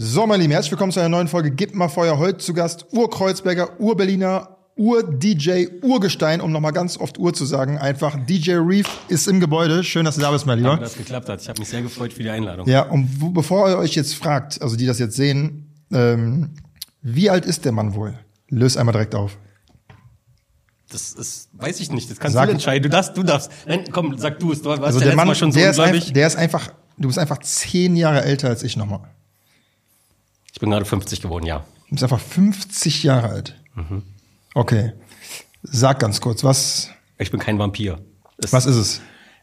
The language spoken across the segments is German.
So, meine Lieben, herzlich willkommen zu einer neuen Folge Gib mal Feuer. Heute zu Gast Ur-Kreuzberger, Ur-Berliner, Ur-DJ, Urgestein, um nochmal ganz oft Ur zu sagen. Einfach DJ Reef ist im Gebäude. Schön, dass du da bist, mein Lieber. Danke, dass es geklappt hat. Ich habe mich sehr gefreut für die Einladung. Ja, und bevor ihr euch jetzt fragt, also die das jetzt sehen, wie alt ist der Mann wohl? Löst einmal direkt auf. Das ist, weiß ich nicht, das kannst du entscheiden. Du darfst. Nein, komm, sag du es. Du warst also der Mann, Mal schon so ungläubig. Der ist einfach, du bist einfach 10 Jahre älter als ich nochmal. Ich bin gerade 50 geworden, ja. Du bist einfach 50 Jahre alt. Mhm. Okay. Sag ganz kurz, was... Ich bin kein Vampir. Was ist es?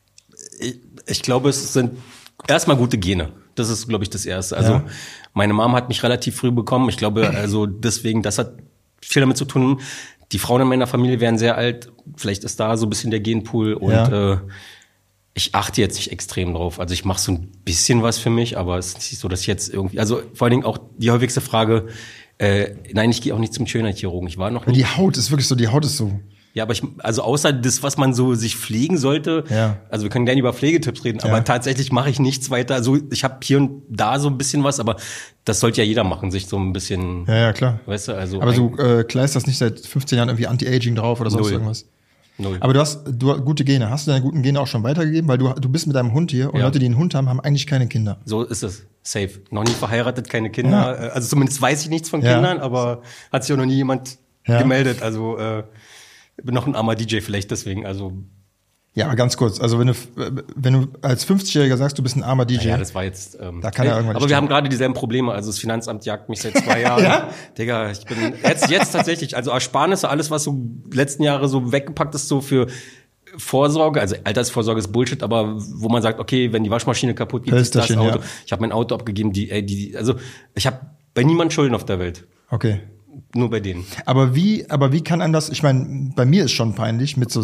Ich glaube, es sind erstmal gute Gene. Das ist, glaube ich, das Erste. Also meine Mom hat mich relativ früh bekommen. Ich glaube, also deswegen, das hat viel damit zu tun. Die Frauen in meiner Familie werden sehr alt. Vielleicht ist da so ein bisschen der Genpool. Und ich achte jetzt nicht extrem drauf. Also ich mache so ein bisschen was für mich, aber es ist nicht so, dass ich jetzt irgendwie... Also vor allen Dingen auch die häufigste Frage... nein, ich gehe auch nicht zum Schönheitschirurgen. Ich war noch nicht. Die Haut ist wirklich so, die Haut ist so... Ja, aber also außer das, was man so sich pflegen sollte, also wir können gerne über Pflegetipps reden, aber tatsächlich mache ich nichts weiter. Also ich habe hier und da so ein bisschen was, aber das sollte ja jeder machen, sich so ein bisschen... Ja, klar. Weißt du, also... Aber du kleist das nicht seit 15 Jahren irgendwie Anti-Aging drauf oder sonst irgendwas? Null. Aber du hast gute Gene. Hast du deine guten Gene auch schon weitergegeben? Weil du bist mit deinem Hund hier und Leute, die einen Hund haben, haben eigentlich keine Kinder. So ist es. Safe. Noch nie verheiratet, keine Kinder. Ja. Also zumindest weiß ich nichts von Kindern, aber hat sich auch noch nie jemand gemeldet. Also ich bin noch ein armer DJ vielleicht deswegen. Also ja, aber ganz kurz. Also wenn du als 50-Jähriger sagst, du bist ein armer DJ. Ja, das war jetzt... da kann er irgendwann aber wir haben gerade dieselben Probleme. Also das Finanzamt jagt mich seit 2 Jahren. Ja? Digga, ich bin jetzt tatsächlich... Also Ersparnisse, alles, was so letzten Jahre so weggepackt ist, so für Vorsorge. Also Altersvorsorge ist Bullshit, aber wo man sagt, okay, wenn die Waschmaschine kaputt geht, ist das Auto. Ja. Ich habe mein Auto abgegeben. Also ich habe bei niemand Schulden auf der Welt. Okay. Nur bei denen. Aber wie kann einem das, ich meine, bei mir ist schon peinlich mit so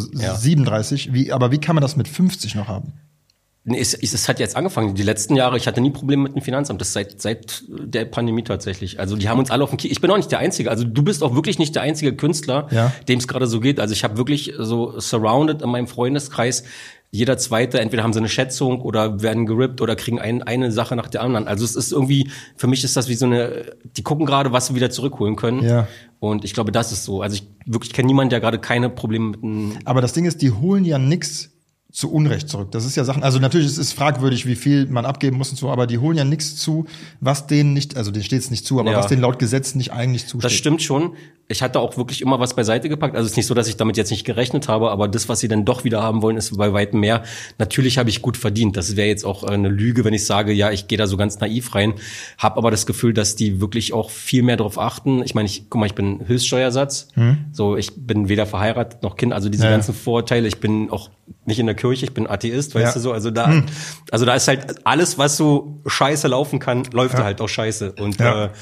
37, aber wie kann man das mit 50 noch haben? Nee, es hat jetzt angefangen. Die letzten Jahre, ich hatte nie Probleme mit dem Finanzamt. Das seit der Pandemie tatsächlich. Also die haben uns alle auf den Ich bin auch nicht der Einzige. Also du bist auch wirklich nicht der einzige Künstler, dem es gerade so geht. Also ich habe wirklich so surrounded in meinem Freundeskreis. Jeder Zweite, entweder haben sie eine Schätzung oder werden gerippt oder kriegen eine Sache nach der anderen. Also es ist irgendwie, für mich ist das wie so die gucken gerade, was sie wieder zurückholen können. Ja. Und ich glaube, das ist so. Also ich wirklich kenne niemanden, der gerade keine Probleme mit Aber das Ding ist, die holen ja nix zu Unrecht zurück. Das ist ja Sachen, also natürlich ist es fragwürdig, wie viel man abgeben muss und so, aber die holen ja nichts zu, was denen nicht, also denen steht es nicht zu, aber was denen laut Gesetz nicht eigentlich zusteht. Das stimmt schon. Ich hatte auch wirklich immer was beiseite gepackt. Also es ist nicht so, dass ich damit jetzt nicht gerechnet habe, aber das, was sie dann doch wieder haben wollen, ist bei weitem mehr. Natürlich habe ich gut verdient. Das wäre jetzt auch eine Lüge, wenn ich sage, ja, ich gehe da so ganz naiv rein. Hab aber das Gefühl, dass die wirklich auch viel mehr darauf achten. Ich meine, guck mal, ich bin Höchststeuersatz. So, ich bin weder verheiratet noch Kind. Also diese ganzen Vorteile. Ich bin auch nicht in der Kirche, ich bin Atheist, weißt du so. Also da ist halt alles, was so scheiße laufen kann, läuft da halt auch scheiße. Und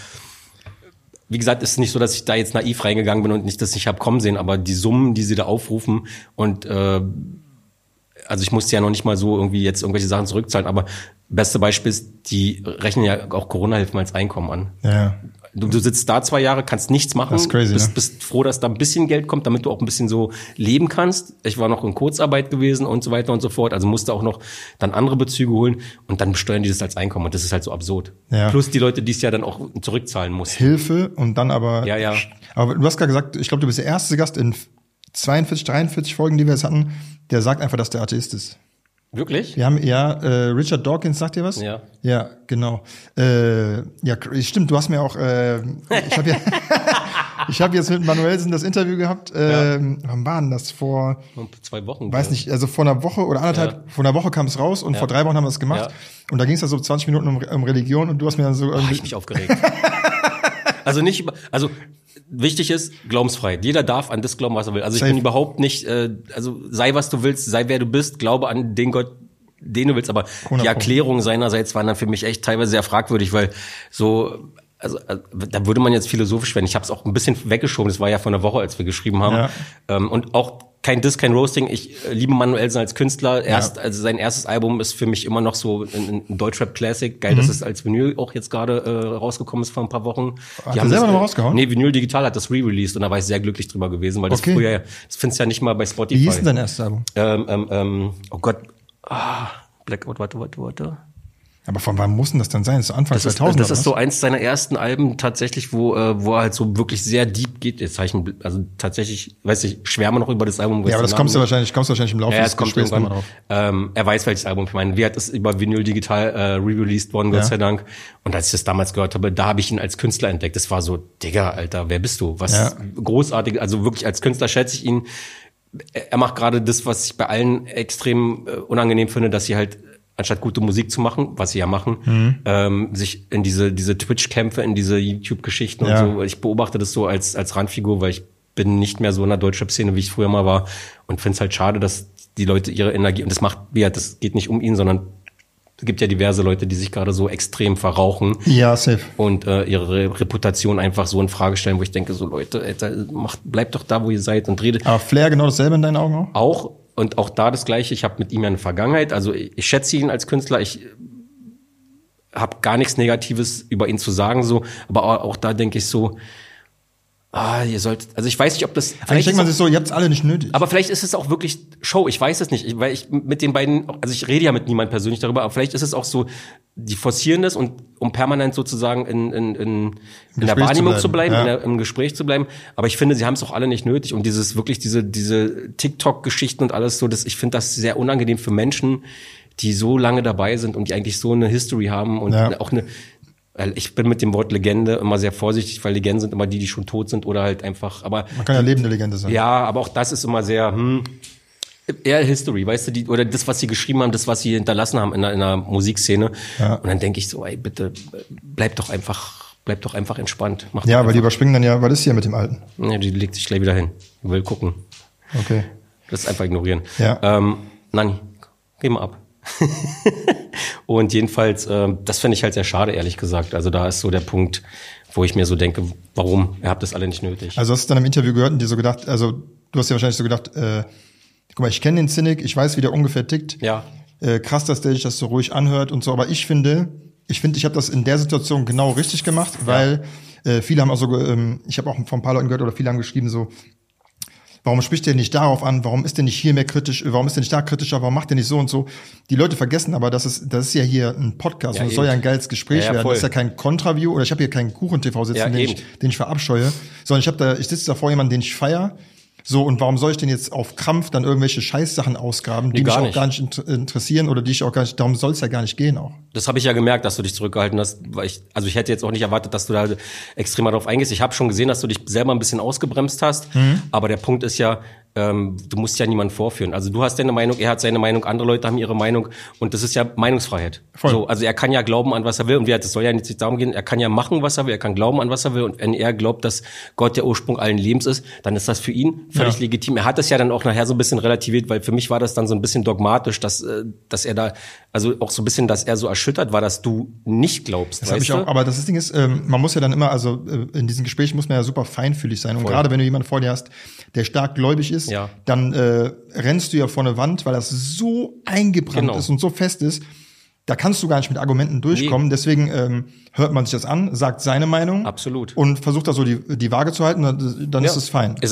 wie gesagt, ist nicht so, dass ich da jetzt naiv reingegangen bin und nicht, dass ich habe kommen sehen, aber die Summen, die sie da aufrufen und also ich musste ja noch nicht mal so irgendwie jetzt irgendwelche Sachen zurückzahlen, aber beste Beispiel ist, die rechnen ja auch Corona-Hilfen als Einkommen an. Ja. Du sitzt da 2 Jahre, kannst nichts machen, das ist crazy, bist froh, dass da ein bisschen Geld kommt, damit du auch ein bisschen so leben kannst. Ich war noch in Kurzarbeit gewesen und so weiter und so fort, also musste auch noch dann andere Bezüge holen und dann besteuern die das als Einkommen und das ist halt so absurd. Ja. Plus die Leute, die es ja dann auch zurückzahlen mussten. Hilfe und dann aber... Ja. Aber du hast gerade gesagt, ich glaube, du bist der erste Gast in 42, 43 Folgen, die wir jetzt hatten, der sagt einfach, dass der Atheist ist. Wirklich? Wir haben Richard Dawkins, sagt dir was? Ja. Ja, genau. Ja, stimmt, du hast mir auch ich habe jetzt mit Manuelsen das Interview gehabt. Wann war denn das? Vor 2 Wochen. Weiß nicht, also vor einer Woche oder anderthalb, vor einer Woche kam es raus und vor 3 Wochen haben wir es gemacht. Ja. Und da ging es ja so 20 Minuten um Religion und du hast mir dann so irgendwie... ich mich aufgeregt. Also wichtig ist, Glaubensfreiheit. Jeder darf an das glauben, was er will. Also ich bin überhaupt nicht, also sei was du willst, sei wer du bist, glaube an den Gott, den du willst. Aber 100%. Die Erklärungen seinerseits waren dann für mich echt teilweise sehr fragwürdig, weil so, also da würde man jetzt philosophisch werden. Ich habe es auch ein bisschen weggeschoben. Das war ja vor einer Woche, als wir geschrieben haben. Ja. Und auch kein Diss, kein Roasting. Ich liebe Manuelsen als Künstler. Also sein erstes Album ist für mich immer noch so ein Deutschrap-Classic. Geil, dass es als Vinyl auch jetzt gerade rausgekommen ist vor ein paar Wochen. Hat er selber nochmal rausgehauen? Nee, Vinyl Digital hat das re-released und da war ich sehr glücklich drüber gewesen, weil das früher, das findest du ja nicht mal bei Spotify. Wie hieß denn dein erstes Album? Oh Gott. Blackout, warte. Aber von wann muss denn das dann sein? Das ist Anfang 2000. Das ist so eins seiner ersten Alben tatsächlich, wo er halt so wirklich sehr deep geht. Jetzt also tatsächlich, weiß ich, schwärme noch über das Album. Ja, aber das kommst du wahrscheinlich im Laufe des Gesprächs nochmal drauf. Er weiß, welches Album ich meine. Wie hat es über Vinyl digital re-released worden, Gott sei Dank. Und als ich das damals gehört habe, da habe ich ihn als Künstler entdeckt. Das war so, Digga, Alter, wer bist du? Was großartig, also wirklich als Künstler schätze ich ihn. Er macht gerade das, was ich bei allen extrem unangenehm finde, dass sie halt anstatt gute Musik zu machen, was sie ja machen, sich in diese Twitch-Kämpfe, in diese YouTube-Geschichten und so. Ich beobachte das so als Randfigur, weil ich bin nicht mehr so in der Deutschrap-Szene, wie ich früher mal war, und finde es halt schade, dass die Leute ihre Energie, und das geht nicht um ihn, sondern es gibt ja diverse Leute, die sich gerade so extrem verrauchen. Ja, safe. Und ihre Reputation einfach so in Frage stellen, wo ich denke, so Leute, Alter, bleibt doch da, wo ihr seid und redet. Aber Flair genau dasselbe in deinen Augen auch? Auch. Und auch da das Gleiche, ich habe mit ihm ja eine Vergangenheit, also ich schätze ihn als Künstler, ich habe gar nichts Negatives über ihn zu sagen, so, aber auch da denke ich so, ihr sollt, also ich weiß nicht, ob das... Vielleicht denkt man sich so, ihr habt's alle nicht nötig. Aber vielleicht ist es auch wirklich Show, ich weiß es nicht, weil ich mit den beiden, also ich rede ja mit niemandem persönlich darüber, aber vielleicht ist es auch so, die forcieren das, und um permanent sozusagen in der Wahrnehmung zu bleiben, im Gespräch zu bleiben. Aber ich finde, sie haben es auch alle nicht nötig. Und diese TikTok-Geschichten und alles so, ich finde das sehr unangenehm für Menschen, die so lange dabei sind und die eigentlich so eine History haben und auch ich bin mit dem Wort Legende immer sehr vorsichtig, weil Legenden sind immer die schon tot sind oder halt einfach, aber. Man kann ja lebende Legende sein. Ja, aber auch das ist immer sehr, eher History, weißt du, oder das, was sie geschrieben haben, das, was sie hinterlassen haben in der Musikszene. Ja. Und dann denke ich so, ey, bitte, bleib doch einfach entspannt. Weil die überspringen dann ja, was ist hier mit dem Alten? Ja, die legt sich gleich wieder hin. Will gucken. Okay. Das ist einfach ignorieren. Ja. Nani, geh mal ab. Und jedenfalls, das finde ich halt sehr schade, ehrlich gesagt. Also da ist so der Punkt, wo ich mir so denke, warum? Ihr habt das alle nicht nötig. Also hast du dann im Interview gehört und dir so gedacht, also du hast ja wahrscheinlich so gedacht, guck mal, ich kenne den Cynic, ich weiß, wie der ungefähr tickt. Ja. Krass, dass der sich das so ruhig anhört und so. Aber ich finde, ich habe das in der Situation genau richtig gemacht, weil viele haben auch so, ich habe auch von ein paar Leuten gehört oder viele haben geschrieben so, warum spricht der nicht darauf an? Warum ist der nicht hier mehr kritisch? Warum ist der nicht da kritischer? Warum macht der nicht so und so? Die Leute vergessen aber, das ist ja hier ein Podcast und es soll ja ein geiles Gespräch werden. Voll. Das ist ja kein Kontra-View oder ich habe hier keinen Kuchen-TV sitzen, den ich verabscheue, sondern ich sitze da vor jemandem, den ich feiere. So, und warum soll ich denn jetzt auf Krampf dann irgendwelche Scheißsachen ausgraben, die mich auch gar nicht interessieren oder die ich auch gar nicht, darum soll es ja gar nicht gehen auch. Das habe ich ja gemerkt, dass du dich zurückgehalten hast, weil ich hätte jetzt auch nicht erwartet, dass du da extremer drauf eingehst. Ich habe schon gesehen, dass du dich selber ein bisschen ausgebremst hast, aber der Punkt ist ja, du musst ja niemanden vorführen. Also du hast deine Meinung, er hat seine Meinung, andere Leute haben ihre Meinung und das ist ja Meinungsfreiheit. Voll. So, also er kann ja glauben an was er will und es soll ja nicht darum gehen, er kann ja machen, was er will, er kann glauben an was er will und wenn er glaubt, dass Gott der Ursprung allen Lebens ist, dann ist das für ihn völlig legitim. Er hat das ja dann auch nachher so ein bisschen relativiert, weil für mich war das dann so ein bisschen dogmatisch, dass er da, also auch so ein bisschen, dass er so erschüttert war, dass du nicht glaubst. Das habe ich auch, aber das Ding ist, man muss ja dann immer, also in diesen Gesprächen muss man ja super feinfühlig sein und gerade wenn du jemanden vor dir hast, der stark gläubig ist, dann rennst du ja vor eine Wand, weil das so eingebrannt ist und so fest ist, da kannst du gar nicht mit Argumenten durchkommen. Nee. Deswegen hört man sich das an, sagt seine Meinung. Absolut. Und versucht da so die Waage zu halten, dann ist es fein.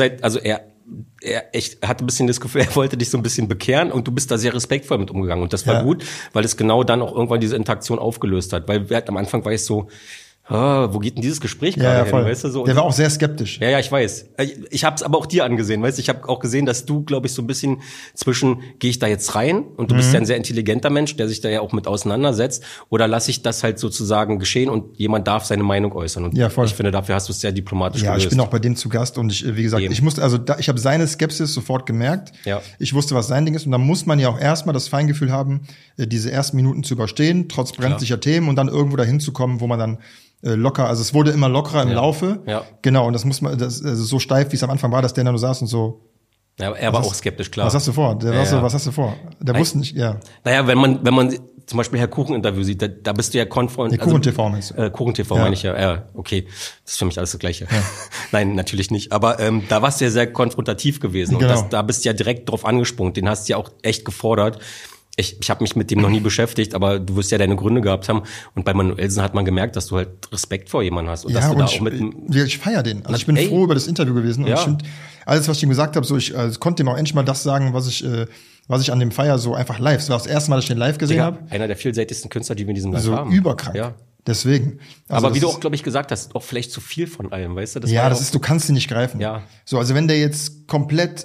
Er hatte ein bisschen das Gefühl, er wollte dich so ein bisschen bekehren und du bist da sehr respektvoll mit umgegangen. Und das war gut, weil es genau dann auch irgendwann diese Interaktion aufgelöst hat. Weil am Anfang war ich so, wo geht denn dieses Gespräch gerade hin? Weißt du, so. Der war auch sehr skeptisch. Ja, ich weiß. Ich habe es aber auch dir angesehen, weißt du? Ich habe auch gesehen, dass du, glaube ich, so ein bisschen zwischen, gehe ich da jetzt rein und du bist ja ein sehr intelligenter Mensch, der sich da ja auch mit auseinandersetzt, oder lasse ich das halt sozusagen geschehen und jemand darf seine Meinung äußern. Und ich finde, dafür hast du es sehr diplomatisch gelöst. Ja, ich bin auch bei dem zu Gast und wie gesagt, ich habe seine Skepsis sofort gemerkt. Ja. Ich wusste, was sein Ding ist und dann muss man ja auch erstmal das Feingefühl haben, diese ersten Minuten zu überstehen, trotz brenzlicher Themen und dann irgendwo dahin zu kommen, wo man dann locker, also es wurde immer lockerer im Laufe. Ja. Genau, und das muss man, also so steif, wie es am Anfang war, dass der dann nur saß und so. Ja, er war auch skeptisch, klar. Was hast du vor? Was hast du vor? Der wusste nicht, Naja, wenn man zum Beispiel Herr Kuchen-Interview sieht, da bist du ja konfrontiert. Kuchen-TV meinst du? Kuchen-TV meine ich ja. Ja, okay. Das ist für mich alles das Gleiche. Ja. Nein, natürlich nicht. Aber da warst du ja sehr konfrontativ gewesen. Genau. Und da bist du ja direkt drauf angesprungen. Den hast du ja auch echt gefordert. Ich habe mich mit dem noch nie beschäftigt, aber du wirst ja deine Gründe gehabt haben. Und bei Manuelsen hat man gemerkt, dass du halt Respekt vor jemandem hast. Und dass du da auch ich feiere den. Also ich bin froh über das Interview gewesen. Und ich finde, alles, was ich ihm gesagt habe, so ich konnte ihm auch endlich mal das sagen, was ich an dem Feier so einfach live. Das war das erste Mal, dass ich den live gesehen habe. Einer der vielseitigsten Künstler, die wir in diesem Land So haben. überkrank. Ja. Deswegen. Also Aber wie du auch, glaube ich, gesagt hast, auch vielleicht zu viel von allem, weißt du? du kannst ihn nicht greifen. Ja. So, also wenn der jetzt komplett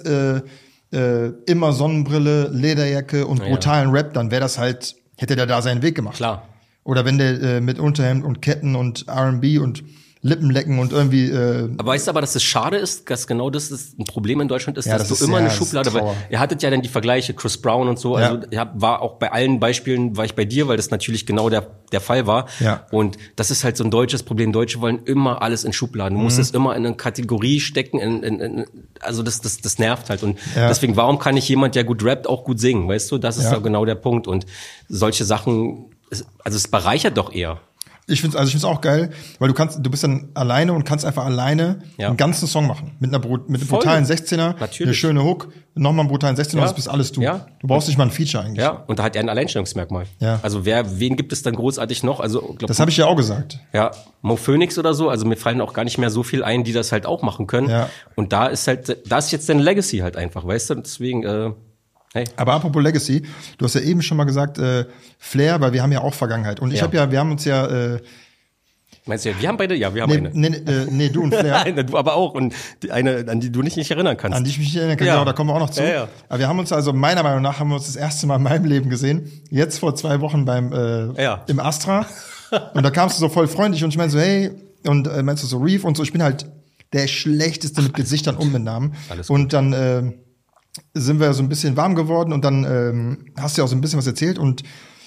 immer Sonnenbrille, Lederjacke und brutalen Rap, dann wäre das halt, hätte der da seinen Weg gemacht. Klar. Oder wenn der mit Unterhemd und Ketten und R&B und Lippenlecken und irgendwie Aber weißt du aber, dass es schade ist, dass genau das ist ein Problem in Deutschland ist, Ja, dass das du ist- immer ja, eine das ist Schublade, weil Trauer. ihr hattet ja dann die Vergleiche, Chris Brown und so, also war auch bei allen Beispielen war ich bei dir, weil das natürlich genau der Fall war. Ja. Und das ist halt so ein deutsches Problem. Deutsche wollen immer alles in Schubladen. Du musst es immer in eine Kategorie stecken, also das nervt halt. Und deswegen, warum kann nicht jemand, der gut rappt, auch gut singen, weißt du? Das ist ja genau der Punkt. Und solche Sachen, also es bereichert doch eher. Ich find's auch geil, weil du bist dann alleine und kannst einfach alleine einen ganzen Song machen. Mit einem brutalen 16er, Natürlich. eine schöne Hook, nochmal einen brutalen 16er, das bist alles du. Ja. Du brauchst nicht mal ein Feature eigentlich. Ja, und da hat er ein Alleinstellungsmerkmal. Ja. Also wen gibt es dann großartig noch? Also glaub, Das habe ich ja auch gesagt. ja, Mo Phoenix oder so, also mir fallen auch gar nicht mehr so viel ein, die das halt auch machen können. Ja. Und da ist jetzt dein Legacy halt einfach, weißt du? Deswegen, hey. Aber apropos Legacy, du hast ja eben schon mal gesagt, Flair, weil wir haben ja auch Vergangenheit. Und wir haben uns ja Meinst du, wir haben beide? Ja, wir haben eine. nee, du und Flair. Eine, du aber auch. Und eine, an die du dich nicht erinnern kannst. An die ich mich nicht erinnern kann, Ja. genau, da kommen wir auch noch zu. Ja. Aber wir haben uns also, meiner Meinung nach, haben wir uns das erste Mal in meinem Leben gesehen. Jetzt vor 2 Wochen im Astra. Und da kamst du so voll freundlich und ich meinte so, hey, und meinst du so Reef und so, ich bin halt der Schlechteste mit Gesichtern und mit Namen. Alles gut. Und dann sind wir so ein bisschen warm geworden und dann hast du ja auch so ein bisschen was erzählt und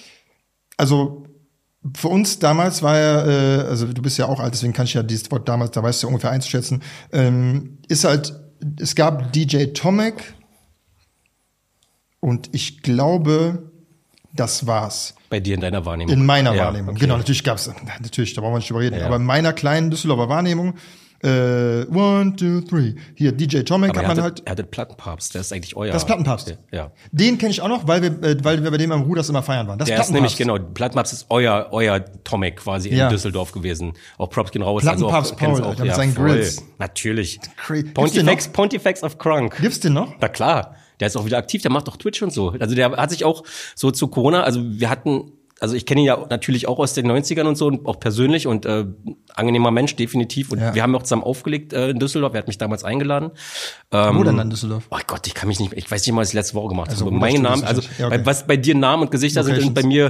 also für uns damals war ja, also du bist ja auch alt, deswegen kann ich ja dieses Wort damals, da weißt du ja ungefähr einzuschätzen, ist halt, es gab DJ Tomek und ich glaube, das war's. Bei dir in deiner Wahrnehmung. In meiner Ja, Wahrnehmung. okay. Genau, natürlich gab's, natürlich, da brauchen wir nicht drüber reden. Ja. Aber in meiner kleinen Düsseldorfer Wahrnehmung, 1, 2, 3. Hier, DJ Tomek Aber hat man halt. er hatte Plattenpapst, der ist eigentlich euer. Das Plattenpapst. Ja. Den kenne ich auch noch, weil wir bei dem am Ruders immer feiern waren. Das Der ist nämlich, genau, Plattenpapst ist euer Tomek quasi in Düsseldorf gewesen. Auch Props gehen raus. Plattenpapst also auch, Paul, auch, Alter, mit seinen voll. Grills. Natürlich. Gibt's den noch? Pontifex of Crunk. Gibt's den noch? Na klar. Der ist auch wieder aktiv, der macht auch Twitch und so. Also der hat sich auch so zu Corona, also ich kenne ihn ja natürlich auch aus den 90ern und so und auch persönlich und angenehmer Mensch, definitiv. Und wir haben auch zusammen aufgelegt in Düsseldorf, er hat mich damals eingeladen. Wo denn in Düsseldorf? Oh Gott, ich weiß nicht mal, was ich letzte Woche gemacht Also habe. Rudolf Mein Name, Studios also wahrscheinlich. Ja, okay. was bei dir Namen und Gesichter sind, sind bei mir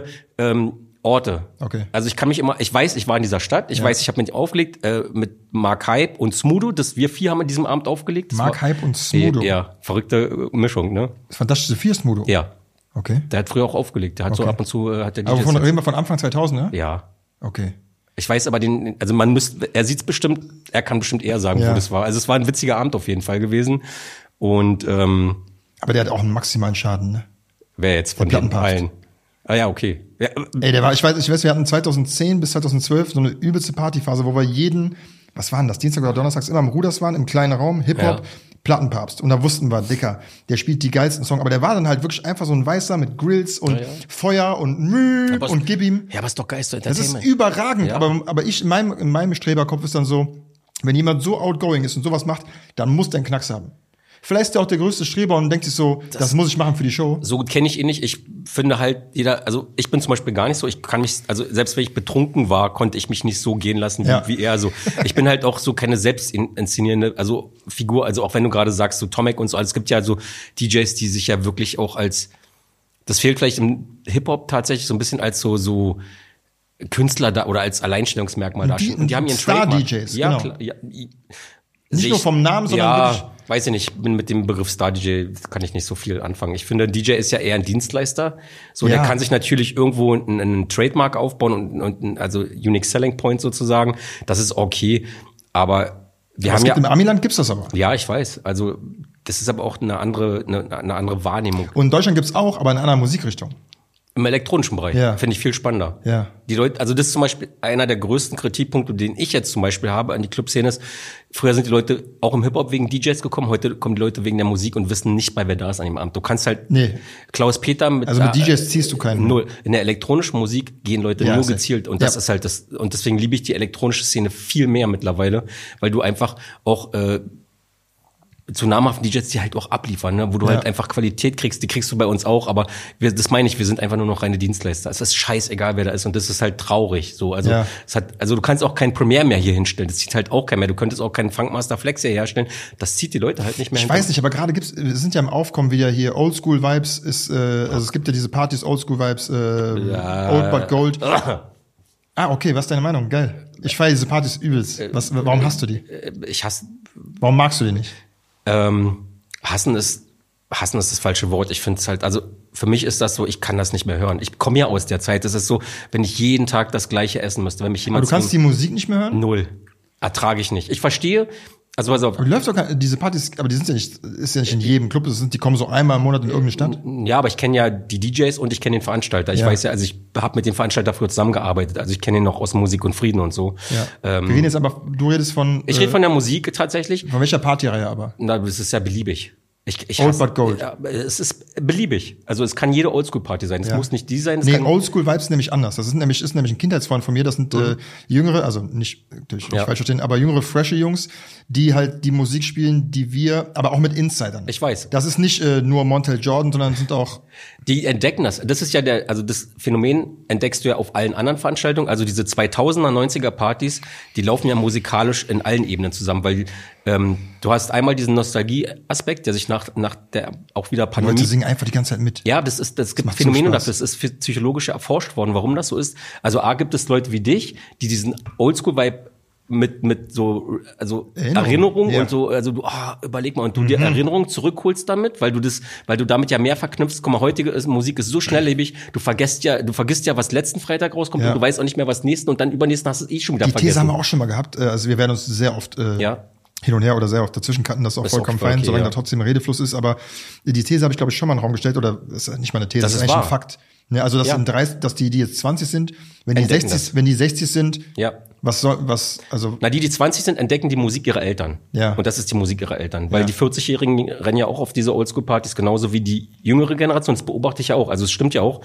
Orte. Okay. Also ich weiß, ich war in dieser Stadt, ich weiß, ich habe mit aufgelegt, mit Mark Hype und Smudo, wir 4 haben an diesem Abend aufgelegt. Das Mark Hype und Smudo. Ja, verrückte Mischung, ne? Fantastische Vier Smudo. Ja. Okay. Der hat früher auch aufgelegt. Der hat so Okay. ab und zu hat der Aber DJs reden wir von Anfang 2000, ne? ja. Okay. Ich weiß aber er sieht's bestimmt, er kann bestimmt eher sagen, Ja. wo das war. Also es war ein witziger Abend auf jeden Fall gewesen. Und Aber der hat auch einen maximalen Schaden, ne? wer jetzt von den Plattenpapst. allen? Ah ja, okay. Ja, Ey, ich weiß, wir hatten 2010 bis 2012 so eine übelste Partyphase, wo wir was waren das, Dienstag oder Donnerstags immer am Ruders waren, im kleinen Raum, Hip-Hop, Ja. Plattenpapst. Und da wussten wir, Dicker, der spielt die geilsten Songs. Aber der war dann halt wirklich einfach so ein Weißer mit Grills und Feuer und und gib ihm. ja, aber ist doch geil, so Das ist Entertainment. überragend. Ja. Aber in meinem Streberkopf ist dann so, wenn jemand so outgoing ist und sowas macht, dann muss der einen Knacks haben. Vielleicht ist er auch der größte Streber und denkt sich so, das muss ich machen für die Show. So gut kenne ich ihn nicht. Ich finde halt also ich bin zum Beispiel gar nicht so, also selbst wenn ich betrunken war, konnte ich mich nicht so gehen lassen wie er. Also ich bin halt auch so keine selbst inszenierende, also Figur, also auch wenn du gerade sagst, so Tomek und so, also es gibt ja so DJs, die sich ja wirklich auch das fehlt vielleicht im Hip-Hop tatsächlich so ein bisschen als so Künstler da oder als Alleinstellungsmerkmal darstellen. Und die haben ihren Trademark. Star-DJs, ja, genau. klar, ja, Nicht nur vom Namen, sondern wirklich. ja, weiß ich nicht, bin mit dem Begriff Star-DJ kann ich nicht so viel anfangen. Ich finde, DJ ist ja eher ein Dienstleister. So, der kann sich natürlich irgendwo einen Trademark aufbauen und also Unique Selling Point sozusagen. Das ist okay. Aber Im Amiland gibt's das aber. ja, ich weiß. Also, das ist aber auch eine andere Wahrnehmung. Und in Deutschland gibt's auch, aber in einer Musikrichtung. Im elektronischen Bereich. Ja. Finde ich viel spannender. Ja. Die Leute, also das ist zum Beispiel einer der größten Kritikpunkte, den ich jetzt zum Beispiel habe an die Clubszene ist, früher sind die Leute auch im Hip-Hop wegen DJs gekommen, heute kommen die Leute wegen der Musik und wissen nicht mal, wer da ist an dem Abend. Du kannst halt Klaus Peter mit DJs ziehst du keinen. Null. In der elektronischen Musik gehen Leute nur safe. gezielt und das ist halt das, und deswegen liebe ich die elektronische Szene viel mehr mittlerweile, weil du einfach auch zu namhaften DJs, die halt auch abliefern, ne? Wo du halt einfach Qualität kriegst, die kriegst du bei uns auch, aber das meine ich, wir sind einfach nur noch reine Dienstleister. Es ist scheißegal, wer da ist und das ist halt traurig, so. Also, also du kannst auch kein Premiere mehr hier hinstellen, das zieht halt auch keiner mehr. Du könntest auch keinen Funkmaster Flex hier herstellen, das zieht die Leute halt nicht mehr. Ich weiß nicht, aber gerade sind ja im Aufkommen wieder hier Oldschool Vibes ist, also es gibt ja diese Partys Oldschool Vibes, Old but Gold. Okay, was ist deine Meinung? Geil. Ich feiere diese Partys übelst. Warum hast du die? Warum magst du die nicht? Hassen ist das falsche Wort. Ich finde es halt, also für mich ist das so, ich kann das nicht mehr hören. Ich komme ja aus der Zeit. Es ist so, wenn ich jeden Tag das Gleiche essen müsste, wenn mich jemand. Aber du kannst die Musik nicht mehr hören? Null. Ertrage ich nicht. Ich verstehe. Also pass auf. Aber läuft doch diese Partys, aber die sind ja nicht, ist ja nicht in jedem Club, die kommen so einmal im Monat in irgendeine Stadt. Ja, aber ich kenne ja die DJs und ich kenne den Veranstalter. Ich weiß ja, also ich habe mit dem Veranstalter früher zusammengearbeitet. Also ich kenne ihn noch aus Musik und Frieden und so. Ja. Wir reden jetzt aber, du redest von. Ich rede von der Musik tatsächlich. Von welcher Partyreihe aber? Na, das ist ja beliebig. Old but Gold. Ja, es ist beliebig. Also es kann jede Oldschool-Party sein. Es muss nicht die sein. Oldschool-Vibes ist nämlich anders. Das ist nämlich ein Kindheitsfreund von mir. Das sind jüngere, also nicht falsch verstehen, aber jüngere, frische Jungs, die halt die Musik spielen, die wir, aber auch mit Insidern. Ich weiß. Das ist nicht nur Montel Jordan, sondern sind auch. Die entdecken das. Das ist ja also das Phänomen entdeckst du ja auf allen anderen Veranstaltungen. Also diese 2000er, 90er Partys, die laufen ja musikalisch in allen Ebenen zusammen, weil du hast einmal diesen Nostalgie-Aspekt, der sich nach der auch wieder Pandemie. Die Leute singen einfach die ganze Zeit mit. Ja, das gibt Phänomene dafür. Das ist psychologisch erforscht worden, warum das so ist. Also A, gibt es Leute wie dich, die diesen Oldschool-Vibe mit so, also Erinnerung und so, also du, überleg mal, und du dir Erinnerungen zurückholst damit, weil du damit ja mehr verknüpfst. Guck mal, heutige Musik ist so schnelllebig, du vergisst ja, was letzten Freitag rauskommt und du weißt auch nicht mehr, was nächsten und dann übernächsten hast du es schon wieder vergessen. Die These haben wir auch schon mal gehabt. Also wir werden uns sehr oft hin und her oder sehr oft dazwischen cutten, das ist auch vollkommen fein, solange da trotzdem ein Redefluss ist. Aber die These habe ich, glaube ich, schon mal in den Raum gestellt, oder das ist nicht mal eine These, das ist eigentlich ein Fakt. Ne, also dass die jetzt 20 sind, wenn die 60 sind, die 20 sind, entdecken die Musik ihrer Eltern. Ja. Und das ist die Musik ihrer Eltern. Weil die 40-Jährigen rennen ja auch auf diese Oldschool-Partys, genauso wie die jüngere Generation, das beobachte ich ja auch. Also es stimmt ja auch.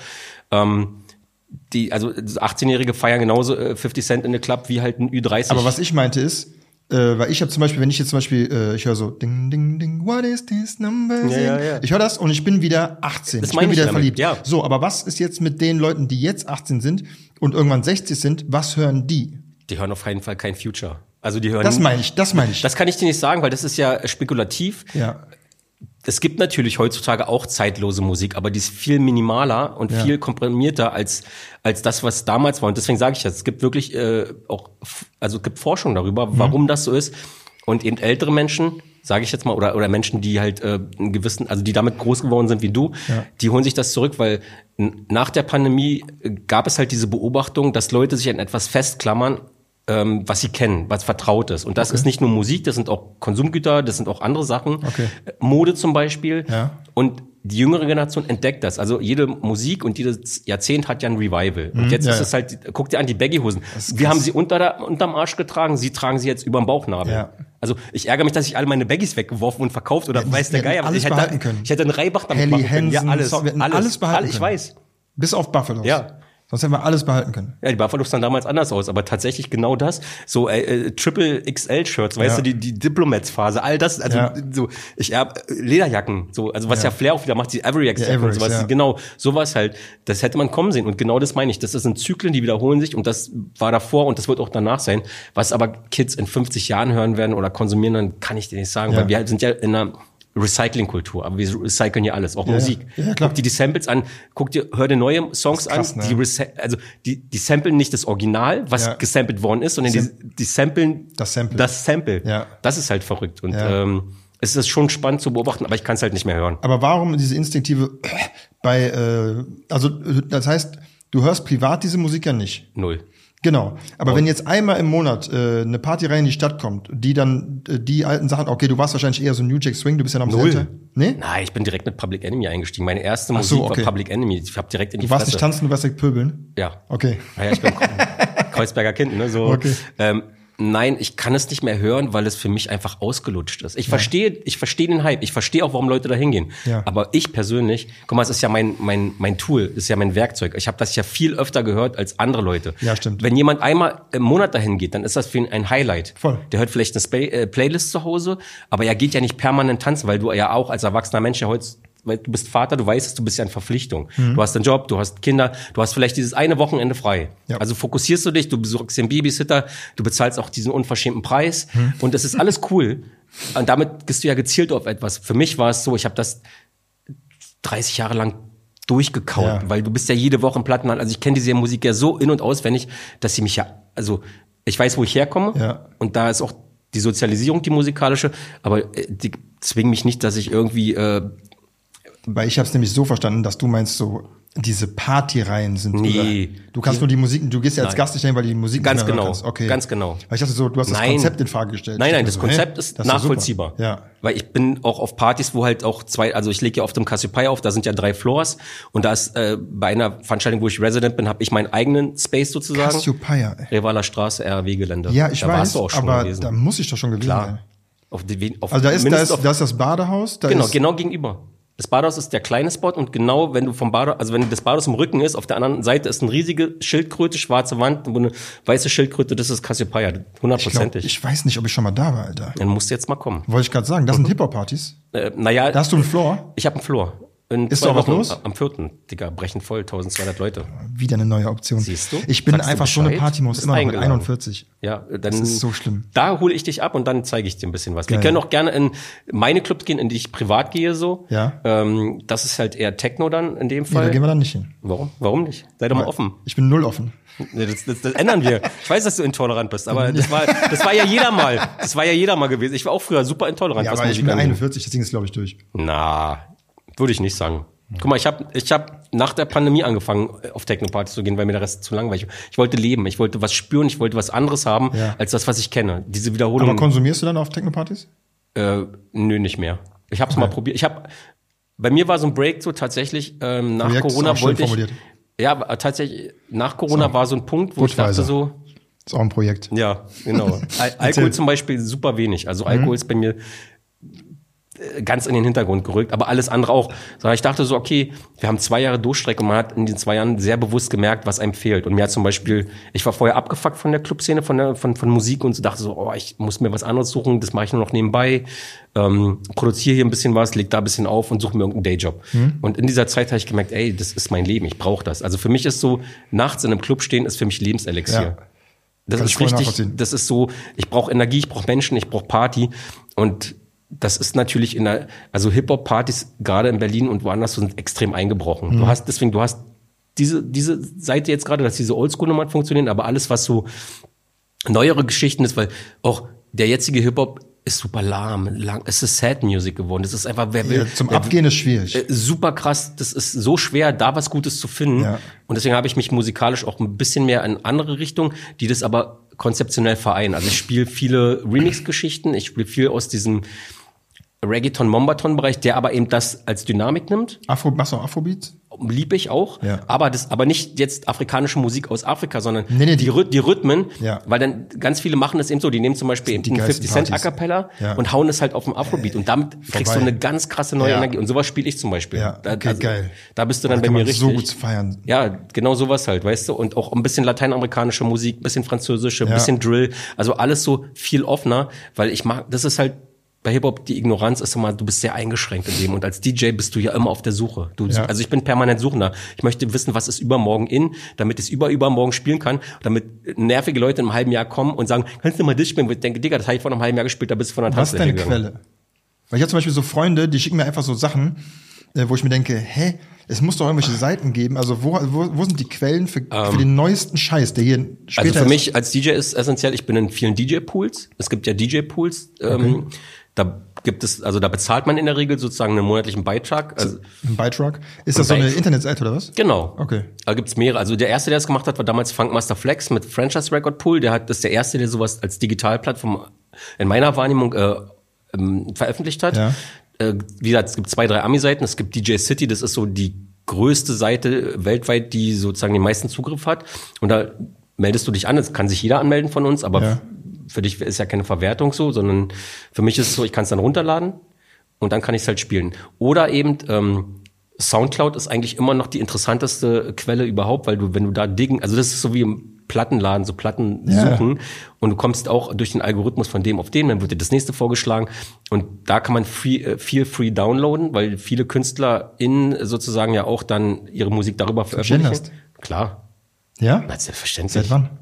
Also 18-Jährige feiern genauso 50 Cent in the Club wie halt ein Ü30. Aber was ich meinte ist, weil ich habe zum Beispiel, wenn ich jetzt zum Beispiel, ich höre so ding, ding, ding, what is this number? Ja. Ich höre das und ich bin wieder 18. Ich bin wieder verliebt. Ja. So, aber was ist jetzt mit den Leuten, die jetzt 18 sind und irgendwann 60 sind, was hören die? Die hören auf keinen Fall kein Future. Also die hören. Das meine ich. Das kann ich dir nicht sagen, weil das ist ja spekulativ. Ja. Es gibt natürlich heutzutage auch zeitlose Musik, aber die ist viel minimaler und viel komprimierter als das, was damals war. Und deswegen sage ich das, es gibt wirklich es gibt Forschung darüber, warum das so ist. Und eben ältere Menschen, sage ich jetzt mal, oder Menschen, die halt einen gewissen, also die damit groß geworden sind wie du, die holen sich das zurück, weil nach der Pandemie gab es halt diese Beobachtung, dass Leute sich an etwas festklammern, was sie kennen, was vertraut ist. Und das ist nicht nur Musik, das sind auch Konsumgüter, das sind auch andere Sachen. Okay. Mode zum Beispiel. Ja. Und die jüngere Generation entdeckt das. Also jede Musik und jedes Jahrzehnt hat ja ein Revival. Und jetzt ist es halt, guck dir an, die Baggy-Hosen. Wir haben sie unterm Arsch getragen, sie tragen sie jetzt überm Bauchnabel. Ja. Also ich ärgere mich, dass ich alle meine Baggies weggeworfen und verkauft oder weiß der Geier. Alles behalten können. Ich hätte einen Reibach damit machen können. Ja, alles behalten können. Ich weiß. Bis auf Buffalos. Ja. Sonst hätten wir alles behalten können. Ja, die Buffalos sahen damals anders aus, aber tatsächlich genau das. So Triple XL-Shirts, weißt du, die Diplomats-Phase, all das, also so, Lederjacken, so, also was ja Flair auch wieder macht, die Avery-Jacken und sowas, genau, sowas halt, das hätte man kommen sehen und genau das meine ich, das sind Zyklen, die wiederholen sich und das war davor und das wird auch danach sein. Was aber Kids in 50 Jahren hören werden oder konsumieren, dann kann ich dir nicht sagen, weil wir sind ja in einer Recycling-Kultur, aber wir recyceln ja alles, auch Musik. Ja, guck dir die Samples an, hör dir neue Songs krass, an, die samplen nicht das Original, was gesampelt worden ist, sondern die samplen das Sample. Ja. Das ist halt verrückt und es ist schon spannend zu beobachten, aber ich kann es halt nicht mehr hören. Aber warum diese instinktive also das heißt, du hörst privat diese Musik ja nicht? Null. Genau. Aber wenn jetzt einmal im Monat eine Partyreihe in die Stadt kommt, die dann die alten Sachen, okay, du warst wahrscheinlich eher so New Jack Swing, du bist ja noch ein bisschen älter. Nee? Nein, ich bin direkt mit Public Enemy eingestiegen. Meine erste Musik war Public Enemy. Ich habe direkt in die Fresse. Du warst nicht tanzen, du warst direkt pöbeln? Ja. Okay. Naja, ich bin Kreuzberger Kind, ne? So. Okay. Nein, ich kann es nicht mehr hören, weil es für mich einfach ausgelutscht ist. Ich verstehe den Hype. Ich verstehe auch, warum Leute da hingehen. Ja. Aber ich persönlich, guck mal, es ist ja mein Tool, ist ja mein Werkzeug. Ich habe das ja viel öfter gehört als andere Leute. Ja, stimmt. Wenn jemand einmal im Monat dahin geht, dann ist das für ihn ein Highlight. Voll. Der hört vielleicht eine Playlist zu Hause, aber er geht ja nicht permanent tanzen, weil du ja auch als erwachsener Mensch ja heute, weil du bist Vater, du weißt es, du bist ja in Verpflichtung. Du hast einen Job, du hast Kinder, du hast vielleicht dieses eine Wochenende frei. Ja. Also fokussierst du dich, du besorgst den Babysitter, du bezahlst auch diesen unverschämten Preis und das ist alles cool. Und damit gehst du ja gezielt auf etwas. Für mich war es so, ich habe das 30 Jahre lang durchgekaut, weil du bist ja jede Woche im Plattenland. Also ich kenne diese Musik ja so in- und auswendig, dass sie mich ja, also ich weiß, wo ich herkomme und da ist auch die Sozialisierung, die musikalische, aber die zwingen mich nicht, dass ich irgendwie weil ich habe es nämlich so verstanden, dass du meinst, so diese Partyreihen sind. Nee. Du kannst nur die Musik, du gehst ja als Gast nicht hin, weil die Musik ganz nicht mehr genau, kannst. Okay. Ganz genau. Weil ich dachte so, du hast das Konzept in Frage gestellt. Nein, das Konzept ist nachvollziehbar. Ja. Weil ich bin auch auf Partys, wo halt auch also ich lege ja oft im Cassiopeia auf, da sind ja 3 Floors und da ist bei einer Veranstaltung, wo ich Resident bin, habe ich meinen eigenen Space sozusagen. Cassiopeia. Revaler Straße, RW-Gelände. Ja, ich da weiß, warst du auch schon aber gewesen. da muss ich doch schon gewesen sein. Also da ist das Badehaus. Genau gegenüber. Das Badehaus ist der kleine Spot und genau, wenn du wenn das Badehaus im Rücken ist, auf der anderen Seite ist eine riesige Schildkröte, schwarze Wand, wo eine weiße Schildkröte, das ist Cassiopeia, 100%. Ich weiß nicht, ob ich schon mal da war, Alter. Dann musst du jetzt mal kommen. Wollte ich gerade sagen, das sind Hip-Hop-Partys? Da hast du einen Floor? Ich habe einen Floor. Ist doch was los? Am 4. Digga, brechen voll, 1200 Leute. Wieder eine neue Option. Siehst du? Ich bin einfach so eine Partymaus, immer noch mit 41. Ja, dann, das ist so schlimm. Da hole ich dich ab und dann zeige ich dir ein bisschen was. Geil. Wir können auch gerne in meine Clubs gehen, in die ich privat gehe so. Ja. Das ist halt eher Techno dann in dem Fall. Nee, da gehen wir dann nicht hin. Warum nicht? Sei doch mal offen. Ich bin null offen. Das ändern wir. Ich weiß, dass du intolerant bist, aber das war ja jeder mal. Das war ja jeder mal gewesen. Ich war auch früher super intolerant. Ja, aber ich bin 41, das Ding ist, glaube ich, durch. Na, würde ich nicht sagen. Guck mal, ich hab nach der Pandemie angefangen, auf Techno-Partys zu gehen, weil mir der Rest zu langweilig war. Ich wollte leben, ich wollte was spüren, ich wollte was anderes haben, als das, was ich kenne. Diese Wiederholung. Aber konsumierst du dann auf Techno-Partys? Nö, nicht mehr. Ich hab's mal probiert. Bei mir war so ein Break so tatsächlich, nach Projekt Corona wollte ich. Formuliert. Ja, tatsächlich, nach Corona war so ein Punkt, wo ich dachte so. Ist auch ein Projekt. Ja, genau. Alkohol zum Beispiel super wenig. Also Alkohol ist bei mir ganz in den Hintergrund gerückt, aber alles andere auch. Ich dachte so, okay, wir haben 2 Jahre Durchstrecke und man hat in den 2 Jahren sehr bewusst gemerkt, was einem fehlt. Und mir hat zum Beispiel, ich war vorher abgefuckt von der Clubszene, von Musik und so dachte so, ich muss mir was anderes suchen, das mache ich nur noch nebenbei, produziere hier ein bisschen was, leg da ein bisschen auf und suche mir irgendeinen Dayjob. Und in dieser Zeit habe ich gemerkt, das ist mein Leben, ich brauche das. Also für mich ist so, nachts in einem Club stehen ist für mich Lebenselixier. Ja. Das ist richtig, das ist so, ich brauche Energie, ich brauche Menschen, ich brauche Party und das ist natürlich also Hip-Hop-Partys, gerade in Berlin und woanders, sind extrem eingebrochen. Du hast diese Seite jetzt gerade, dass diese Oldschool-Nummern funktionieren, aber alles, was so neuere Geschichten ist, weil auch der jetzige Hip-Hop ist super lahm, es ist Sad Music geworden. Das ist einfach, zum Abgehen ist schwierig. Super krass, das ist so schwer, da was Gutes zu finden. Ja. Und deswegen habe ich mich musikalisch auch ein bisschen mehr in andere Richtungen, die das aber konzeptionell vereinen. Also ich spiele viele Remix-Geschichten, ich spiele viel aus diesem Reggaeton-Mombaton-Bereich, der aber eben das als Dynamik nimmt. Machst du auch Afrobeats? Lieb ich auch, aber nicht jetzt afrikanische Musik aus Afrika, sondern die Rhythmen, weil dann ganz viele machen das eben so, die nehmen zum Beispiel eben 50 Cent A Cappella und hauen es halt auf den Afrobeat und damit kriegst du eine ganz krasse neue Energie und sowas spiele ich zum Beispiel. Ja, okay, geil. Da bist du dann bei mir richtig. So gut zu feiern. Ja, genau sowas halt, weißt du, und auch ein bisschen lateinamerikanische Musik, ein bisschen französische, ein bisschen Drill, also alles so viel offener, weil ich mag, das ist halt bei Hip-Hop, die Ignoranz ist immer, du bist sehr eingeschränkt in dem und als DJ bist du ja immer auf der Suche. Also ich bin permanent Suchender. Ich möchte wissen, was ist übermorgen damit ich es übermorgen spielen kann, damit nervige Leute in einem halben Jahr kommen und sagen, kannst du mal das spielen? Ich denke, Digga, das habe ich vor einem halben Jahr gespielt, da bist du von der Tanzfläche gegangen. Was ist deine Quelle? Weil ich habe zum Beispiel so Freunde, die schicken mir einfach so Sachen, wo ich mir denke, es muss doch irgendwelche Seiten geben. Also wo sind die Quellen für den neuesten Scheiß, der hier später Also für mich als DJ ist essentiell, ich bin in vielen DJ-Pools. Es gibt ja DJ-Pools, da bezahlt man in der Regel sozusagen einen monatlichen Beitrag. Also ein Beitrag? Ist das so eine Internetseite oder was? Genau. Okay. Da gibt's mehrere. Also der erste, der das gemacht hat, war damals Funkmaster Flex mit Franchise Record Pool. Das ist der erste, der sowas als Digitalplattform in meiner Wahrnehmung veröffentlicht hat. Ja. Wie gesagt, es gibt 2, 3 Ami-Seiten. Es gibt DJ City, das ist so die größte Seite weltweit, die sozusagen den meisten Zugriff hat. Und da meldest du dich an. Es kann sich jeder anmelden von uns, aber für dich ist ja keine Verwertung so, sondern für mich ist es so, ich kann es dann runterladen und dann kann ich es halt spielen. Oder eben Soundcloud ist eigentlich immer noch die interessanteste Quelle überhaupt, weil wenn du da also das ist so wie im Plattenladen, so Platten suchen und du kommst auch durch den Algorithmus von dem auf den, dann wird dir das nächste vorgeschlagen und da kann man viel free downloaden, weil viele KünstlerInnen sozusagen ja auch dann ihre Musik darüber veröffentlichen. Klar. Ja? Na, selbstverständlich. Seit wann?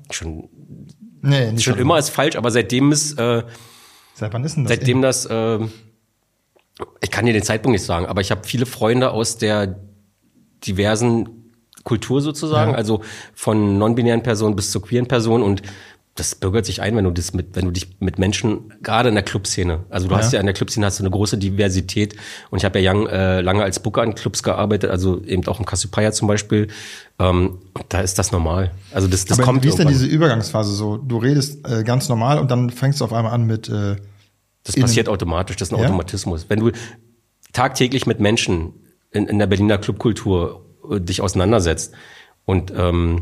Nicht schon immer ist falsch, aber seitdem ist seit wann ist denn das? Seitdem das ich kann dir den Zeitpunkt nicht sagen, aber ich habe viele Freunde aus der diversen Kultur sozusagen, also von non-binären Personen bis zu queeren Personen und das bürgert sich ein, wenn du dich mit Menschen, gerade in der Clubszene, also du hast ja in der Clubszene hast du eine große Diversität und ich habe ja lange als Booker in Clubs gearbeitet, also eben auch im Cassiopeia zum Beispiel, da ist das normal. Also das aber kommt wie ist denn irgendwann. diese Übergangsphase so? Du redest ganz normal und dann fängst du auf einmal an mit das passiert automatisch, das ist ein Automatismus. Wenn du tagtäglich mit Menschen in der Berliner Clubkultur dich auseinandersetzt und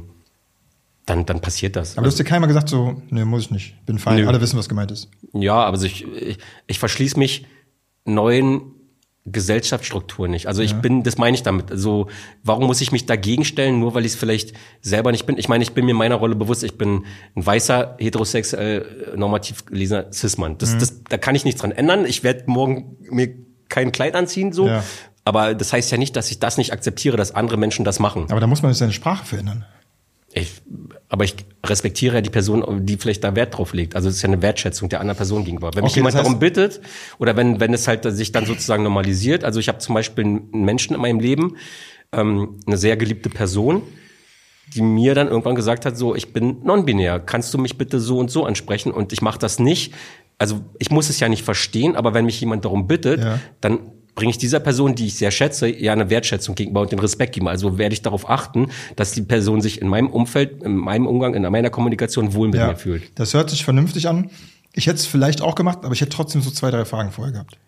dann passiert das. Aber du hast dir keiner gesagt so, nee, muss ich nicht, bin fein, alle wissen, was gemeint ist. Ja, aber ich verschließe mich neuen Gesellschaftsstrukturen nicht. Also das meine ich damit. Also warum muss ich mich dagegen stellen, nur weil ich es vielleicht selber nicht bin? Ich meine, ich bin mir meiner Rolle bewusst, ich bin ein weißer, heterosexuell, normativ gelesener Cis-Mann. Da kann ich nichts dran ändern. Ich werde morgen mir kein Kleid anziehen, so. Ja. Aber das heißt ja nicht, dass ich das nicht akzeptiere, dass andere Menschen das machen. Aber da muss man seine Sprache verändern. Aber ich respektiere ja die Person, die vielleicht da Wert drauf legt. Also es ist ja eine Wertschätzung der anderen Person gegenüber. Wenn mich jemand darum bittet oder wenn es halt sich dann sozusagen normalisiert. Also ich habe zum Beispiel einen Menschen in meinem Leben, eine sehr geliebte Person, die mir dann irgendwann gesagt hat, so, ich bin non-binär, kannst du mich bitte so und so ansprechen? Und ich mache das nicht. Also ich muss es ja nicht verstehen, aber wenn mich jemand darum bittet, dann bringe ich dieser Person, die ich sehr schätze, ja eine Wertschätzung gegenüber und den Respekt geben. Also werde ich darauf achten, dass die Person sich in meinem Umfeld, in meinem Umgang, in meiner Kommunikation wohl mit mir fühlt. Das hört sich vernünftig an. Ich hätte es vielleicht auch gemacht, aber ich hätte trotzdem so 2, 3 Fragen vorher gehabt.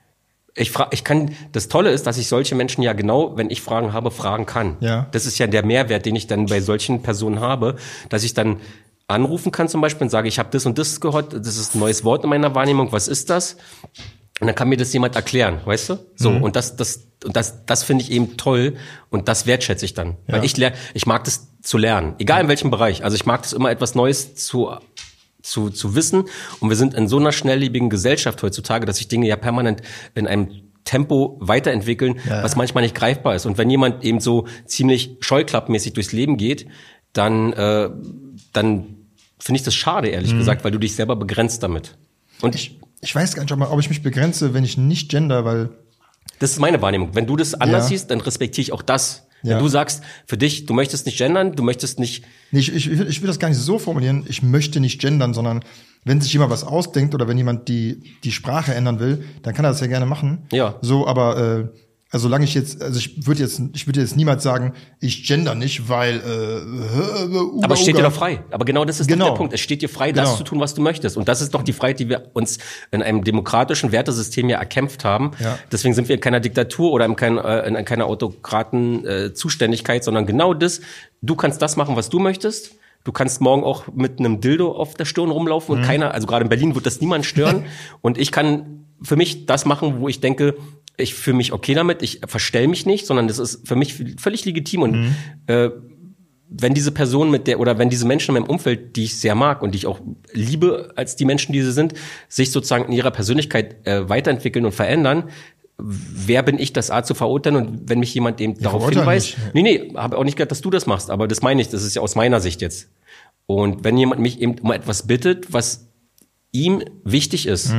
Das Tolle ist, dass ich solche Menschen ja genau, wenn ich Fragen habe, fragen kann. Ja. Das ist ja der Mehrwert, den ich dann bei solchen Personen habe, dass ich dann anrufen kann zum Beispiel und sage, ich habe das und das gehört, das ist ein neues Wort in meiner Wahrnehmung, was ist das? Und dann kann mir das jemand erklären, weißt du? So, und das finde ich eben toll und das wertschätze ich dann. Weil ich mag das zu lernen, egal in welchem Bereich. Also ich mag das immer etwas Neues zu wissen und wir sind in so einer schnelllebigen Gesellschaft heutzutage, dass sich Dinge ja permanent in einem Tempo weiterentwickeln, was manchmal nicht greifbar ist. Und wenn jemand eben so ziemlich scheuklappmäßig durchs Leben geht, dann finde ich das schade, ehrlich gesagt, weil du dich selber begrenzt damit. Und ich weiß gar nicht, ob ich mich begrenze, wenn ich nicht gender, weil... Das ist meine Wahrnehmung. Wenn du das anders siehst, dann respektiere ich auch das. Wenn du sagst, für dich, du möchtest nicht gendern, du möchtest nicht... Nee, ich will das gar nicht so formulieren, ich möchte nicht gendern, sondern wenn sich jemand was ausdenkt oder wenn jemand die Sprache ändern will, dann kann er das ja gerne machen. Ja. So, aber... Also solange ich würde jetzt niemals sagen, ich gender nicht, weil aber es steht dir doch frei. Aber genau das ist doch der Punkt. Es steht dir frei, das zu tun, was du möchtest. Und das ist doch die Freiheit, die wir uns in einem demokratischen Wertesystem ja erkämpft haben. Ja. Deswegen sind wir in keiner Diktatur oder in keiner Autokraten-Zuständigkeit, sondern genau das. Du kannst das machen, was du möchtest. Du kannst morgen auch mit einem Dildo auf der Stirn rumlaufen und also gerade in Berlin wird das niemand stören. Und ich kann für mich das machen, wo ich denke, ich fühle mich okay damit, ich verstell mich nicht, sondern das ist für mich völlig legitim. Und wenn diese Person wenn diese Menschen in meinem Umfeld, die ich sehr mag und die ich auch liebe als die Menschen, die sie sind, sich sozusagen in ihrer Persönlichkeit weiterentwickeln und verändern, wer bin ich, das zu verurteilen? Und wenn mich jemand eben darauf hinweist, habe auch nicht gedacht, dass du das machst, aber das meine ich, das ist ja aus meiner Sicht jetzt. Und wenn jemand mich eben um etwas bittet, was ihm wichtig ist,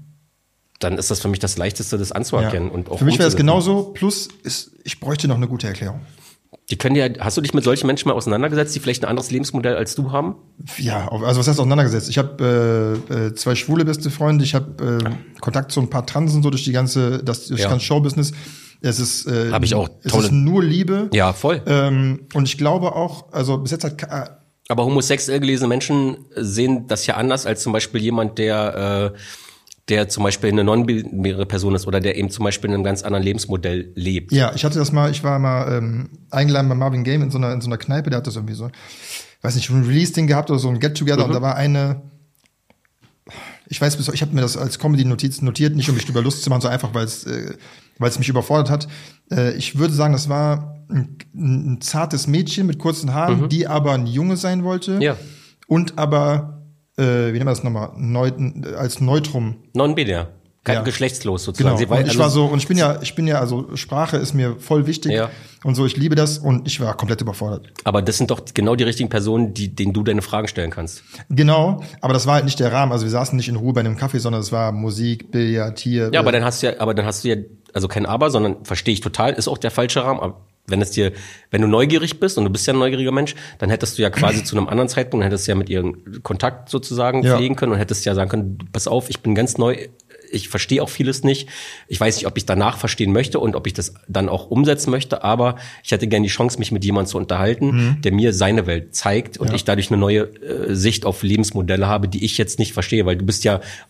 dann ist das für mich das Leichteste, das anzuerkennen. Ja. Und auch für mich wäre es genauso, plus ich bräuchte noch eine gute Erklärung. Hast du dich mit solchen Menschen mal auseinandergesetzt, die vielleicht ein anderes Lebensmodell als du haben? Ja, also was heißt auseinandergesetzt? Ich habe 2 schwule beste Freunde, ich habe Kontakt zu ein paar Transen, so durch das ganze Showbusiness. Es ist, habe ich auch es ist nur Liebe. Ja, voll. Und ich glaube auch, also bis jetzt aber homosexuell gelesene Menschen sehen das ja anders als zum Beispiel jemand, der zum Beispiel eine non-binäre Person ist oder der eben zum Beispiel in einem ganz anderen Lebensmodell lebt. Ja, ich war mal eingeladen bei Marvin Game in so einer Kneipe, der hat das irgendwie so, weiß nicht, ein Release-Ding gehabt oder so ein Get-Together und da war eine, Ich weiß, ich habe mir das als Comedy-Notiz notiert, nicht um mich drüber lustig zu machen, sondern einfach, weil es mich überfordert hat. Ich würde sagen, das war ein zartes Mädchen mit kurzen Haaren, die aber ein Junge sein wollte. Ja. Und aber, wie nennt man das nochmal? Als Neutrum. Non-binär. Geschlechtslos sozusagen. Genau. Und ich bin ja, also Sprache ist mir voll wichtig und so, ich liebe das und ich war komplett überfordert. Aber das sind doch genau die richtigen Personen, denen du deine Fragen stellen kannst. Genau, aber das war halt nicht der Rahmen. Also wir saßen nicht in Ruhe bei einem Kaffee, sondern es war Musik, Billard, hier. Ja, aber dann hast du ja, also kein Aber, sondern verstehe ich total, ist auch der falsche Rahmen. Aber wenn du neugierig bist und du bist ja ein neugieriger Mensch, dann hättest du ja quasi zu einem anderen Zeitpunkt, hättest ja mit ihren Kontakt sozusagen pflegen können und hättest ja sagen können, pass auf, ich bin ganz neu, ich verstehe auch vieles nicht. Ich weiß nicht, ob ich danach verstehen möchte und ob ich das dann auch umsetzen möchte, aber ich hätte gerne die Chance, mich mit jemandem zu unterhalten, der mir seine Welt zeigt und ich dadurch eine neue Sicht auf Lebensmodelle habe, die ich jetzt nicht verstehe, weil du bist,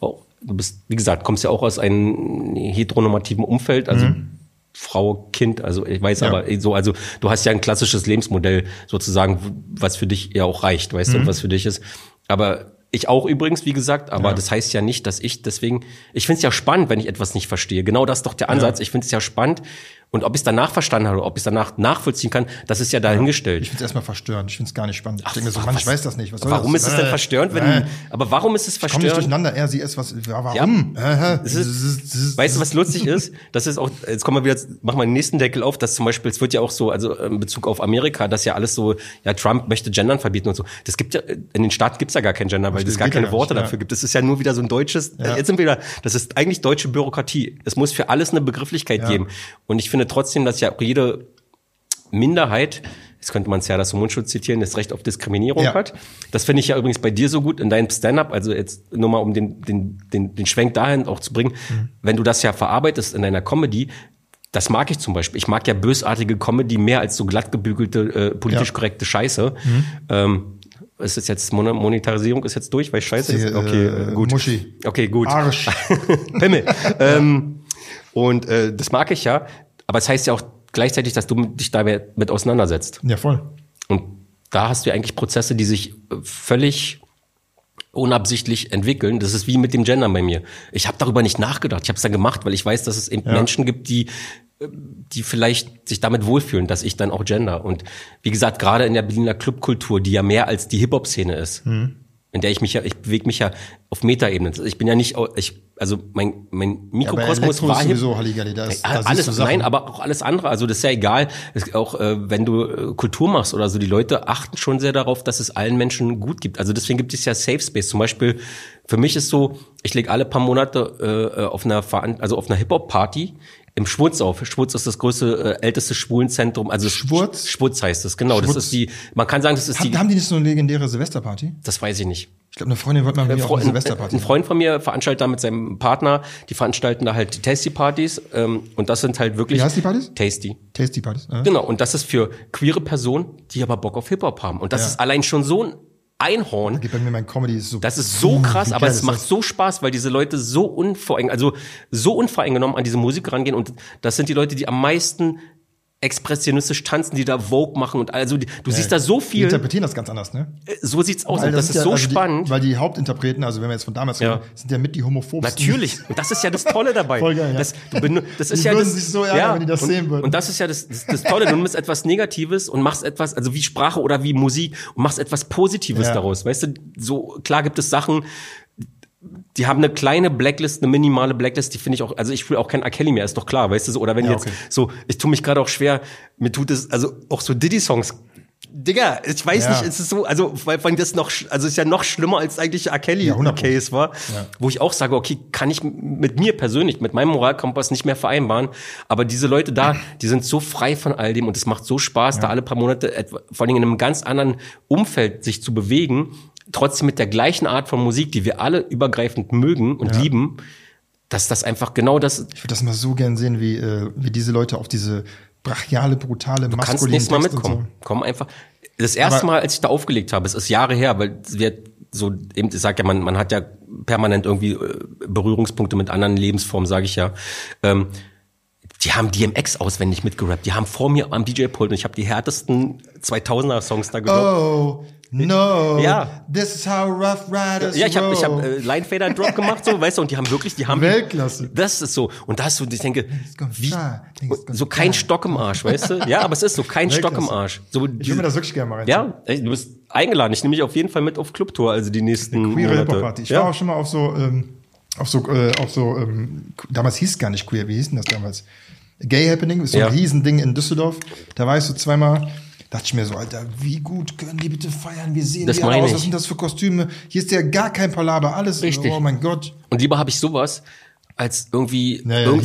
wie gesagt, kommst ja auch aus einem heteronormativen Umfeld, also Frau, Kind, also ich weiß aber so, also du hast ja ein klassisches Lebensmodell sozusagen, was für dich ja auch reicht, weißt du, und was für dich ist. Aber ich auch übrigens, wie gesagt, aber das heißt ja nicht, dass ich deswegen, ich finde es ja spannend, wenn ich etwas nicht verstehe. Genau das ist doch der Ansatz. Ich finde es ja spannend. Und ob ich es danach verstanden habe oder ob ich es danach nachvollziehen kann, das ist ja dahingestellt. Ich finde es erstmal verstörend. Ich finde es gar nicht spannend. Ich denke mir so, Mann, ich weiß das nicht. Was soll warum das? ist es denn verstörend? Aber warum ist es verstörend? Komm nicht durcheinander. Er, sie, es, was, warum? Weißt du, was lustig ist? Das ist auch, jetzt kommen wir wieder, machen wir den nächsten Deckel auf, dass zum Beispiel, es wird ja auch so, also in Bezug auf Amerika, dass ja alles so, ja, Trump möchte Gendern verbieten und so. Das gibt ja, in den Staaten gibt's ja gar kein Gender, weil es gar keine Worte dafür gibt. Das ist ja nur wieder so ein deutsches, jetzt sind wir wieder, das ist eigentlich deutsche Bürokratie. Es muss für alles eine Begrifflichkeit geben. Und ich finde trotzdem, dass ja auch jede Minderheit, jetzt könnte man Serdar Somuncu zitieren, das Recht auf Diskriminierung hat. Das finde ich ja übrigens bei dir so gut in deinem Stand-up, also jetzt nur mal um den Schwenk dahin auch zu bringen, wenn du das ja verarbeitest in deiner Comedy, das mag ich zum Beispiel. Ich mag ja bösartige Comedy mehr als so glatt gebügelte, politisch korrekte Scheiße. Ist es jetzt, Monetarisierung ist jetzt durch, weil Scheiße ist? Okay, gut. Muschi. Okay, gut. Arsch. Pimmel. Und das mag ich ja. Aber es heißt ja auch gleichzeitig, dass du dich damit auseinandersetzt. Ja, voll. Und da hast du ja eigentlich Prozesse, die sich völlig unabsichtlich entwickeln. Das ist wie mit dem Gender bei mir. Ich habe darüber nicht nachgedacht. Ich habe es dann gemacht, weil ich weiß, dass es eben Menschen gibt, die vielleicht sich damit wohlfühlen, dass ich dann auch gender. Und wie gesagt, gerade in der Berliner Clubkultur, die ja mehr als die Hip-Hop-Szene ist, in der ich bewege mich ja auf Metaebene. Ich bin ja nicht, also mein Mikrokosmos war sowieso Halligalli, da alles, nein, aber auch alles andere. Also das ist ja egal. Auch wenn du Kultur machst oder so, die Leute achten schon sehr darauf, dass es allen Menschen gut gibt. Also deswegen gibt es ja Safe Space. Zum Beispiel für mich ist so, ich lege alle paar Monate auf einer Hip-Hop-Party im Schwurz auf. Schwurz ist das größte, älteste Schwulenzentrum. Also Schwurz? Schwurz heißt es, genau. Schwurz. Das ist man kann sagen, das ist Haben die nicht so eine legendäre Silvesterparty? Das weiß ich nicht. Ich glaube, eine Freundin wollte mal mit mir auf eine Silvesterparty. Ein Freund von mir veranstaltet da mit seinem Partner, die veranstalten da halt die Tasty-Partys. Und das sind halt wirklich... Wie heißt die Partys? Tasty-Partys. Genau, und das ist für queere Personen, die aber Bock auf Hip-Hop haben. Und das ist allein schon so ein Einhorn. Geht bei mir mein Comedy ist so. Das ist so krass, aber es macht so Spaß, weil diese Leute so unvoreingenommen an diese Musik rangehen und das sind die Leute, die am meisten expressionistisch tanzen, die da Vogue machen und also du siehst da so viel. Die interpretieren das ganz anders, ne? So sieht's aus. Weil und das ist so also spannend. Weil die Hauptinterpreten, also wenn wir jetzt von damals reden, sind ja mit die homophobsten. Natürlich. Und das ist ja das Tolle dabei. Voll geil, ja. Das ist die ja würden das, sich so ärgern, wenn die das sehen würden. Und das ist ja das Tolle. Du nimmst etwas Negatives und machst etwas, also wie Sprache oder wie Musik und machst etwas Positives daraus. Weißt du, so klar gibt es Sachen, die haben eine kleine Blacklist, eine minimale Blacklist, die finde ich auch, also ich fühle auch kein R. Kelly mehr, ist doch klar, weißt du, so, oder wenn jetzt so, ich tue mich gerade auch schwer, mir tut es, also auch so Diddy-Songs, Digga, ich weiß nicht, es ist so, also, weil das noch, also ist ja noch schlimmer als eigentlich R. Kelly-Case war, wo ich auch sage, okay, kann ich mit mir persönlich, mit meinem Moralkompass nicht mehr vereinbaren, aber diese Leute da, die sind so frei von all dem und es macht so Spaß, da alle paar Monate, vor allem in einem ganz anderen Umfeld sich zu bewegen, trotzdem mit der gleichen Art von Musik, die wir alle übergreifend mögen und lieben, dass das einfach genau das... Ich würde das mal so gern sehen, wie diese Leute auf diese brachiale, brutale, maskuline... Du kannst nächstes Mal mitkommen. So. Komm einfach. Das erste Mal, als ich da aufgelegt habe, es ist Jahre her, weil wir so eben, ich sag ja, man hat ja permanent irgendwie Berührungspunkte mit anderen Lebensformen, sage ich ja. Die haben DMX auswendig mitgerappt. Die haben vor mir am DJ-Pult und ich habe die härtesten 2000er-Songs da gehört. Oh, No, ja. This is how Rough Riders Ja, ich roll. hab Linefader Drop gemacht, so, weißt du, und die haben Weltklasse. Das ist so. Und da hast du, ich denke, so kein Stock im Arsch, weißt du? Ja, aber es ist so kein Stock im Arsch. So, Ich will mir das wirklich gerne mal rein. Ja, ey, du bist eingeladen. Ich nehme dich auf jeden Fall mit auf Clubtour, also die nächsten Queere Monate. Hip-Hop-Party. Ich war auch schon mal auf damals hieß es gar nicht queer, wie hieß denn das damals? Gay Happening, ist so ein Riesending in Düsseldorf. Da war ich so zweimal, dachte ich mir so, Alter, wie gut können die bitte feiern? Wie sehen die aus? Was sind das für Kostüme? Hier ist ja gar kein Palaber, alles. Richtig. Oh mein Gott. Und lieber habe ich sowas, als irgendwie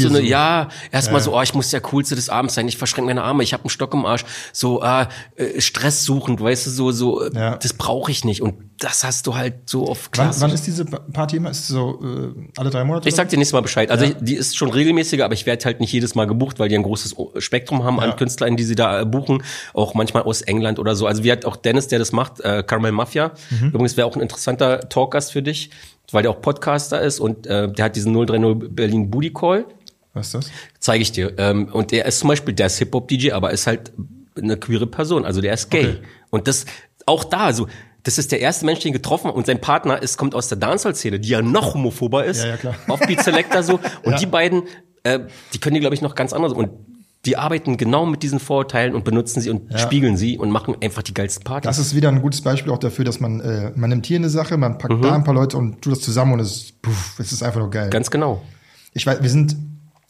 erstmal so, ich muss der Coolste des Abends sein, ich verschränke meine Arme, ich habe einen Stock im Arsch, so Stress suchend, weißt du, das brauche ich nicht. Und das hast du halt so auf Klasse. Wann ist diese Party immer? Ist es so alle 3 Monate? Ich sag dir nächstes Mal Bescheid. Also die ist schon regelmäßiger, aber ich werde halt nicht jedes Mal gebucht, weil die ein großes Spektrum haben an KünstlerInnen, die sie da buchen, auch manchmal aus England oder so. Also wie hat auch Dennis, der das macht, Caramel Mafia. Übrigens wäre auch ein interessanter Talkgast für dich, weil der auch Podcaster ist und der hat diesen 030 Berlin Booty Call. Was ist das? Zeige ich dir. Und der ist zum Beispiel, der ist Hip-Hop-DJ, aber ist halt eine queere Person, also der ist gay. Okay. Und das, auch da, also das ist der erste Mensch, den getroffen und sein Partner kommt aus der Dancehall-Szene, die ja noch homophober ist. Ja, klar. Offbeat Selector so. Und die beiden, die können die, glaube ich, noch ganz anders. Und die arbeiten genau mit diesen Vorurteilen und benutzen sie und spiegeln sie und machen einfach die geilsten Partys. Das ist wieder ein gutes Beispiel auch dafür, dass man nimmt hier eine Sache, man packt da ein paar Leute und tut das zusammen und es ist einfach nur geil. Ganz genau. Ich weiß, wir sind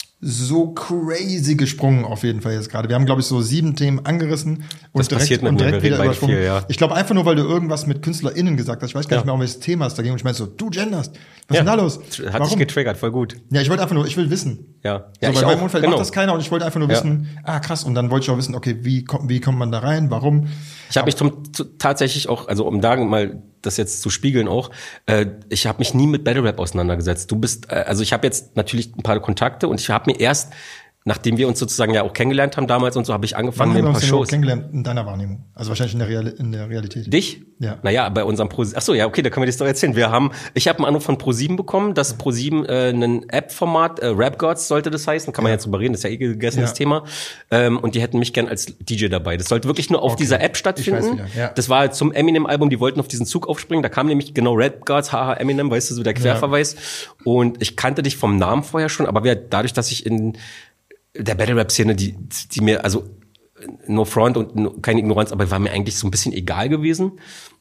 so crazy gesprungen auf jeden Fall jetzt gerade. Wir haben, glaube ich, so 7 Themen angerissen und direkt wieder übersprungen. Ich glaube einfach nur, weil du irgendwas mit KünstlerInnen gesagt hast. Ich weiß gar nicht mehr, um welches Thema es da ging. Und ich meinte so, du genderst. Was ist denn da los? Hat dich getriggert, voll gut. Ja, ich will wissen. Ja. So, bei meinem Umfeld macht das keiner und ich wollte einfach nur wissen, krass. Und dann wollte ich auch wissen, okay, wie kommt man da rein? Warum? Ich habe mich tatsächlich auch, also um da mal das jetzt zu spiegeln auch, ich habe mich nie mit Battle Rap auseinandergesetzt. Du bist, also ich habe jetzt natürlich ein paar Kontakte und ich habe mir erst, nachdem wir uns sozusagen ja auch kennengelernt haben damals und so, habe ich angefangen mit ein paar Shows. Kennengelernt in deiner Wahrnehmung? Also wahrscheinlich in der Realität. Dich? Ja. Naja, bei unserem ProSieben. Achso, ja, okay, da können wir die Story erzählen. Ich habe einen Anruf von ProSieben bekommen, dass ProSieben ein App-Format, Rap Gods sollte das heißen, kann man jetzt drüber reden, das ist ja gegessenes Thema. Und die hätten mich gern als DJ dabei. Das sollte wirklich nur auf dieser App stattfinden. Das war zum Eminem-Album, die wollten auf diesen Zug aufspringen, da kam nämlich genau Rap Gods, haha, Eminem, weißt du, so der Querverweis. Und ich kannte dich vom Namen vorher schon, aber dadurch, dass ich in der Battle-Rap-Szene, die mir, also no front und keine Ignoranz, aber war mir eigentlich so ein bisschen egal gewesen.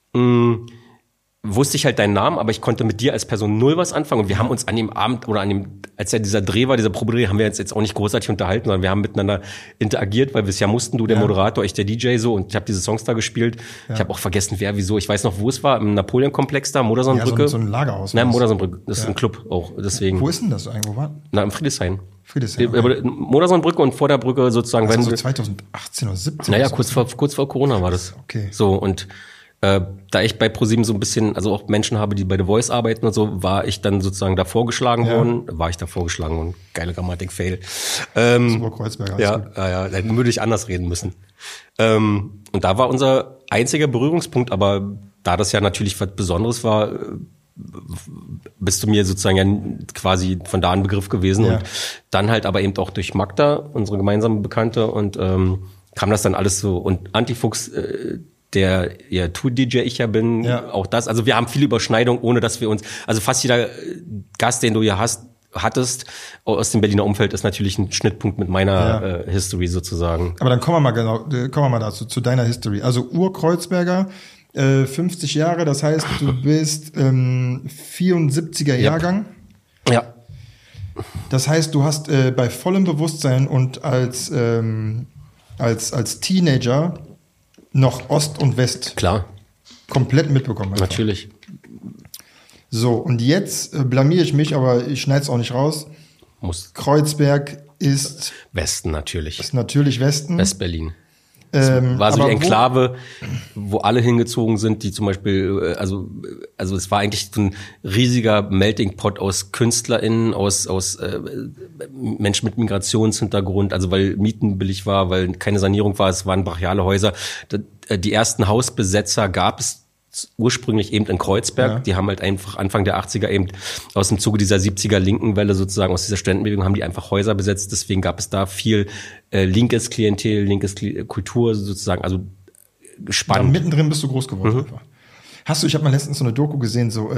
Wusste ich halt deinen Namen, aber ich konnte mit dir als Person null was anfangen. Und wir haben uns an dem Abend oder als ja dieser Dreh war, dieser Probedreh, haben wir uns jetzt auch nicht großartig unterhalten, sondern wir haben miteinander interagiert, weil wir es ja mussten, du der Moderator, ich der DJ so, und ich habe diese Songs da gespielt. Ja. Ich habe auch vergessen, wer, wieso. Ich weiß noch, wo es war, im Napoleon-Komplex da, Modersohnbrücke. Ja, so ein Lagerhaus. Nein, Modersohnbrücke, das ist ein Club auch, deswegen. Wo ist denn das eigentlich? Wo war? Na, im Friedrichshain. Okay. Modersohnbrücke und vor der Brücke sozusagen. Also so 2018 oder 17? Naja, kurz vor Corona war das. Okay. So, und da ich bei ProSieben so ein bisschen, also auch Menschen habe, die bei The Voice arbeiten und so, war ich dann sozusagen da vorgeschlagen worden. Geile Grammatik-Fail. Super Kreuzberger. Ja, dann würde ich anders reden müssen. Und da war unser einziger Berührungspunkt, aber da das ja natürlich was Besonderes war, bist du mir sozusagen ja quasi von da ein Begriff gewesen. Und dann halt aber eben auch durch Magda, unsere gemeinsame Bekannte, und kam das dann alles so. Und Antifuchs, der ja Tour-DJ ich ja bin, auch das. Also wir haben viele Überschneidungen, ohne dass wir uns, also fast jeder Gast, den du hier hattest aus dem Berliner Umfeld, ist natürlich ein Schnittpunkt mit meiner History sozusagen. Aber dann kommen wir mal dazu, zu deiner History. Also Ur-Kreuzberger, 50 Jahre, das heißt, du bist 74er Jahrgang. Ja. Das heißt, du hast bei vollem Bewusstsein und als Teenager noch Ost und West komplett mitbekommen. Einfach. Natürlich. So, und jetzt blamiere ich mich, aber ich schneide es auch nicht raus. Kreuzberg ist Westen natürlich. Ist natürlich Westen. Westberlin. War so die Enklave, wo alle hingezogen sind, die zum Beispiel, also es war eigentlich so ein riesiger Melting Pot aus KünstlerInnen, aus Menschen mit Migrationshintergrund, also weil Mieten billig war, weil keine Sanierung war, es waren brachiale Häuser. Die ersten Hausbesetzer gab es ursprünglich eben in Kreuzberg. Die haben halt einfach Anfang der 80er eben aus dem Zuge dieser 70er linken Welle sozusagen, aus dieser Studentenbewegung, haben die einfach Häuser besetzt. Deswegen gab es da viel linkes Klientel, Kultur sozusagen, also spannend. Mittendrin bist du groß geworden einfach. Ich habe mal letztens so eine Doku gesehen, so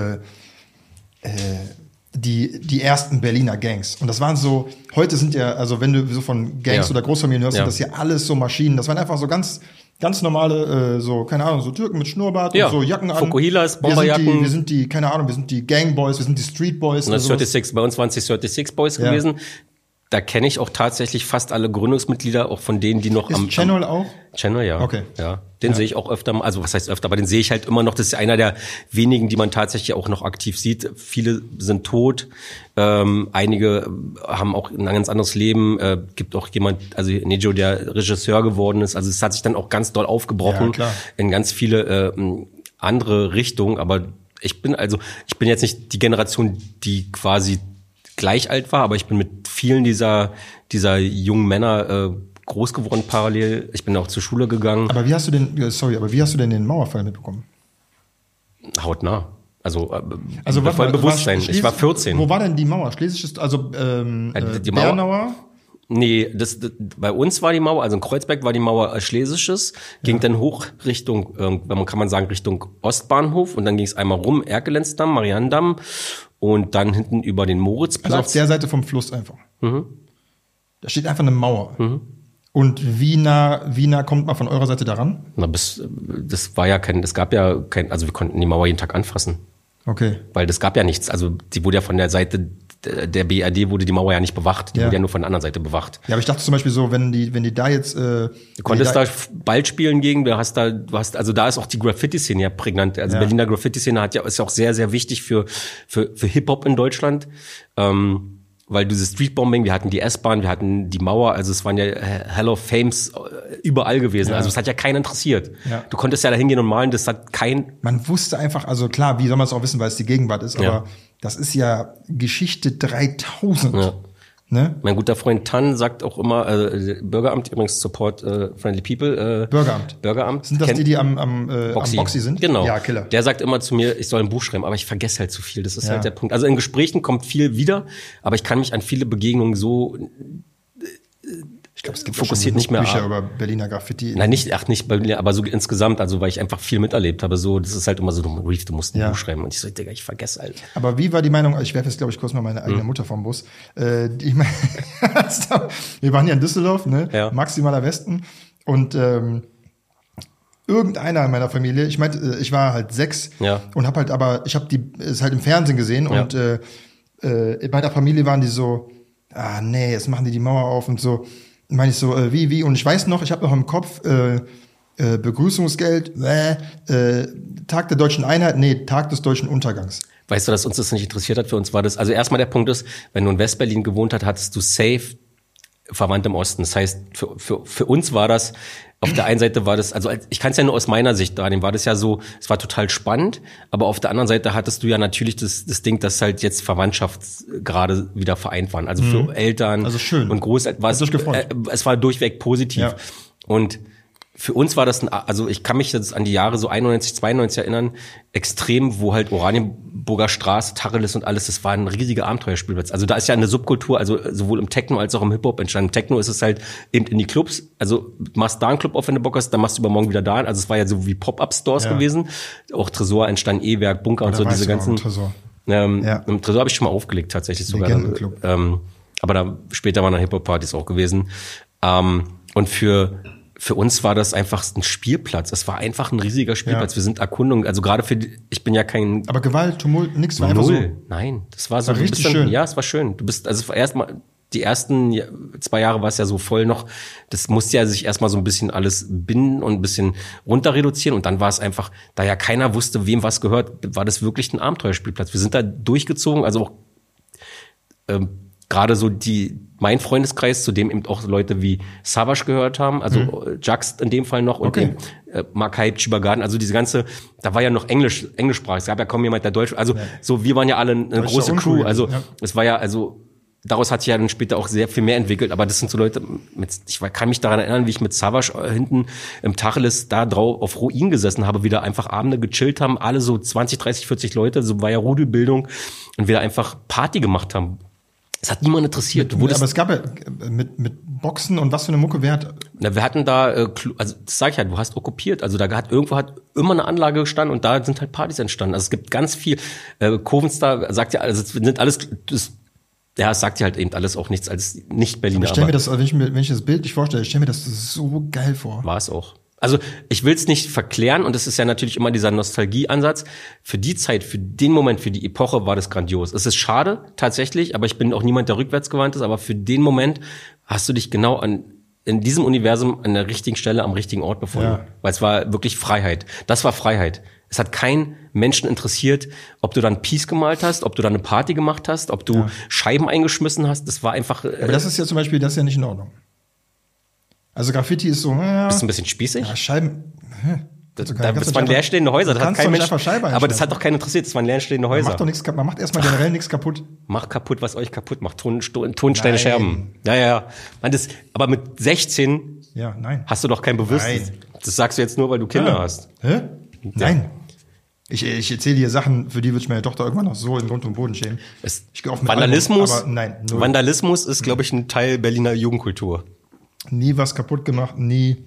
die ersten Berliner Gangs. Und das waren so, heute sind ja, also wenn du so von Gangs oder Großfamilien hörst, sind das ja alles so Maschinen. Das waren einfach so ganz normale, so, keine Ahnung, so Türken mit Schnurrbart und so Jacken an. Fukuhilas, Bomberjacken. Wir sind die, keine Ahnung, wir sind die Gangboys, wir sind die Street Boys. Und das 36, bei uns waren es die 36 Boys gewesen. Da kenne ich auch tatsächlich fast alle Gründungsmitglieder, auch von denen, die noch Ist Channel auch? Channel, ja. Okay. Ja. Den sehe ich auch öfter mal, also was heißt öfter, aber den sehe ich halt immer noch. Das ist einer der wenigen, die man tatsächlich auch noch aktiv sieht. Viele sind tot. Einige haben auch ein ganz anderes Leben. Gibt auch jemand, also Nejo, der Regisseur geworden ist. Also es hat sich dann auch ganz doll aufgebrochen in ganz viele andere Richtungen. Aber ich bin jetzt nicht die Generation, die quasi gleich alt war, aber ich bin mit vielen dieser jungen Männer groß geworden parallel. Ich bin auch zur Schule gegangen. Aber wie hast du denn den Mauerfall mitbekommen? Hautnah. Also voll Bewusstsein. Ich war 14. Wo war denn die Mauer? Schlesisches, also die Bernauer? Nee, bei uns war die Mauer, also in Kreuzberg war die Mauer Schlesisches, ging dann hoch Richtung, kann man sagen, Richtung Ostbahnhof und dann ging es einmal rum, Erkelenzdamm, Marianendamm und dann hinten über den Moritzplatz. Also auf der Seite vom Fluss einfach. Da steht einfach eine Mauer. Und wie nah kommt man von eurer Seite daran? Also wir konnten die Mauer jeden Tag anfassen. Okay. Weil das gab ja nichts, also die wurde ja von der Seite der BRD wurde die Mauer ja nicht bewacht, die wurde ja nur von der anderen Seite bewacht. Ja, aber ich dachte zum Beispiel so, wenn die da jetzt du konntest da Ball spielen gegen, also da ist auch die Graffiti-Szene ja prägnant. Also Berliner Graffiti-Szene ist ja auch sehr, sehr wichtig für Hip-Hop in Deutschland. Weil dieses Streetbombing, wir hatten die S-Bahn, wir hatten die Mauer, also es waren ja Hall of Fames überall gewesen. Also es hat ja keinen interessiert. Ja. Du konntest ja da hingehen und malen, das hat Man wusste einfach, also klar, wie soll man es auch wissen, weil es die Gegenwart ist, aber das ist ja Geschichte 3000. Ja. Ne? Mein guter Freund Tan sagt auch immer, Bürgeramt, übrigens Support Friendly People. Bürgeramt. Sind das die am Boxy sind? Genau. Ja, Killer. Der sagt immer zu mir, ich soll ein Buch schreiben, aber ich vergesse halt zu viel. Das ist halt der Punkt. Also in Gesprächen kommt viel wieder, aber ich kann mich an viele Begegnungen so ich glaube, es gibt fokussiert nicht mehr Bücher über Berliner Graffiti. Nein, nicht Berliner, aber so insgesamt, also weil ich einfach viel miterlebt habe. So, das ist halt immer so, du musst ein Buch schreiben. Und ich so, Digga, ich vergesse halt. Aber wie war die Meinung, ich werfe jetzt, glaube ich, kurz mal meine eigene Mutter vom Bus. Wir waren ja in Düsseldorf, ne? Ja. Maximaler Westen. Und irgendeiner in meiner Familie, ich war halt 6 und ich habe es halt im Fernsehen gesehen und bei der Familie waren die so, nee, jetzt machen die Mauer auf und so. Meine ich so, wie? Und ich weiß noch, ich habe noch im Kopf Begrüßungsgeld, Tag der deutschen Einheit, Tag des deutschen Untergangs. Weißt du, dass uns das nicht interessiert hat? Für uns war das, also erstmal der Punkt ist, wenn du in Westberlin gewohnt hast, hattest du safe Verwandte im Osten. Das heißt, für uns war das, auf der einen Seite war das, also ich kann es ja nur aus meiner Sicht wahrnehmen, war das ja so, es war total spannend, aber auf der anderen Seite hattest du ja natürlich das Ding, dass halt jetzt Verwandtschaft gerade wieder vereint waren. Also für Eltern also schön. Und Großeltern war es war durchweg positiv. Ja. Und für uns war das also ich kann mich jetzt an die Jahre so 91, 92 erinnern, extrem, wo halt Oranienburger Straße, Tacheles und alles, das war ein riesiger Abenteuerspielplatz. Also da ist ja eine Subkultur, also sowohl im Techno als auch im Hip-Hop entstanden. Im Techno ist es halt eben in die Clubs, also du machst da einen Club auf, wenn du Bock hast, dann machst du übermorgen wieder da. Also es war ja so wie Pop-Up-Stores gewesen. Auch Tresor entstanden, E-Werk, Bunker und so, diese ganzen. Tresor. Im Tresor habe ich schon mal aufgelegt, tatsächlich sogar. Aber da später waren dann Hip-Hop-Partys auch gewesen. Und für uns war das einfach ein Spielplatz. Es war einfach ein riesiger Spielplatz. Wir sind Erkundung, also gerade ich bin ja kein... Aber Gewalt, Tumult, nichts war einfach so. Nein, das war so. War richtig schön. Ja, es war schön. Die ersten 2 Jahre war es ja so voll noch, das musste ja sich erstmal so ein bisschen alles binden und ein bisschen runter reduzieren und dann war es einfach, da ja keiner wusste, wem was gehört, war das wirklich ein Abenteuerspielplatz. Wir sind da durchgezogen, also auch gerade so mein Freundeskreis, zu dem eben auch Leute wie Savage gehört haben, also Jax in dem Fall noch und Mark Hype, Chibagarden, also diese ganze, da war ja noch englischsprachig, es gab ja kaum jemand, der Deutsch, also so, wir waren ja alle eine große Crew, also es war ja, also daraus hat sich ja dann später auch sehr viel mehr entwickelt, aber das sind so Leute, ich kann mich daran erinnern, wie ich mit Savage hinten im Tacheles da drauf auf Ruin gesessen habe, wieder einfach Abende gechillt haben, alle so 20, 30, 40 Leute, so war ja Rudelbildung und wir da einfach Party gemacht haben. Es hat niemand interessiert. Aber es gab ja mit Boxen und was für eine Mucke, wer hat... Na, wir hatten da, also das sag ich halt, du hast okkupiert, also irgendwo hat immer eine Anlage gestanden und da sind halt Partys entstanden. Also es gibt ganz viel, Kovenstar sagt ja, also es sind alles, es sagt ja halt eben alles auch nichts als Nicht-Berliner. Ich stelle mir das, also wenn ich das Bild nicht vorstelle, ich stelle mir das so geil vor. War es auch. Also ich will es nicht verklären und es ist ja natürlich immer dieser Nostalgieansatz. Für die Zeit, für den Moment, für die Epoche war das grandios. Es ist schade, tatsächlich, aber ich bin auch niemand, der rückwärtsgewandt ist, aber für den Moment hast du dich genau in diesem Universum an der richtigen Stelle, am richtigen Ort befunden. Ja. Weil es war wirklich Freiheit. Das war Freiheit. Es hat keinen Menschen interessiert, ob du dann Peace gemalt hast, ob du dann eine Party gemacht hast, ob du Scheiben eingeschmissen hast. Das war einfach... Aber das ist ja zum Beispiel, das ist ja nicht in Ordnung. Also Graffiti ist so... Bist du ein bisschen spießig? Ja, Scheiben... Das waren leerstehende Häuser. Das hat kein Mensch, aber das hat doch keinen interessiert. Das waren leerstehende Häuser. Man macht doch nichts kaputt. Man macht erstmal generell nichts kaputt. Macht kaputt, was euch kaputt macht. Tonsteine, Scherben. Ja. Aber mit 16 hast du doch kein Bewusstsein. Nein. Das sagst du jetzt nur, weil du Kinder hast. Hä? Nein. Ich erzähle hier Sachen, für die würde ich meine Tochter irgendwann noch so in Grund und Boden schämen. Ich gehe auf Vandalismus, Album, aber nein. Vandalismus ist, glaube ich, ein Teil Berliner Jugendkultur. Nie was kaputt gemacht, nie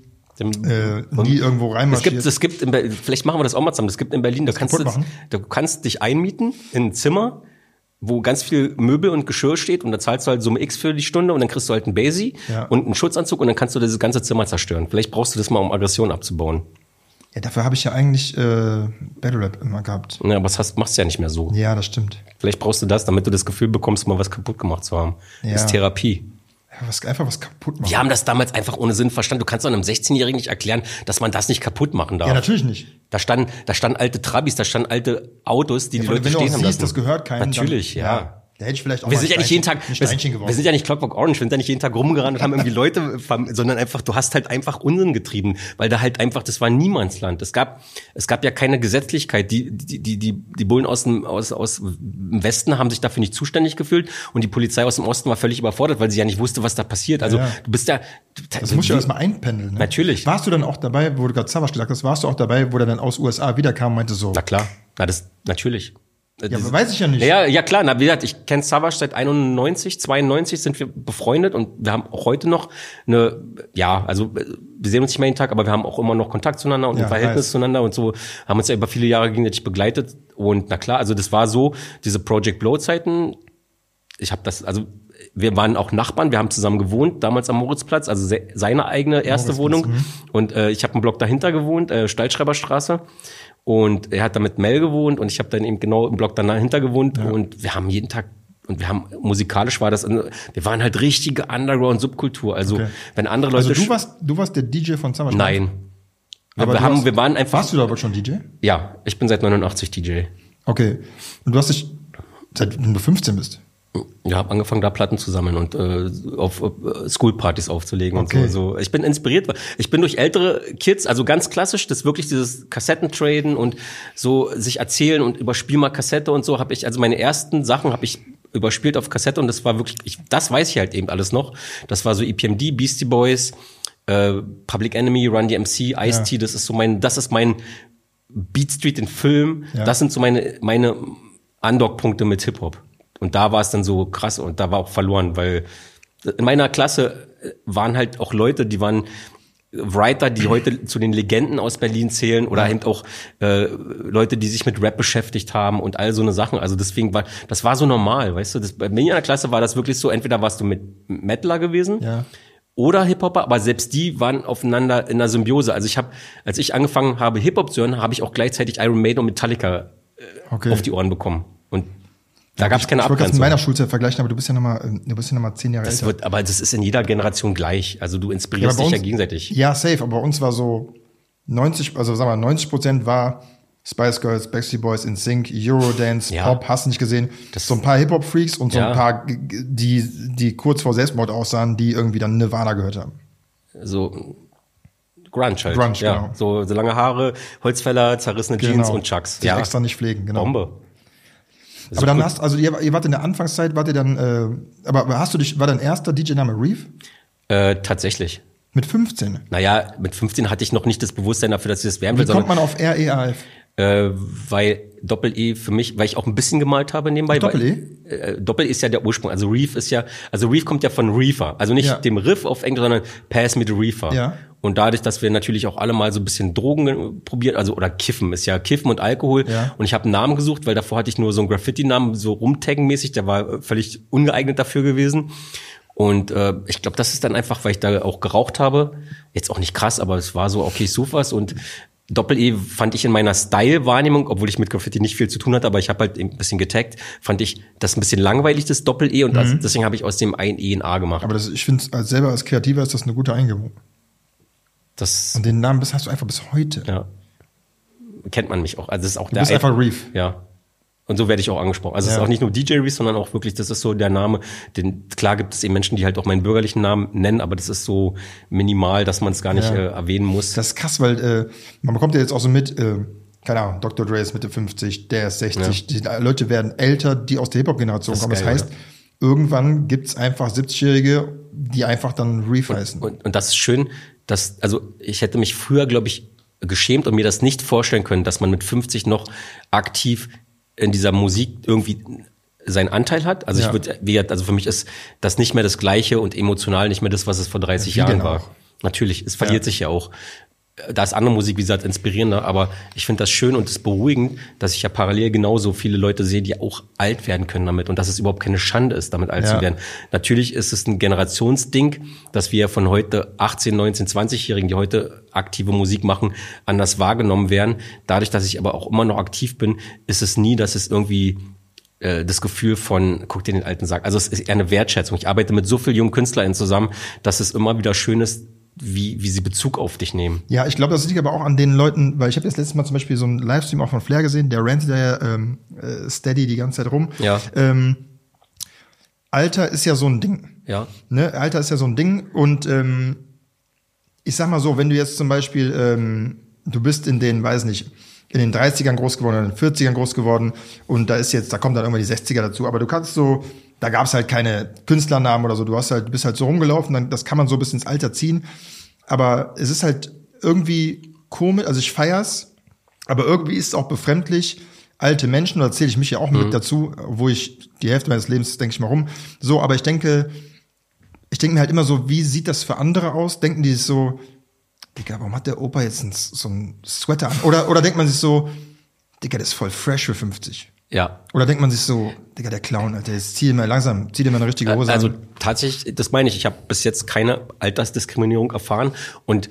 irgendwo reinmarschiert. Es gibt vielleicht machen wir das auch mal zusammen. Es gibt in Berlin, du kannst dich einmieten in ein Zimmer, wo ganz viel Möbel und Geschirr steht und da zahlst du halt Summe X für die Stunde und dann kriegst du halt einen Basi und einen Schutzanzug und dann kannst du das ganze Zimmer zerstören. Vielleicht brauchst du das mal, um Aggression abzubauen. Ja, dafür habe ich ja eigentlich Battle Rap immer gehabt. Ja, aber das machst du ja nicht mehr so. Ja, das stimmt. Vielleicht brauchst du das, damit du das Gefühl bekommst, mal was kaputt gemacht zu haben. Ja. Das ist Therapie. Ja, einfach was kaputt machen. Die haben das damals einfach ohne Sinn verstanden. Du kannst doch einem 16-Jährigen nicht erklären, dass man das nicht kaputt machen darf. Ja, natürlich nicht. Da standen alte Trabis, da standen alte Autos, die Leute stehen haben lassen. Das gehört keinem. Natürlich, ja. Da hätte ich vielleicht auch wir sind ja nicht jeden Tag, wir sind ja nicht Clockwork Orange, wir sind ja nicht jeden Tag rumgerannt und haben irgendwie Leute, sondern einfach, du hast halt einfach Unsinn getrieben, weil da halt einfach, das war Niemandsland. Es gab ja keine Gesetzlichkeit. Die Bullen aus dem Westen haben sich dafür nicht zuständig gefühlt und die Polizei aus dem Osten war völlig überfordert, weil sie ja nicht wusste, was da passiert. Also du bist ja... Das muss ja erstmal einpendeln. Ne? Natürlich. Warst du dann auch dabei, wo du gerade Savas gesagt hast, warst du auch dabei, wo der dann aus USA wiederkam und meinte so... Na klar, natürlich. Ja, weiß ich ja nicht. Ja, klar. Na, wie gesagt, ich kenne Savas seit 92 sind wir befreundet und wir haben auch heute noch wir sehen uns nicht mehr jeden Tag, aber wir haben auch immer noch Kontakt zueinander und ein Verhältnis zueinander und so, haben uns ja über viele Jahre gegenseitig begleitet und na klar, also das war so, diese Project Blow Zeiten, wir waren auch Nachbarn, wir haben zusammen gewohnt, damals am Moritzplatz, also seine eigene erste Wohnung und ich habe einen Block dahinter gewohnt, Stallschreiberstraße. Und er hat da mit Mel gewohnt und ich habe dann eben genau im Block dahinter gewohnt und wir haben jeden Tag musikalisch war das, wir waren halt richtige Underground-Subkultur. Also wenn andere Leute... Also du warst der DJ von Savas? Nein. Wir waren einfach... Warst du da aber schon DJ? Ja, ich bin seit 89 DJ. Okay. Und du hast dich, seit du 15 bist? Ja, habe angefangen, da Platten zu sammeln und auf Schoolpartys aufzulegen und so. Ich bin inspiriert. Ich bin durch ältere Kids, also ganz klassisch, das wirklich dieses Kassettentraden und so sich erzählen und überspiel mal Kassette und so habe ich, also meine ersten Sachen habe ich überspielt auf Kassette und das war wirklich, das weiß ich halt eben alles noch. Das war so EPMD, Beastie Boys, Public Enemy, Run DMC, Ice-T, das ist mein Beat Street in Film. Ja. Das sind so meine Undock-Punkte mit Hip-Hop. Und da war es dann so krass und da war auch verloren, weil in meiner Klasse waren halt auch Leute, die waren Writer, die heute zu den Legenden aus Berlin zählen oder eben auch Leute, die sich mit Rap beschäftigt haben und all so eine Sachen. Also deswegen das war so normal, weißt du. Bei mir in der Klasse war das wirklich so, entweder warst du mit Metaler gewesen oder Hip-Hopper, aber selbst die waren aufeinander in einer Symbiose. Also als ich angefangen habe, Hip-Hop zu hören, habe ich auch gleichzeitig Iron Maiden und Metallica auf die Ohren bekommen. Und da gab es keine Abgrenzung. Ich wollte das mit meiner Schulzeit vergleichen, aber du bist ja noch mal 10 Jahre älter. Aber das ist in jeder Generation gleich. Also du inspirierst dich ja gegenseitig. Ja, safe. Aber bei uns war so 90% war Spice Girls, Backstreet Boys, NSYNC, Eurodance, Pop, hast du nicht gesehen. So ein paar Hip-Hop-Freaks und so ein paar, die kurz vor Selbstmord aussahen, die irgendwie dann Nirvana gehört haben. So Grunge halt. Grunge, genau. So lange Haare, Holzfäller, zerrissene Jeans und Chucks. Die extra nicht pflegen, genau. Bombe. Aber dann ihr wart in der Anfangszeit, war dein erster DJ-Name Reef? Tatsächlich. Mit 15? Naja, mit 15 hatte ich noch nicht das Bewusstsein dafür, dass ich das werden will. Wie kommt man auf REAF? weil Doppel-E für mich, weil ich auch ein bisschen gemalt habe nebenbei. Doppel-E? Doppel-E ist ja der Ursprung. Also Reef kommt ja von Reefer. Also nicht dem Riff auf Englisch, sondern Pass me the Reefer. Ja. Und dadurch, dass wir natürlich auch alle mal so ein bisschen Drogen probiert, also oder Kiffen, ist ja Kiffen und Alkohol. Ja. Und ich habe einen Namen gesucht, weil davor hatte ich nur so einen Graffiti-Namen, so rumtaggen-mäßig, der war völlig ungeeignet dafür gewesen. Und ich glaube, das ist dann einfach, weil ich da auch geraucht habe. Jetzt auch nicht krass, aber es war so, okay, ich suche was. Und Doppel-E fand ich in meiner Style-Wahrnehmung, obwohl ich mit Graffiti nicht viel zu tun hatte, aber ich habe halt ein bisschen getaggt, fand ich das ein bisschen langweilig, das Doppel-E. Und deswegen habe ich aus dem ein E ein A gemacht. Aber ich finde, selber als Kreativer ist das eine gute Eingebung. Und den Namen hast du einfach bis heute. Ja. Kennt man mich auch. Also das ist auch du bist einfach Reef. Ja. Und so werde ich auch angesprochen. Also es ist auch nicht nur DJ Reef, sondern auch wirklich, das ist so der Name. Klar gibt es eben Menschen, die halt auch meinen bürgerlichen Namen nennen, aber das ist so minimal, dass man es gar nicht erwähnen muss. Das ist krass, weil man bekommt ja jetzt auch so mit, keine Ahnung, Dr. Dre ist Mitte 50, der ist 60. Ja. Die Leute werden älter, die aus der Hip-Hop-Generation kommen. Das heißt, irgendwann gibt's einfach 70-Jährige, die einfach dann Reef heißen. Und das ist schön, also ich hätte mich früher, glaube ich, geschämt und mir das nicht vorstellen können, dass man mit 50 noch aktiv in dieser Musik irgendwie seinen Anteil hat. Also also für mich ist das nicht mehr das Gleiche und emotional nicht mehr das, was es vor 30 Jahren war. Natürlich, es verliert sich ja auch. Da ist andere Musik, wie gesagt, inspirierender, aber ich finde das schön und es beruhigend, dass ich ja parallel genauso viele Leute sehe, die auch alt werden können damit und dass es überhaupt keine Schande ist, damit alt zu werden. Natürlich ist es ein Generationsding, dass wir von heute 18, 19, 20-Jährigen, die heute aktive Musik machen, anders wahrgenommen werden. Dadurch, dass ich aber auch immer noch aktiv bin, ist es nie, dass es irgendwie das Gefühl von, guck dir den alten Sack. Also es ist eher eine Wertschätzung. Ich arbeite mit so vielen jungen KünstlerInnen zusammen, dass es immer wieder schön ist, wie sie Bezug auf dich nehmen. Ja, ich glaube, das liegt aber auch an den Leuten, weil ich habe das letzte Mal zum Beispiel so einen Livestream auch von Flair gesehen, der rantet ja steady die ganze Zeit rum. Ja. Alter ist ja so ein Ding. Ja. Ne? Alter ist ja so ein Ding und ich sag mal so, wenn du jetzt zum Beispiel, du bist in den 30ern groß geworden oder in den 40ern groß geworden und da kommt dann irgendwann die 60er dazu, aber du kannst so, da gab's halt keine Künstlernamen oder so, du bist halt so rumgelaufen, das kann man so bis ins Alter ziehen, aber es ist halt irgendwie komisch, also ich feier's, aber irgendwie ist es auch befremdlich, alte Menschen, da zähle ich mich ja auch mit dazu, wo ich die Hälfte meines Lebens, denke ich mal rum, so, aber ich denke mir halt immer so, wie sieht das für andere aus? Denken die sich so, Digga, warum hat der Opa jetzt so einen Sweater an? Oder denkt man sich so, Digga, der ist voll fresh für 50. Ja. Oder denkt man sich so, Digga, der Clown, Alter, jetzt zieh dir mal eine richtige Hose also, an. Also tatsächlich, das meine ich. Ich habe bis jetzt keine Altersdiskriminierung erfahren und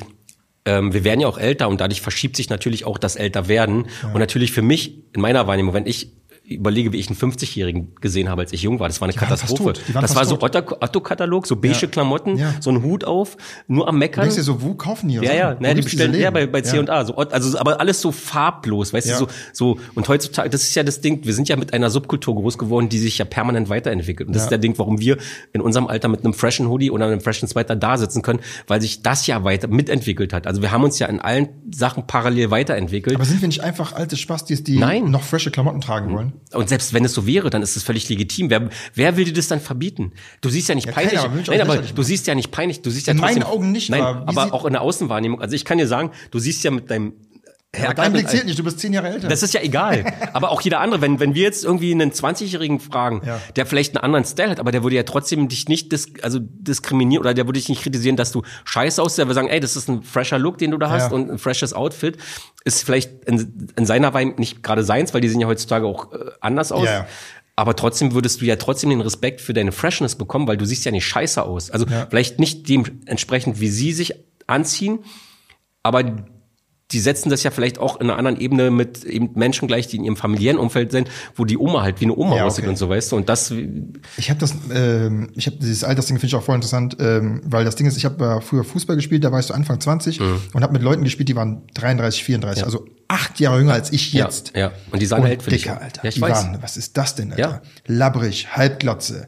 wir werden ja auch älter und dadurch verschiebt sich natürlich auch das Älterwerden. Ja. Und natürlich für mich, in meiner Wahrnehmung, wenn ich überlege, wie ich einen 50-Jährigen gesehen habe, als ich jung war. Das war eine Katastrophe. Das war so Otto-Katalog, so beige Klamotten, so ein Hut auf, nur am Meckern. Du denkst dir so, wo kaufen die? Die bestellen bei C&A. So, also, aber alles so farblos, weißt du, so. Und heutzutage, das ist ja das Ding, wir sind ja mit einer Subkultur groß geworden, die sich ja permanent weiterentwickelt. Und das ist der Ding, warum wir in unserem Alter mit einem freshen Hoodie oder einem freshen Sweater da sitzen können, weil sich das ja weiter mitentwickelt hat. Also wir haben uns ja in allen Sachen parallel weiterentwickelt. Aber sind wir nicht einfach alte Spastis, die noch frische Klamotten tragen wollen? Und selbst wenn es so wäre, dann ist es völlig legitim. Wer will dir das dann verbieten? Du siehst ja nicht peinlich. Aber du siehst ja nicht peinlich. Du siehst ja trotzdem. In meinen Augen nicht. Nein, aber auch in der Außenwahrnehmung. Also ich kann dir sagen, du siehst ja mit deinem dein Blick zählt nicht, du bist 10 Jahre älter. Das ist ja egal. Aber auch jeder andere, wenn wir jetzt irgendwie einen 20-Jährigen fragen, der vielleicht einen anderen Style hat, aber der würde ja trotzdem dich nicht diskriminieren oder der würde dich nicht kritisieren, dass du scheiße aussiehst. Der würde sagen, ey, das ist ein fresher Look, den du da hast und ein freshes Outfit. Ist vielleicht in seiner Weise nicht gerade seins, weil die sehen ja heutzutage auch anders aus. Ja. Aber trotzdem würdest du ja trotzdem den Respekt für deine Freshness bekommen, weil du siehst ja nicht scheiße aus. Also vielleicht nicht dementsprechend, wie sie sich anziehen, aber die setzen das ja vielleicht auch in einer anderen Ebene mit eben Menschen gleich, die in ihrem familiären Umfeld sind, wo die Oma halt wie eine Oma aussieht und so, weißt du. Und das. Ich habe dieses Altersding finde ich auch voll interessant, weil das Ding ist, ich habe früher Fußball gespielt, da war ich so Anfang 20 und habe mit Leuten gespielt, die waren 33, 34, also 8 Jahre jünger als ich jetzt. Ja. Und die sahen halt für dich. Dicker, Alter. Ja, ich weiß. weiß. Was ist das denn, Alter? Labbrig, Halbglotze,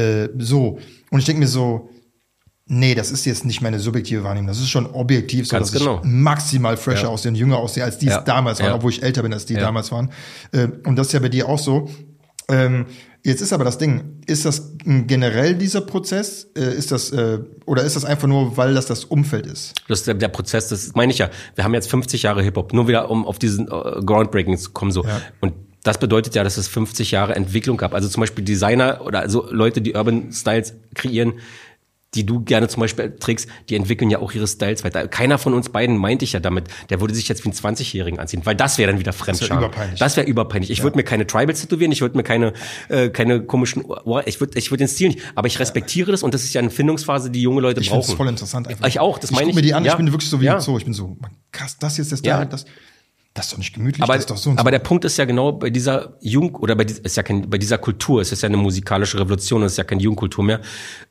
so. Und ich denke mir so, nee, das ist jetzt nicht meine subjektive Wahrnehmung. Das ist schon objektiv so, dass ich maximal fresher aussehe und jünger aussehe, als die es damals waren, obwohl ich älter bin, als die damals waren. Und das ist ja bei dir auch so. Jetzt ist aber das Ding, ist das generell dieser Prozess, oder ist das einfach nur, weil das Umfeld ist? Das ist der Prozess, das meine ich ja. Wir haben jetzt 50 Jahre Hip-Hop, nur wieder, um auf diesen Groundbreaking zu kommen, so. Ja. Und das bedeutet ja, dass es 50 Jahre Entwicklung gab. Also zum Beispiel Designer oder also Leute, die Urban Styles kreieren, die du gerne zum Beispiel trägst, die entwickeln ja auch ihre Styles weiter. Keiner von uns beiden, meinte ich ja damit, der würde sich jetzt wie ein 20-Jährigen anziehen, weil das wäre dann wieder Fremdscham. Das wäre überpeinlich. Ich würde mir keine Tribals tätowieren, ich würde mir keine komischen, ich würde den Stil nicht, aber ich respektiere das und das ist ja eine Findungsphase, die junge Leute brauchen. Ich finde es voll interessant einfach. Ich auch, das meine ich. Ich gucke mir die an, ich bin wirklich so wie so, ich bin so, krass, das jetzt ist der Style, das ist doch nicht gemütlich, aber, das ist doch so und so. Aber der Punkt ist ja genau bei dieser bei dieser Kultur, es ist ja eine musikalische Revolution, es ist ja keine Jugendkultur mehr,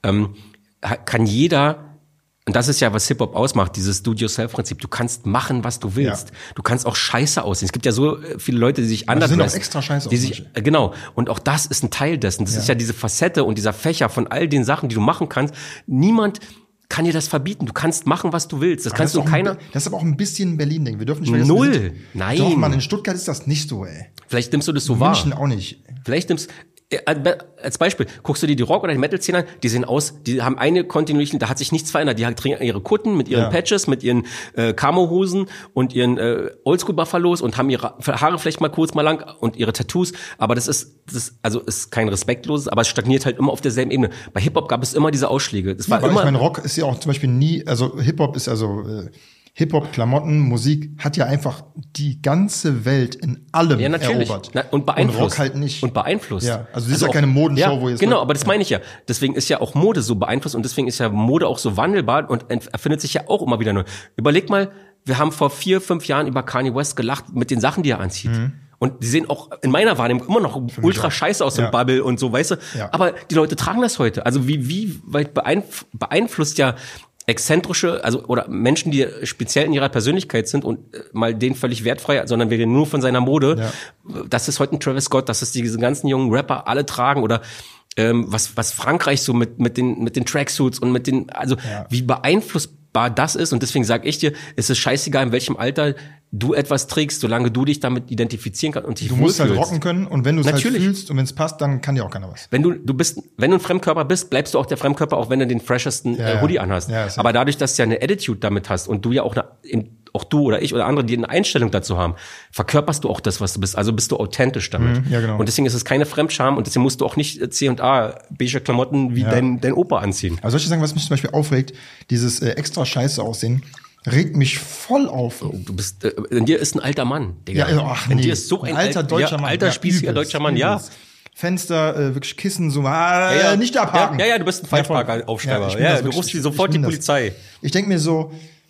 kann jeder, und das ist ja, was Hip-Hop ausmacht, dieses Do-it-yourself-Prinzip, du kannst machen, was du willst. Ja. Du kannst auch scheiße aussehen. Es gibt ja so viele Leute, die sich anders sind auch extra scheiße aussehen. Genau. Und auch das ist ein Teil dessen. Das ist ja diese Facette und dieser Fächer von all den Sachen, die du machen kannst. Niemand kann dir das verbieten. Du kannst machen, was du willst. Das kannst du keiner. Das ist aber auch ein bisschen ein Berlin-Ding. Wir dürfen nicht vergessen. Null. Nein. Doch, Mann, in Stuttgart ist das nicht so, ey. Vielleicht nimmst du das so wahr. In München auch nicht. Vielleicht als Beispiel, guckst du dir die Rock- oder die Metal-Szene an, die sehen aus, die haben eine kontinuierliche, da hat sich nichts verändert. Die tragen ihre Kutten mit ihren Patches, mit ihren Camo-Hosen und ihren Oldschool-Buffalos und haben ihre Haare vielleicht mal kurz, mal lang und ihre Tattoos. Aber das ist kein respektloses, aber es stagniert halt immer auf derselben Ebene. Bei Hip-Hop gab es immer diese Ausschläge. Das war immer. Ich meine, Rock ist ja auch zum Beispiel nie, also Hip-Hop ist Hip-Hop, Klamotten, Musik hat ja einfach die ganze Welt in allem erobert. Und beeinflusst. Und Rock halt nicht. Und beeinflusst. Ja, also das ist ja keine Modenshow, wo jetzt... Genau, aber das meine ich ja. Deswegen ist ja auch Mode so beeinflusst und deswegen ist ja Mode auch so wandelbar und erfindet sich ja auch immer wieder neu. Überleg mal, wir haben vor 4-5 Jahren über Kanye West gelacht mit den Sachen, die er anzieht. Und die sehen auch in meiner Wahrnehmung immer noch ultra scheiße aus, so ein Bubble und so, weißt du? Ja. Aber die Leute tragen das heute. Also wie weit beeinflusst ja exzentrische, oder Menschen, die speziell in ihrer Persönlichkeit sind und mal denen völlig wertfrei, sondern wir reden nur von seiner Mode. Ja. Das ist heute ein Travis Scott, das ist diese ganzen jungen Rapper alle tragen oder was Frankreich so mit den Tracksuits und mit den, wie beeinflussbar das ist und deswegen sage ich dir, es ist scheißegal, in welchem Alter du etwas trägst, solange du dich damit identifizieren kannst und dich wohlfühlst. Du musst halt rocken können und wenn du es halt fühlst und wenn es passt, dann kann dir auch keiner was. Wenn du ein Fremdkörper bist, bleibst du auch der Fremdkörper, auch wenn du den freshesten Hoodie anhast. Ja, aber dadurch, dass du ja eine Attitude damit hast und du ja auch auch du oder ich oder andere, die eine Einstellung dazu haben, verkörperst du auch das, was du bist. Also bist du authentisch damit. Ja, genau. Und deswegen ist es keine Fremdscham und deswegen musst du auch nicht C&A beige Klamotten wie dein Opa anziehen. Also soll ich sagen, was mich zum Beispiel aufregt, dieses extra scheiße Aussehen, regt mich voll auf. Du bist, in dir ist ein alter Mann, Digga. In dir ist so ein alter deutscher Mann. Alter, spießiger deutscher Mann, ja. Fenster, wirklich Kissen, so, nicht abhaken. Ja, du bist ein Falschparker-Aufschreiber. Ja, du rufst sofort die Polizei. Ich denke mir so,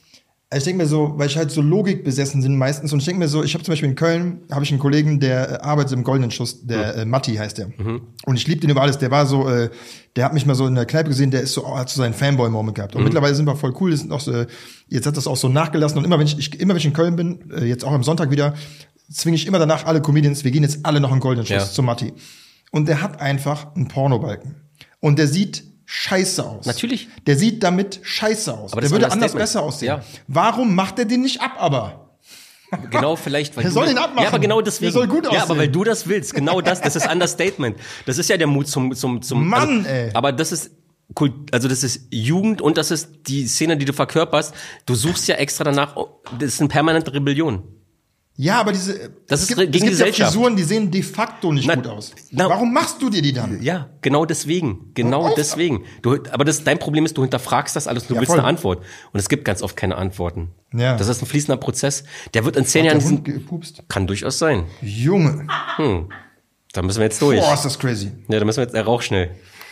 weil ich halt so Logik besessen bin meistens und ich denke mir so, ich habe zum Beispiel in Köln, habe ich einen Kollegen, der arbeitet im Goldenen Schuss, der Matti heißt der. Und ich liebe den über alles, der war so, der hat mich mal so in der Kneipe gesehen, der ist so, hat so seinen Fanboy-Moment gehabt. Und mittlerweile sind wir voll cool, sind auch so, jetzt hat das auch so nachgelassen und immer wenn ich in Köln bin, jetzt auch am Sonntag wieder, zwinge ich immer danach alle Comedians, wir gehen jetzt alle noch in Goldenen Schuss zu Matti. Und der hat einfach einen Pornobalken. Und der sieht scheiße aus. Natürlich. Der sieht damit scheiße aus. Aber der würde anders besser aussehen. Ja. Warum macht er den nicht ab, aber? Genau, vielleicht, weil er soll ihn abmachen. Ja, aber genau deswegen. Der soll gut aussehen. Ja, aber weil du das willst. Genau das ist Understatement. Das ist ja der Mut zum Mann, ey. Aber das ist das ist Jugend und das ist die Szene, die du verkörperst. Du suchst ja extra danach, das ist eine permanente Rebellion. Ja, aber es gibt Gesellschaft. Ja Frisuren, die sehen de facto nicht gut aus. Warum machst du dir die dann? Ja, genau deswegen. Deswegen. Aber dein Problem ist, du hinterfragst das alles, du willst voll. eine Antwort. Und es gibt ganz oft keine Antworten. Ja. Das ist ein fließender Prozess. Der wird in 10 Jahren kann durchaus sein. Junge. Da müssen wir jetzt durch. Boah, ist das crazy. Ja, da müssen wir jetzt rauch schnell.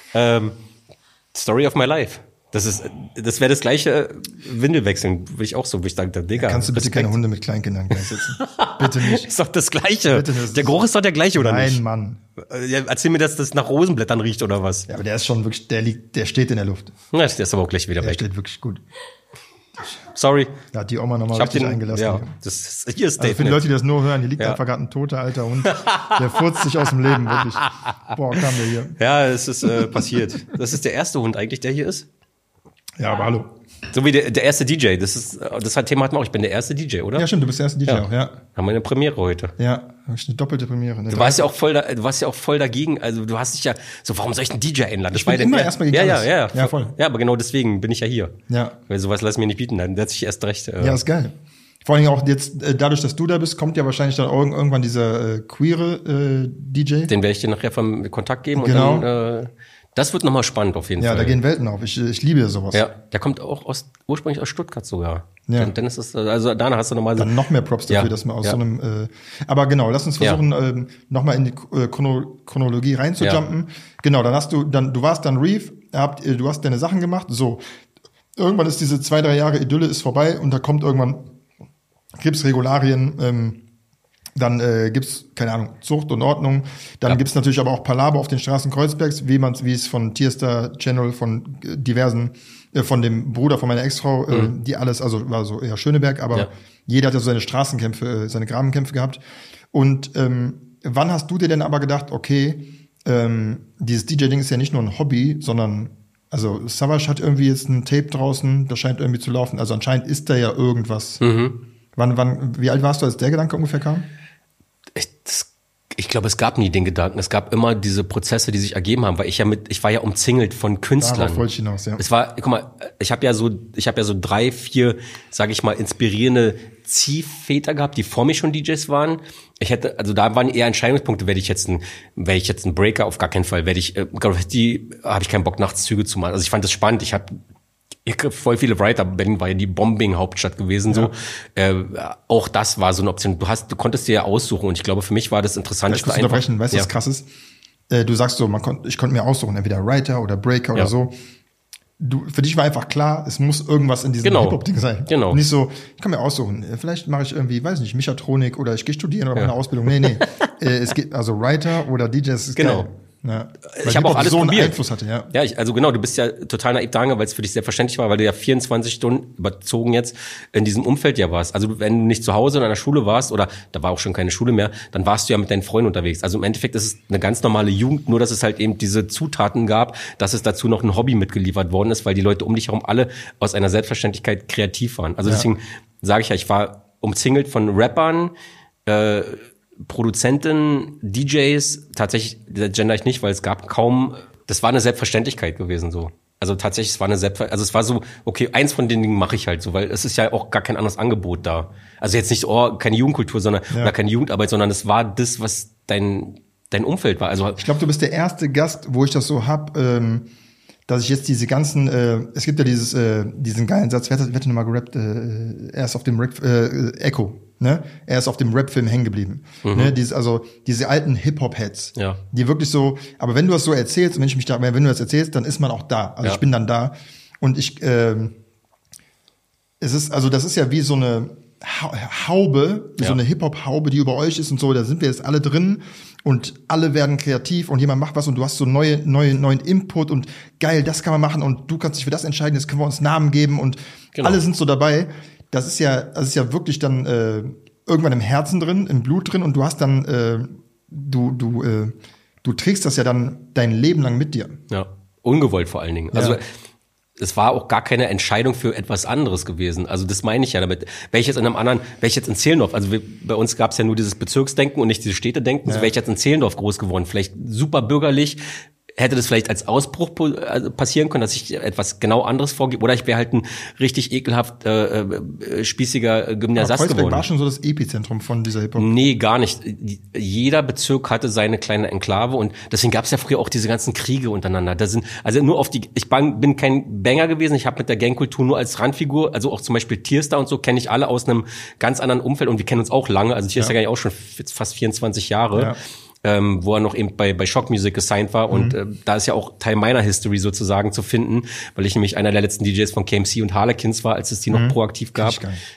Story of my life. Das wäre das gleiche Windelwechseln, würde ich auch so, würde ich sagen, Digga. Kannst du bitte keine Hunde mit Kleinkindern gleichsetzen? Bitte nicht. Ist doch das Gleiche. Bitte, der Geruch ist doch der gleiche, oder nicht? Nein, Mann. Ja, erzähl mir, dass das nach Rosenblättern riecht, oder was? Ja, aber der ist schon wirklich, der steht in der Luft. Ja, der ist aber auch gleich wieder weg. Der steht wirklich gut. Sorry. Da hat die Oma nochmal richtig eingelassen. Ja, hier ist also für die Leute, die das nur hören, hier liegt einfach gerade ein toter alter Hund. Der furzt sich aus dem Leben, wirklich. Boah, kam der hier. Ja, es ist passiert. Das ist der erste Hund eigentlich, der hier ist? Ja, aber hallo. So wie der erste DJ. Das Thema hatten wir auch. Ich bin der erste DJ, oder? Ja, stimmt, du bist der erste DJ auch, ja. Haben wir eine Premiere heute. Ja, habe ich eine doppelte Premiere. Du warst ja auch voll dagegen. Also du hast dich ja so, warum soll ich einen DJ einladen? Ich bin immer erstmal gegen alles. Ja, voll. Ja, aber genau deswegen bin ich ja hier. Ja. Weil sowas lass ich mir nicht bieten. Dann setze ich erst recht. Ja, ist geil. Vor allem auch jetzt, dadurch, dass du da bist, kommt ja wahrscheinlich dann irgendwann dieser queere DJ. Den werde ich dir nachher vom Kontakt geben. Genau. Und dann, das wird nochmal spannend auf jeden Fall. Ja, da gehen Welten auf. Ich liebe sowas. Ja, der kommt auch ursprünglich aus Stuttgart sogar. Ja. Dann ist es, also danach hast du nochmal dann noch mehr Props dafür, dass man aus so einem, aber genau, lass uns versuchen, nochmal in die Chronologie reinzujumpen. Ja. Genau, du warst dann Reef, du hast deine Sachen gemacht, so. Irgendwann ist diese 2-3 Jahre Idylle ist vorbei und da kommt irgendwann, gibt's Regularien, dann gibt's, keine Ahnung, Zucht und Ordnung. Dann gibt's natürlich aber auch Palaver auf den Straßen Kreuzbergs, wie es von Tierstar Channel, von diversen, von dem Bruder von meiner Ex-Frau, die alles, also war so eher Schöneberg, aber jeder hat ja so seine Straßenkämpfe, seine Grabenkämpfe gehabt. Und wann hast du dir denn aber gedacht, okay, dieses DJ-Ding ist ja nicht nur ein Hobby, sondern also Savage hat irgendwie jetzt ein Tape draußen, das scheint irgendwie zu laufen. Also anscheinend ist da ja irgendwas. Wie alt warst du, als der Gedanke ungefähr kam? Ich glaube, es gab nie den Gedanken. Es gab immer diese Prozesse, die sich ergeben haben, weil ich war ja umzingelt von Künstlern. Darauf wollte ich hinaus, ja. Es war, guck mal, ich habe ja so 3, 4, sage ich mal, inspirierende Ziehväter gehabt, die vor mir schon DJs waren. Da waren eher Entscheidungspunkte, werde ich jetzt ein Breaker, auf gar keinen Fall, habe ich keinen Bock, nachts Züge zu machen. Also ich fand das spannend. Ich voll viele Writer. Berlin war ja die Bombing-Hauptstadt gewesen, so. Auch das war so eine Option. Du konntest dir ja aussuchen und ich glaube, für mich war das interessant. Ich muss unterbrechen, weißt du, was krass ist? Du sagst so, ich konnte mir aussuchen, entweder Writer oder Breaker oder so. Für dich war einfach klar, es muss irgendwas in diesem Hip-Hop-Ding sein. Genau. Nicht so, ich kann mir aussuchen, vielleicht mache ich irgendwie, weiß nicht, Mechatronik oder ich gehe studieren oder meine Ausbildung. Nee. Es geht, also Writer oder DJs ist geil. Ja. Ich habe auch alles so einen probiert. Einfluss hatte, ja. Ja, also genau, du bist ja total naiv daran, weil es für dich selbstverständlich war, weil du ja 24 Stunden überzogen jetzt in diesem Umfeld ja warst. Also wenn du nicht zu Hause in einer Schule warst oder da war auch schon keine Schule mehr, dann warst du ja mit deinen Freunden unterwegs. Also im Endeffekt ist es eine ganz normale Jugend, nur dass es halt eben diese Zutaten gab, dass es dazu noch ein Hobby mitgeliefert worden ist, weil die Leute um dich herum alle aus einer Selbstverständlichkeit kreativ waren. Also deswegen sage ich ja, ich war umzingelt von Rappern, Produzenten, DJs, tatsächlich gender ich nicht, weil es gab kaum, das war eine Selbstverständlichkeit gewesen so. Also tatsächlich, es war so, okay, eins von den Dingen mache ich halt so, weil es ist ja auch gar kein anderes Angebot da. Also jetzt nicht so, keine Jugendkultur, sondern oder keine Jugendarbeit, sondern es war das, was dein Umfeld war. Also ich glaube, du bist der erste Gast, wo ich das so hab, dass ich jetzt diese ganzen, es gibt ja diesen geilen Satz, wer hat nochmal gerappt, er ist auf dem Echo, ne? Er ist auf dem Rap-Film hängen geblieben. Ne? Diese alten Hip-Hop-Heads, die wirklich so, aber wenn du das so erzählst, wenn du das erzählst, dann ist man auch da. Also ich bin dann da. Und das ist ja wie so eine Haube, so eine Hip-Hop-Haube, die über euch ist und so, da sind wir jetzt alle drin und alle werden kreativ und jemand macht was und du hast so neuen Input und geil, das kann man machen und du kannst dich für das entscheiden, jetzt können wir uns Namen geben und alle sind so dabei. Das ist ja wirklich dann irgendwann im Herzen drin, im Blut drin und du hast dann, du trägst das ja dann dein Leben lang mit dir. Ja, ungewollt vor allen Dingen. Also es war auch gar keine Entscheidung für etwas anderes gewesen. Also das meine ich ja damit. Wäre ich jetzt in Zehlendorf, also bei uns gab es ja nur dieses Bezirksdenken und nicht dieses Städtedenken, so wäre ich jetzt in Zehlendorf groß geworden, vielleicht super bürgerlich, hätte das vielleicht als Ausbruch passieren können, dass ich etwas genau anderes vorgebe, oder ich wäre halt ein richtig ekelhaft spießiger Gymnasiast geworden. War schon so das Epizentrum von dieser Hip-Hop? Nee, gar nicht. Jeder Bezirk hatte seine kleine Enklave und deswegen gab es ja früher auch diese ganzen Kriege untereinander. Ich bin kein Banger gewesen, ich habe mit der Gangkultur nur als Randfigur, also auch zum Beispiel Tierstar und so, kenne ich alle aus einem ganz anderen Umfeld und wir kennen uns auch lange, also Tierstar kenne ich auch schon fast 24 Jahre. Ja. Wo er noch eben bei Shock Music gesigned war und da ist ja auch Teil meiner History sozusagen zu finden, weil ich nämlich einer der letzten DJs von KMC und Harlequins war, als es die noch proaktiv gab.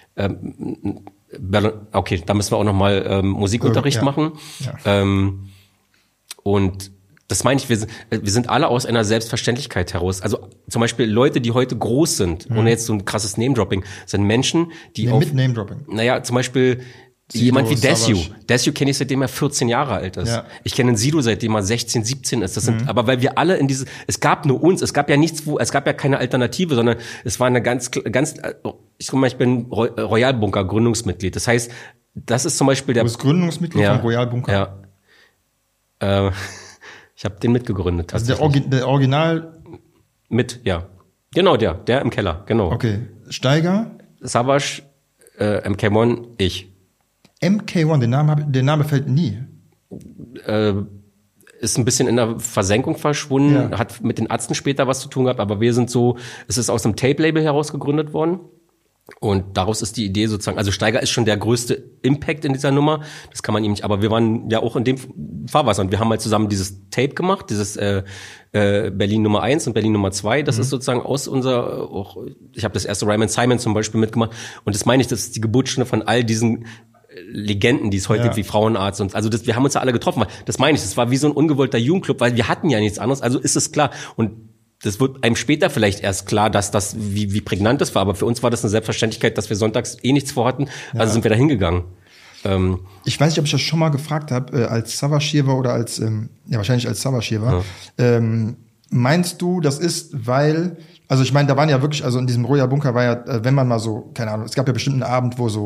Okay, da müssen wir auch noch mal Musikunterricht machen. Ja. Und das meine ich, wir sind alle aus einer Selbstverständlichkeit heraus. Also zum Beispiel Leute, die heute groß sind, ohne jetzt so ein krasses Name-Dropping, sind Menschen, die mit Name-Dropping. Naja, zum Beispiel Jemand wie Sido, Desue. Savage. Desue kenne ich seitdem er 14 Jahre alt ist. Ja. Ich kenne den Sido seitdem er 16, 17 ist. Das sind, aber weil wir alle es gab nur uns, es gab ja nichts, es gab ja keine Alternative, sondern es war eine ich guck mal, ich bin Royal Bunker Gründungsmitglied. Das heißt, das ist zum Beispiel Du bist Gründungsmitglied vom Royal Bunker. Ja. Ich habe den mitgegründet. Also der Original. Ja. Genau, der im Keller, genau. Okay. Steiger. Savage, MK1, ich. MK1, der Name fällt nie. Ist ein bisschen in der Versenkung verschwunden, Ja. hat mit den Ärzten später was zu tun gehabt, aber wir sind so, es ist aus einem Tape-Label heraus gegründet worden. Und daraus ist die Idee sozusagen, also Steiger ist schon der größte Impact in dieser Nummer, das kann man ihm nicht, aber wir waren ja auch in dem Fahrwasser und wir haben halt zusammen dieses Tape gemacht, dieses Berlin Nummer 1 und Berlin Nummer 2, das ist sozusagen aus auch, ich habe das erste Ryman Simon zum Beispiel mitgemacht und das meine ich, das ist die Geburtsstunde von all diesen Legenden, die es heute gibt, wie Frauenarzt und also wir haben uns ja alle getroffen, weil das meine ich, das war wie so ein ungewollter Jugendclub, weil wir hatten ja nichts anderes, also ist es klar und das wird einem später vielleicht erst klar, dass das, wie prägnant das war. Aber für uns war das eine Selbstverständlichkeit, dass wir sonntags nicht vorhatten. Also sind wir da hingegangen. Ich weiß nicht, ob ich das schon mal gefragt habe, als Savage hier war oder als, wahrscheinlich als Savage hier war. Ja. Meinst du, das ist, weil, also ich meine, da waren ja wirklich, also in diesem Royal Bunker war ja, wenn man mal so, keine Ahnung, es gab ja bestimmt einen Abend, wo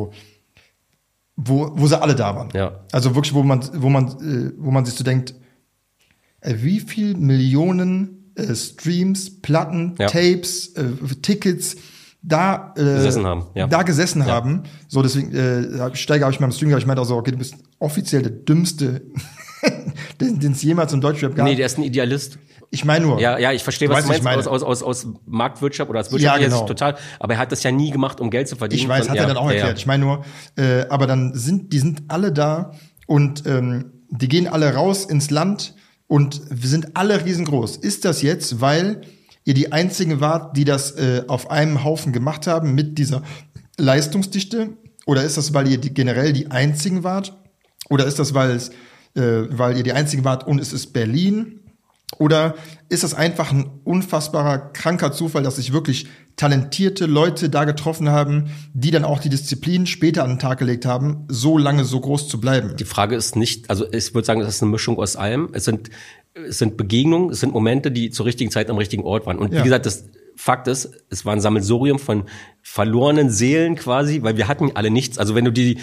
sie alle da waren. Ja. Also wirklich, wo man sich so denkt, wie viel Millionen Streams, Platten, Tapes, Tickets da gesessen haben. So, deswegen Steiger habe ich mal im Stream gehabt, ich meinte auch so, okay, du bist offiziell der Dümmste, den es jemals im Deutschrap gab. Nee, der ist ein Idealist. Ich meine nur. Ja, ich verstehe, was du meinst, aus Marktwirtschaft oder aus Wirtschaft, genau. Total. Aber er hat das ja nie gemacht, um Geld zu verdienen. Ich weiß, hat er dann auch erklärt. Ich meine nur, aber dann die sind alle da und die gehen alle raus ins Land und wir sind alle riesengroß. Ist das jetzt, weil ihr die Einzigen wart, die das auf einem Haufen gemacht haben mit dieser Leistungsdichte? Oder ist das, weil ihr generell die Einzigen wart? Oder ist das, weil ihr die Einzigen wart und es ist Berlin? Oder ist das einfach ein unfassbarer, kranker Zufall, dass sich wirklich talentierte Leute da getroffen haben, die dann auch die Disziplin später an den Tag gelegt haben, so lange so groß zu bleiben? Die Frage ist nicht, also ich würde sagen, das ist eine Mischung aus allem. Es sind Begegnungen, es sind Momente, die zur richtigen Zeit am richtigen Ort waren. Und wie gesagt, das Fakt ist, es war ein Sammelsurium von verlorenen Seelen quasi, weil wir hatten alle nichts. Also wenn du die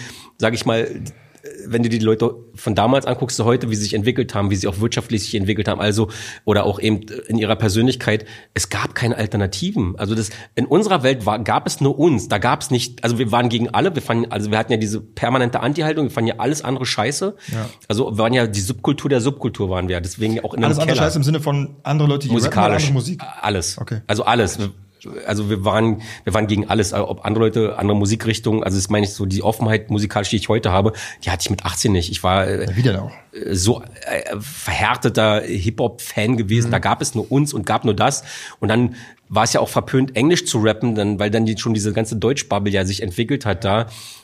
Leute von damals anguckst, heute, wie sie sich entwickelt haben, wie sie auch wirtschaftlich sich entwickelt haben, also, oder auch eben in ihrer Persönlichkeit, es gab keine Alternativen. Also in unserer Welt gab es nur uns, da gab es nicht, also wir waren gegen alle, wir hatten ja diese permanente Anti-Haltung, wir fanden ja alles andere scheiße. Ja. Also wir waren ja die Subkultur der Subkultur waren wir, deswegen ja auch in einem Alles andere Scheiße im Sinne von andere Leute, die musikalisch, andere Musik? Alles. Okay. Also alles. Also wir waren gegen alles, ob andere Leute, andere Musikrichtungen, also das meine ich so, die Offenheit musikalisch, die ich heute habe, die hatte ich mit 18 nicht. Ich war so verhärteter Hip-Hop-Fan gewesen, da gab es nur uns und gab nur das und dann war es ja auch verpönt, Englisch zu rappen, weil dann schon diese ganze Deutschbubble ja sich entwickelt hat da.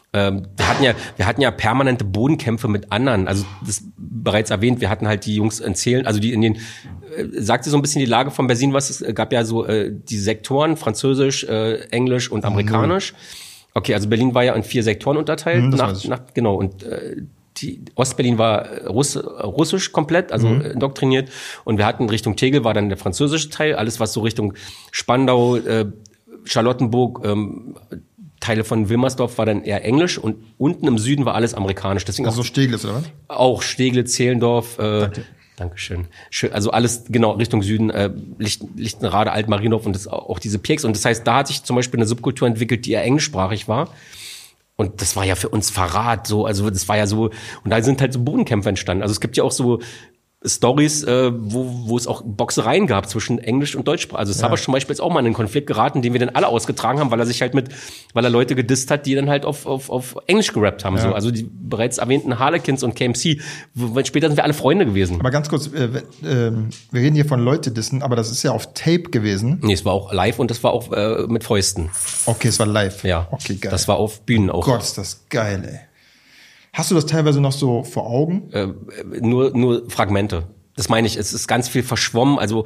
Wir hatten ja permanente Bodenkämpfe mit anderen, also das bereits erwähnt, wir hatten halt die Jungs erzählen, also die in den sagte so ein bisschen die Lage von Berlin, was es gab ja so die Sektoren, Französisch, Englisch und Amerikanisch. Okay, also Berlin war ja in 4 Sektoren unterteilt. Genau, und die Ostberlin war russisch komplett, also indoktriniert. Und wir hatten Richtung Tegel war dann der französische Teil, alles was so Richtung Spandau, Charlottenburg, Teile von Wilmersdorf war dann eher Englisch und unten im Süden war alles amerikanisch. Deswegen also Steglitz, oder was? Auch Steglitz, Zehlendorf, Dankeschön. Also alles genau Richtung Süden, Lichtenrade, Altmariendorf und auch diese Pirks. Und das heißt, da hat sich zum Beispiel eine Subkultur entwickelt, die eher englischsprachig war. Und das war ja für uns Verrat, so, also das war ja so, und da sind halt so Bodenkämpfe entstanden. Also es gibt ja auch so Stories, wo es auch Boxereien gab zwischen Englisch und Deutsch. Also Savage zum Beispiel ist auch mal in einen Konflikt geraten, den wir dann alle ausgetragen haben, weil er Leute gedisst hat, die dann halt auf Englisch gerappt haben. So. Also die bereits erwähnten Harlequins und KMC. Später sind wir alle Freunde gewesen. Aber ganz kurz, wir reden hier von Leute dissen, aber das ist ja auf Tape gewesen. Nee, es war auch live und das war auch mit Fäusten. Okay, es war live. Ja, okay, geil. Das war auf Bühnen auch. Oh Gott, ist das geil, ey. Hast du das teilweise noch so vor Augen? Nur Fragmente. Das meine ich, es ist ganz viel verschwommen. Also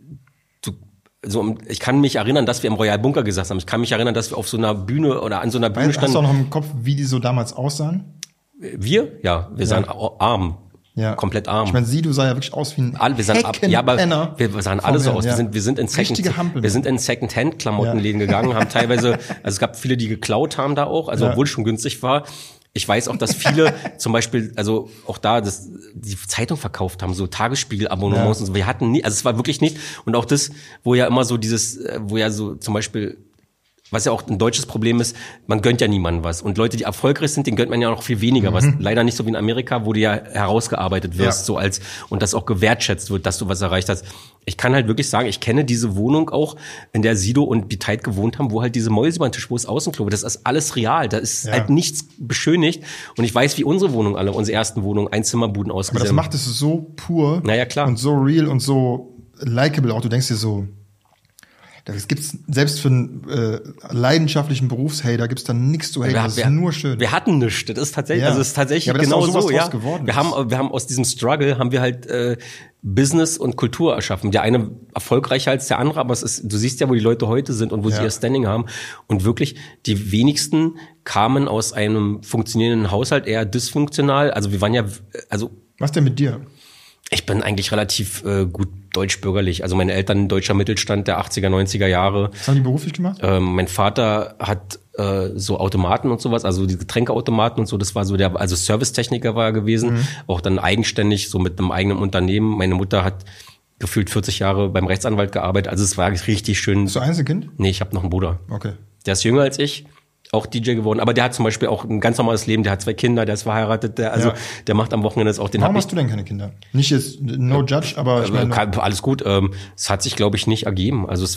ich kann mich erinnern, dass wir im Royal Bunker gesessen haben. Ich kann mich erinnern, dass wir auf so einer Bühne oder an so einer Bühne standen. Hast du auch noch im Kopf, wie die so damals aussahen? Wir sahen arm. Ja. Komplett arm. Ich meine, Sido sah ja wirklich aus wie ein Wir sahen alle so aus. Wir sind in Second-Hand-Klamottenläden gegangen, haben teilweise, also es gab viele, die geklaut haben da auch, also obwohl es schon günstig war. Ich weiß auch, dass viele zum Beispiel, also auch da, die Zeitung verkauft haben, so Tagesspiegel-Abonnements und so. Wir hatten nie, also es war wirklich nicht. Und auch das, wo ja immer so wo ja so zum Beispiel, was ja auch ein deutsches Problem ist, man gönnt ja niemandem was. Und Leute, die erfolgreich sind, denen gönnt man ja noch viel weniger was. Leider nicht so wie in Amerika, wo du ja herausgearbeitet wirst, so und das auch gewertschätzt wird, dass du was erreicht hast. Ich kann halt wirklich sagen, ich kenne diese Wohnung auch, in der Sido und Biteit gewohnt haben, wo halt diese Mäuse über den Tisch, wo es Außenklo, das ist alles real, da ist halt nichts beschönigt. Und ich weiß, wie unsere Wohnungen alle, unsere ersten Wohnungen, Einzimmerbuden ausgesehen. Aber das macht es so pur. Naja, klar. Und so real und so likable auch. Du denkst dir so, das gibt's selbst für einen leidenschaftlichen Berufshater gibt's da nichts zu haten. Das ist nur schön. Wir hatten nichts. Das ist tatsächlich, also es ist tatsächlich aber genau so. Ja, wir haben aus diesem Struggle haben wir halt Business und Kultur erschaffen. Der eine erfolgreicher als der andere, aber du siehst ja, wo die Leute heute sind und wo sie ihr Standing haben. Und wirklich die wenigsten kamen aus einem funktionierenden Haushalt eher dysfunktional. Also wir waren ja, was denn mit dir? Ich bin eigentlich relativ gut deutschbürgerlich. Also meine Eltern deutscher Mittelstand der 80er, 90er Jahre. Was haben die beruflich gemacht? Mein Vater hat so Automaten und sowas, also die Getränkeautomaten und so, das war so also Servicetechniker war er gewesen, auch dann eigenständig, so mit einem eigenen Unternehmen. Meine Mutter hat gefühlt 40 Jahre beim Rechtsanwalt gearbeitet, also es war richtig schön. Bist du Einzelkind? Nee, ich habe noch einen Bruder. Okay. Der ist jünger als ich. Auch DJ geworden, aber der hat zum Beispiel auch ein ganz normales Leben, der hat 2 Kinder, der ist verheiratet, der macht am Wochenende das auch den. Warum hast du denn keine Kinder? Nicht jetzt, no judge, aber ich meine. Alles gut, es hat sich, glaube ich, nicht ergeben. Also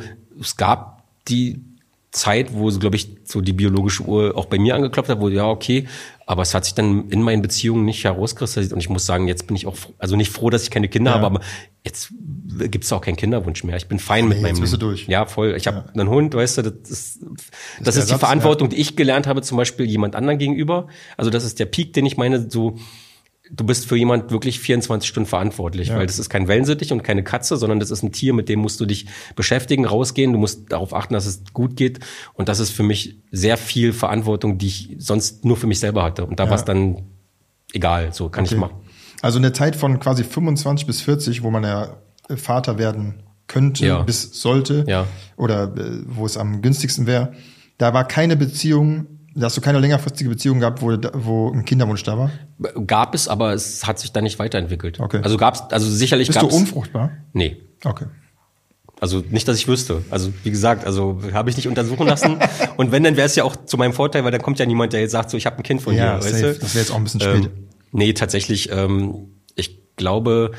es gab die Zeit, wo, glaube ich, so die biologische Uhr auch bei mir angeklopft hat, wo aber es hat sich dann in meinen Beziehungen nicht herauskristallisiert und ich muss sagen, jetzt bin ich auch, also nicht froh, dass ich keine Kinder habe, aber jetzt gibt's auch keinen Kinderwunsch mehr. Ich bin fein mit meinem. Jetzt bist du durch. Ja, voll. Ich habe einen Hund, weißt du, das ist die Verantwortung, die ich gelernt habe, zum Beispiel jemand anderen gegenüber. Also das ist der Peak, den ich meine, so, du bist für jemand wirklich 24 Stunden verantwortlich, weil das ist kein Wellensittich und keine Katze, sondern das ist ein Tier, mit dem musst du dich beschäftigen, rausgehen, du musst darauf achten, dass es gut geht und das ist für mich sehr viel Verantwortung, die ich sonst nur für mich selber hatte und da war es dann egal, so kann ich machen. Also in der Zeit von quasi 25 bis 40, wo man ja Vater werden könnte, bis sollte oder wo es am günstigsten wäre, da war keine Beziehung. Da hast du keine längerfristige Beziehung gehabt, wo ein Kinderwunsch da war? Gab es, aber es hat sich dann nicht weiterentwickelt. Okay. Also sicherlich Bist du unfruchtbar? Nee. Okay. Also nicht, dass ich wüsste. Also wie gesagt, habe ich nicht untersuchen lassen. Und wenn, dann wäre es ja auch zu meinem Vorteil, weil dann kommt ja niemand, der jetzt sagt, so ich habe ein Kind von dir. Weißt du? Das wäre jetzt auch ein bisschen spät. Nee, tatsächlich. Ich glaube,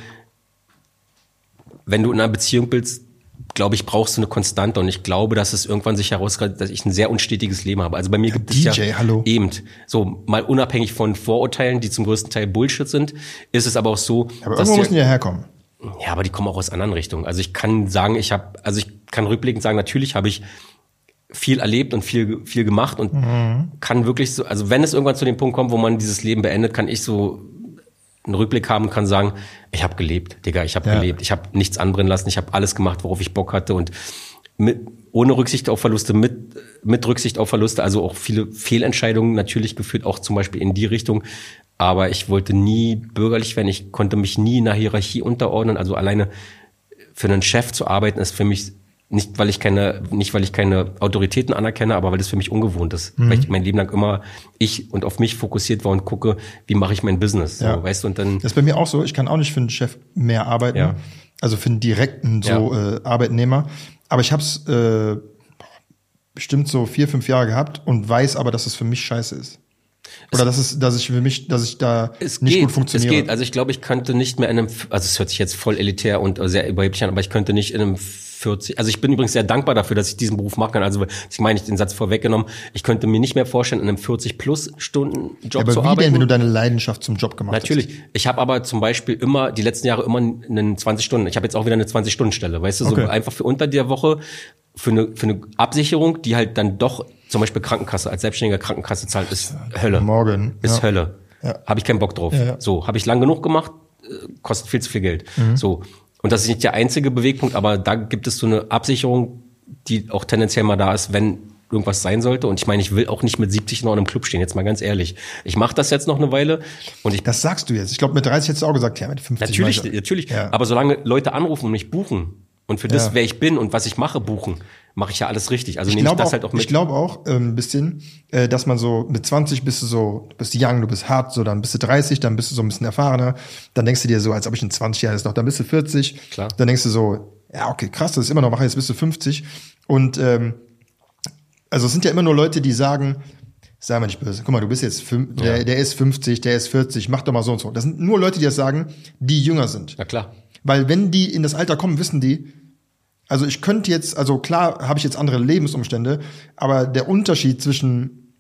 wenn du in einer Beziehung bist, glaube ich, brauchst du eine Konstante und ich glaube, dass es irgendwann sich herauskommt, dass ich ein sehr unstetiges Leben habe. Also bei mir gibt es eben so mal unabhängig von Vorurteilen, die zum größten Teil Bullshit sind, ist es aber auch so, aber dass irgendwo müssen die ja herkommen. Ja, aber die kommen auch aus anderen Richtungen. Also ich kann sagen, ich kann rückblickend sagen, natürlich habe ich viel erlebt und viel gemacht und kann wirklich so, also wenn es irgendwann zu dem Punkt kommt, wo man dieses Leben beendet, kann ich so einen Rückblick haben und kann sagen, ich habe gelebt, Digga, ich habe gelebt. Ich habe nichts anbrennen lassen, ich habe alles gemacht, worauf ich Bock hatte und ohne Rücksicht auf Verluste, mit Rücksicht auf Verluste, also auch viele Fehlentscheidungen natürlich geführt, auch zum Beispiel in die Richtung. Aber ich wollte nie bürgerlich werden, ich konnte mich nie in einer Hierarchie unterordnen. Also alleine für einen Chef zu arbeiten ist für mich nicht, weil ich keine Autoritäten anerkenne, aber weil das für mich ungewohnt ist. Weil ich mein Leben lang immer und auf mich fokussiert war und gucke, wie mache ich mein Business. So, weißt du, und dann. Das ist bei mir auch so. Ich kann auch nicht für einen Chef mehr arbeiten. Ja. Also für einen direkten Arbeitnehmer. Aber ich habe es bestimmt so 4-5 Jahre gehabt und weiß aber, dass es für mich scheiße ist. Oder dass ich da nicht gut funktioniere. Es geht. Also ich glaube, ich könnte nicht mehr also es hört sich jetzt voll elitär und sehr überheblich an, aber ich könnte nicht in einem 40, also ich bin übrigens sehr dankbar dafür, dass ich diesen Beruf machen kann. Also ich meine, ich den Satz vorweggenommen, ich könnte mir nicht mehr vorstellen, in einem 40-plus-Stunden-Job zu arbeiten. Aber wie denn, wenn du deine Leidenschaft zum Job gemacht hast? Natürlich. Ich habe aber zum Beispiel die letzten Jahre immer einen 20-Stunden. Ich habe jetzt auch wieder eine 20-Stunden-Stelle, weißt du, so einfach für unter der Woche, für eine Absicherung, die halt dann doch zum Beispiel Krankenkasse, als selbstständiger Krankenkasse zahlt, ist Hölle. Ist Hölle. Ja. Habe ich keinen Bock drauf. Ja. So, habe ich lang genug gemacht, kostet viel zu viel Geld. So. Und das ist nicht der einzige Bewegpunkt, aber da gibt es so eine Absicherung, die auch tendenziell mal da ist, wenn irgendwas sein sollte. Und ich meine, ich will auch nicht mit 70 noch in einem Club stehen, jetzt mal ganz ehrlich. Ich mache das jetzt noch eine Weile. Und das sagst du jetzt. Ich glaube, mit 30 hättest du auch gesagt, ja, mit 50. Natürlich. Ja. Aber solange Leute anrufen und mich buchen und für das, wer ich bin und was ich mache, mache ich ja alles richtig. Also nehme ich das halt auch mit. Ich glaube auch ein bisschen, dass man so mit 20 bist du young, du bist hart, so dann bist du 30, dann bist du so ein bisschen erfahrener. Dann denkst du dir so, als ob ich in 20 Jahren ist noch, dann bist du 40. Klar. Dann denkst du so, ja, okay, krass, das ist immer noch wahr, jetzt bist du 50. Und also es sind ja immer nur Leute, die sagen, sei mal nicht böse, guck mal, du bist jetzt der ist 50, der ist 40, mach doch mal so und so. Das sind nur Leute, die das sagen, die jünger sind. Na klar. Weil wenn die in das Alter kommen, wissen die, also ich könnte jetzt, also klar habe ich jetzt andere Lebensumstände, aber der Unterschied zwischen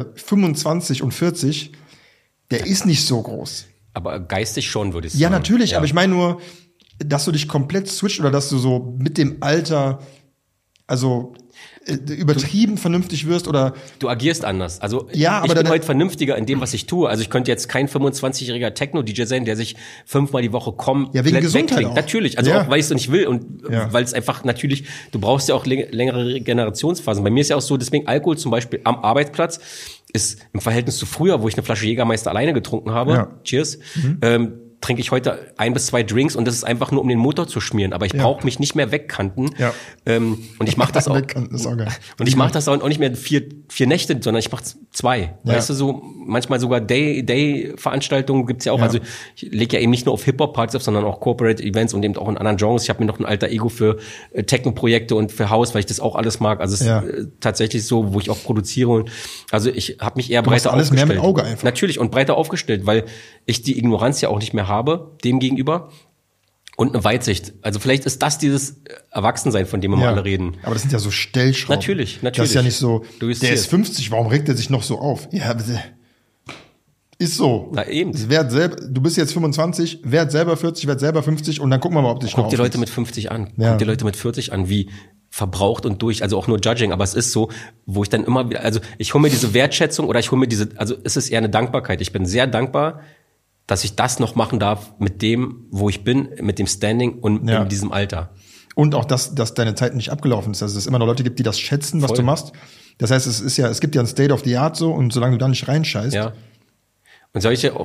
25 und 40, der ist nicht so groß. Aber geistig schon, würde ich sagen. Ja, natürlich, aber ich meine nur, dass du dich komplett switcht oder dass du so mit dem Alter, also übertrieben vernünftig wirst oder du agierst anders. Also ja, ich bin heute vernünftiger in dem, was ich tue. Also ich könnte jetzt kein 25-jähriger Techno-DJ sein, der sich 5-mal die Woche komplett wegklingt. Natürlich, also auch, weil ich es nicht will und weil es einfach natürlich, du brauchst ja auch längere Generationsphasen. Bei mir ist ja auch so, deswegen Alkohol zum Beispiel am Arbeitsplatz ist im Verhältnis zu früher, wo ich eine Flasche Jägermeister alleine getrunken habe, cheers, trinke ich heute 1 bis 2 Drinks und das ist einfach nur, um den Motor zu schmieren. Aber ich brauche mich nicht mehr wegkanten. Ja. Und ich mache das auch. Ist auch geil. Und ich mache das auch nicht mehr 4 Nächte, sondern ich mache 2. Ja. Weißt du, so manchmal sogar Day-Veranstaltungen gibt's ja auch. Ja. Also ich lege ja eben nicht nur auf Hip-Hop-Partys auf, sondern auch Corporate Events und eben auch in anderen Genres. Ich habe mir noch ein alter Ego für Techno-Projekte und für House, weil ich das auch alles mag. Also es ist tatsächlich so, wo ich auch produziere. Und also ich habe mich eher breiter alles aufgestellt. Mehr mit Auge einfach. Natürlich und breiter aufgestellt, weil ich die Ignoranz ja auch nicht mehr habe, dem gegenüber. Und eine Weitsicht. Also vielleicht ist das dieses Erwachsensein, von dem wir mal alle reden. Aber das sind ja so Stellschrauben. Natürlich. Das ist ja nicht so, der ist 50, warum regt er sich noch so auf? Ja, ist so. Na eben. Du bist jetzt 25, werd selber 40, werd selber 50 und dann gucken wir mal, ob dich Guck die Leute mit 50 an. Guck die Leute mit 40 an, wie verbraucht und durch, also auch nur Judging, aber es ist so, wo ich dann immer wieder, also ich hole mir diese Wertschätzung oder ich hole mir also es ist eher eine Dankbarkeit. Ich bin sehr dankbar, dass ich das noch machen darf mit dem, wo ich bin, mit dem Standing und in diesem Alter. Und auch, dass deine Zeit nicht abgelaufen ist. Also dass es immer noch Leute gibt, die das schätzen, was du machst. Das heißt, es gibt ja ein State of the Art so und solange du da nicht reinscheißt. Ja. Und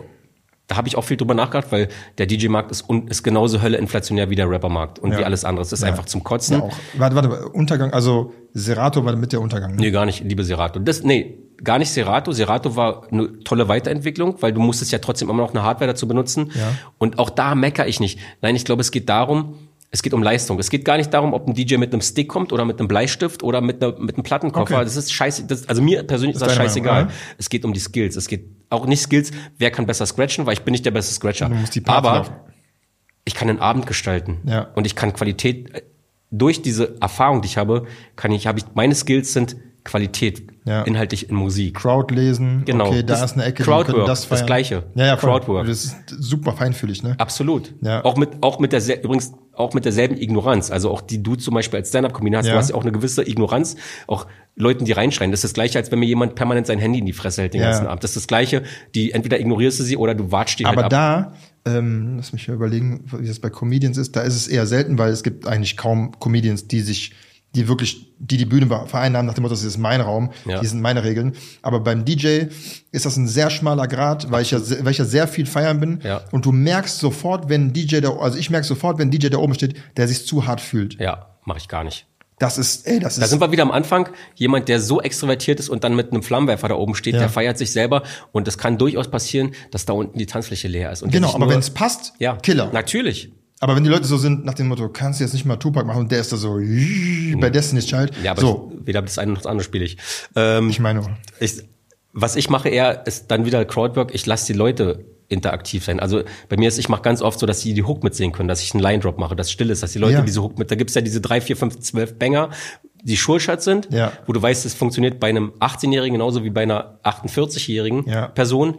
da habe ich auch viel drüber nachgedacht, weil der DJ-Markt ist genauso Hölle inflationär wie der Rapper-Markt und wie alles andere. Es ist einfach zum Kotzen. Ja, auch. Warte, Untergang, also Serato war mit der Untergang. Ne? Nee, gar nicht, liebe Serato. Gar nicht Serato. Serato war eine tolle Weiterentwicklung, weil du musstest ja trotzdem immer noch eine Hardware dazu benutzen. Ja. Und auch da meckere ich nicht. Nein, ich glaube, es geht um Leistung. Es geht gar nicht darum, ob ein DJ mit einem Stick kommt oder mit einem Bleistift oder mit einem Plattenkoffer. Okay. Das ist scheiße. Also mir persönlich ist das scheißegal. Meinung, es geht um die Skills. Es geht auch nicht Skills, wer kann besser scratchen, weil ich bin nicht der beste Scratcher. Aber ich kann den Abend gestalten. Ja. Und ich kann Qualität, durch diese Erfahrung, die ich habe, meine Skills sind Qualität, inhaltlich in Musik. Crowd lesen, genau. Okay, da ist eine Ecke, Crowdwork, das Gleiche. Ja, Crowdwork. Das ist super feinfühlig, ne? Absolut. Ja. Auch mit derselben Ignoranz. Also auch die du zum Beispiel als Stand-Up-Comedian hast, du hast ja auch eine gewisse Ignoranz, auch Leuten, die reinschreien. Das ist das Gleiche, als wenn mir jemand permanent sein Handy in die Fresse hält den ganzen Abend. Das ist das Gleiche, entweder ignorierst du sie oder du watschst die aber halt ab. Aber lass mich überlegen, wie das bei Comedians ist. Da ist es eher selten, weil es gibt eigentlich kaum Comedians, die wirklich die Bühne vereinnahmen nach dem Motto, das ist mein Raum, die sind meine Regeln. Aber beim DJ ist das ein sehr schmaler Grad, weil ich ja sehr viel feiern bin. Ja. Und du merkst sofort, wenn ich merke sofort, wenn ein DJ da oben steht, der sich zu hart fühlt. Ja, mache ich gar nicht. Da sind wir wieder am Anfang. Jemand, der so extrovertiert ist und dann mit einem Flammenwerfer da oben steht, der feiert sich selber. Und es kann durchaus passieren, dass da unten die Tanzfläche leer ist. Und genau, aber wenn es passt, Killer. Natürlich. Aber wenn die Leute so sind, nach dem Motto, kannst du jetzt nicht mal Tupac machen und der ist da so bei Destiny's Child. Ja, aber so. Weder das eine noch das andere spiele ich. Ich meine, was ich mache eher, ist dann wieder Crowdwork. Ich lasse die Leute interaktiv sein. Also bei mir ich mache ganz oft so, dass sie die Hook mitsingen können, dass ich einen Line-Drop mache, dass still ist, dass die Leute diese Hook da gibt's ja diese 3, 4, 5, 12 Banger, die Sure-Shot sind, wo du weißt, es funktioniert bei einem 18-Jährigen genauso wie bei einer 48-jährigen Person.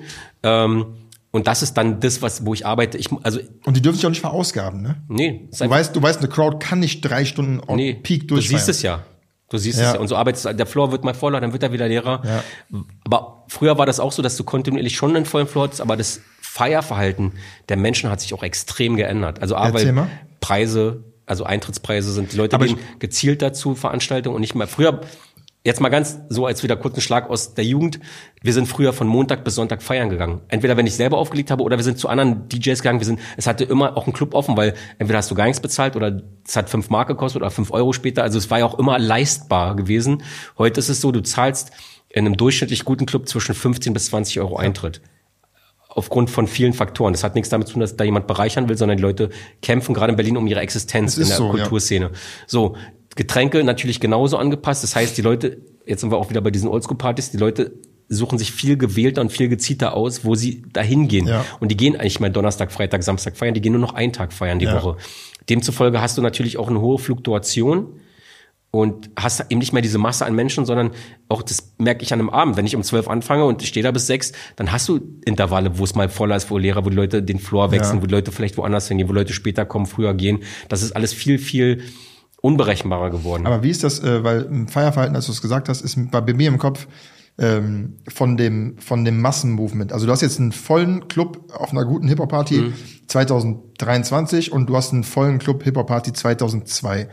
Und das ist dann das, wo ich arbeite. Und die dürfen sich auch nicht verausgaben, ne? Nee. Du weißt, eine Crowd kann nicht 3 Stunden Peak durchfeiern. Du siehst es ja. Und so arbeitest du. Der Floor wird mal voller, dann wird er wieder leerer. Ja. Aber früher war das auch so, dass du kontinuierlich schon einen vollen Floor hattest, aber das Feierverhalten der Menschen hat sich auch extrem geändert. Also weil Preise, also Eintrittspreise sind, die Leute gehen gezielt dazu, Veranstaltungen und nicht mehr. Früher, jetzt mal ganz so als wieder kurzen Schlag aus der Jugend. Wir sind früher von Montag bis Sonntag feiern gegangen. Entweder wenn ich selber aufgelegt habe oder wir sind zu anderen DJs gegangen. Es hatte immer auch einen Club offen, weil entweder hast du gar nichts bezahlt oder es hat 5 Mark gekostet oder 5 Euro später. Also es war ja auch immer leistbar gewesen. Heute ist es so, du zahlst in einem durchschnittlich guten Club zwischen 15 bis 20 Euro Eintritt. Aufgrund von vielen Faktoren. Das hat nichts damit zu tun, dass da jemand bereichern will, sondern die Leute kämpfen gerade in Berlin um ihre Existenz in der Kulturszene. So, Getränke natürlich genauso angepasst. Das heißt, die Leute, jetzt sind wir auch wieder bei diesen Oldschool-Partys, die Leute suchen sich viel gewählter und viel gezielter aus, wo sie dahin gehen. Ja. Und die gehen eigentlich mal Donnerstag, Freitag, Samstag feiern, die gehen nur noch einen Tag feiern die Woche. Demzufolge hast du natürlich auch eine hohe Fluktuation und hast eben nicht mehr diese Masse an Menschen, sondern auch, das merke ich an einem Abend, wenn ich um 12 anfange und ich stehe da bis 6, dann hast du Intervalle, wo es mal voller ist, wo Lehrer, wo die Leute den Floor wechseln, wo die Leute vielleicht woanders hingehen, wo Leute später kommen, früher gehen. Das ist alles viel, viel unberechenbarer geworden. Aber wie ist das, weil im Feierverhalten, als du es gesagt hast, ist bei mir im Kopf von dem Massenmovement. Also du hast jetzt einen vollen Club auf einer guten Hip-Hop-Party 2023 und du hast einen vollen Club Hip-Hop-Party 2002.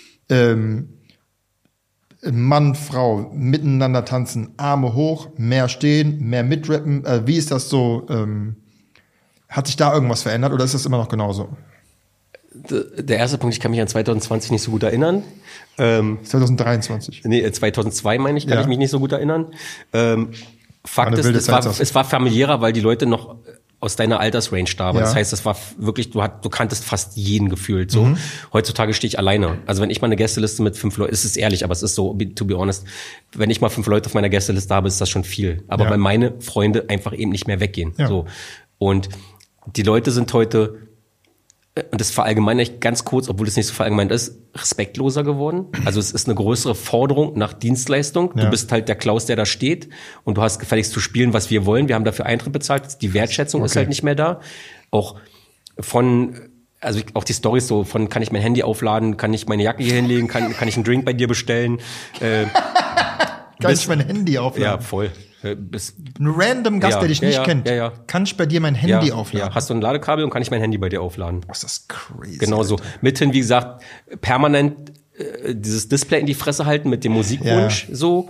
Mann, Frau, miteinander tanzen, Arme hoch, mehr stehen, mehr mitrappen. Wie ist das so? Hat sich da irgendwas verändert oder ist das immer noch genauso? Der erste Punkt, ich kann mich an 2020 nicht so gut erinnern. 2023. Nee, 2002 meine ich, kann ich mich nicht so gut erinnern. Fakt ist, es war familiärer, weil die Leute noch aus deiner Altersrange da waren. Das heißt, es war wirklich, du kanntest fast jeden gefühlt. So. Heutzutage stehe ich alleine. Also wenn ich mal eine Gästeliste mit 5 Leuten, ist es ehrlich, aber es ist so, to be honest, wenn ich mal 5 Leute auf meiner Gästeliste habe, ist das schon viel. Aber weil meine Freunde einfach eben nicht mehr weggehen. So. Und die Leute sind heute, und das verallgemeine ich ganz kurz, obwohl es nicht so verallgemeint ist, respektloser geworden. Also es ist eine größere Forderung nach Dienstleistung. Du bist halt der Klaus, der da steht und du hast gefälligst zu spielen, was wir wollen. Wir haben dafür Eintritt bezahlt. Die Wertschätzung ist halt nicht mehr da. Auch die Storys so von, kann ich mein Handy aufladen, kann ich meine Jacke hier hinlegen, kann ich einen Drink bei dir bestellen. Kann ich mein Handy aufladen? Ja, voll. Ein random Gast, der dich nicht kennt. Kann ich bei dir mein Handy aufladen? Ja, hast du ein Ladekabel und kann ich mein Handy bei dir aufladen. Oh, ist das crazy. Genau so. Mithin, wie gesagt, permanent dieses Display in die Fresse halten mit dem Musikwunsch so.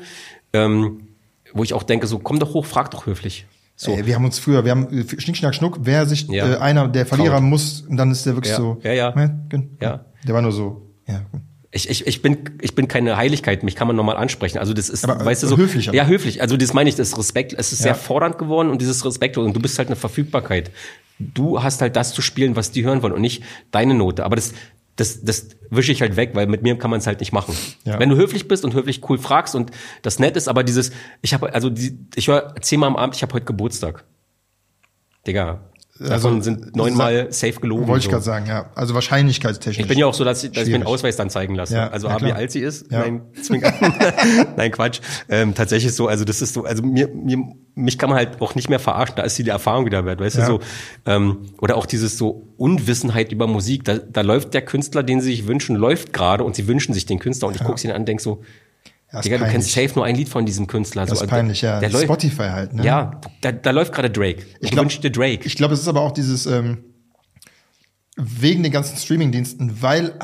Wo ich auch denke, so komm doch hoch, frag doch höflich. So. Wir haben Schnick, Schnack, Schnuck, wer sich einer, der Verlierer muss, und dann ist der wirklich so. Ja. Der war nur so, gut. Ich bin keine Heiligkeit, mich kann man nochmal ansprechen. Also das ist, aber, weißt du, so. Höflich. Ja, höflich. Also das meine ich, das Respekt, es ist sehr fordernd geworden und dieses Respekt, und du bist halt eine Verfügbarkeit. Du hast halt das zu spielen, was die hören wollen und nicht deine Note. Aber das wische ich halt weg, weil mit mir kann man es halt nicht machen. Ja. Wenn du höflich bist und höflich cool fragst und das nett ist, aber ich höre 10-mal am Abend, ich habe heute Geburtstag. Digga. Davon sind 9-mal safe gelogen. Wollte ich gerade sagen, ja. Also wahrscheinlichkeitstechnisch. Ich bin ja auch so, dass ich mir einen Ausweis dann zeigen lasse. Ja, also wie alt sie ist. Ja. Nein, Quatsch. Tatsächlich so, also das ist so, also mich kann man halt auch nicht mehr verarschen, da ist die Erfahrung wieder wert, weißt du, so. Oder auch dieses so Unwissenheit über Musik, da läuft der Künstler, den sie sich wünschen, läuft gerade und sie wünschen sich den Künstler und ich gucke sie an und denk so, Digga, du kennst safe nur ein Lied von diesem Künstler. Das ist peinlich, ja. Der Spotify halt, ne? Ja, da läuft gerade Drake. Ich wünsche dir Drake. Ich glaube, es ist aber auch dieses, wegen den ganzen Streamingdiensten, weil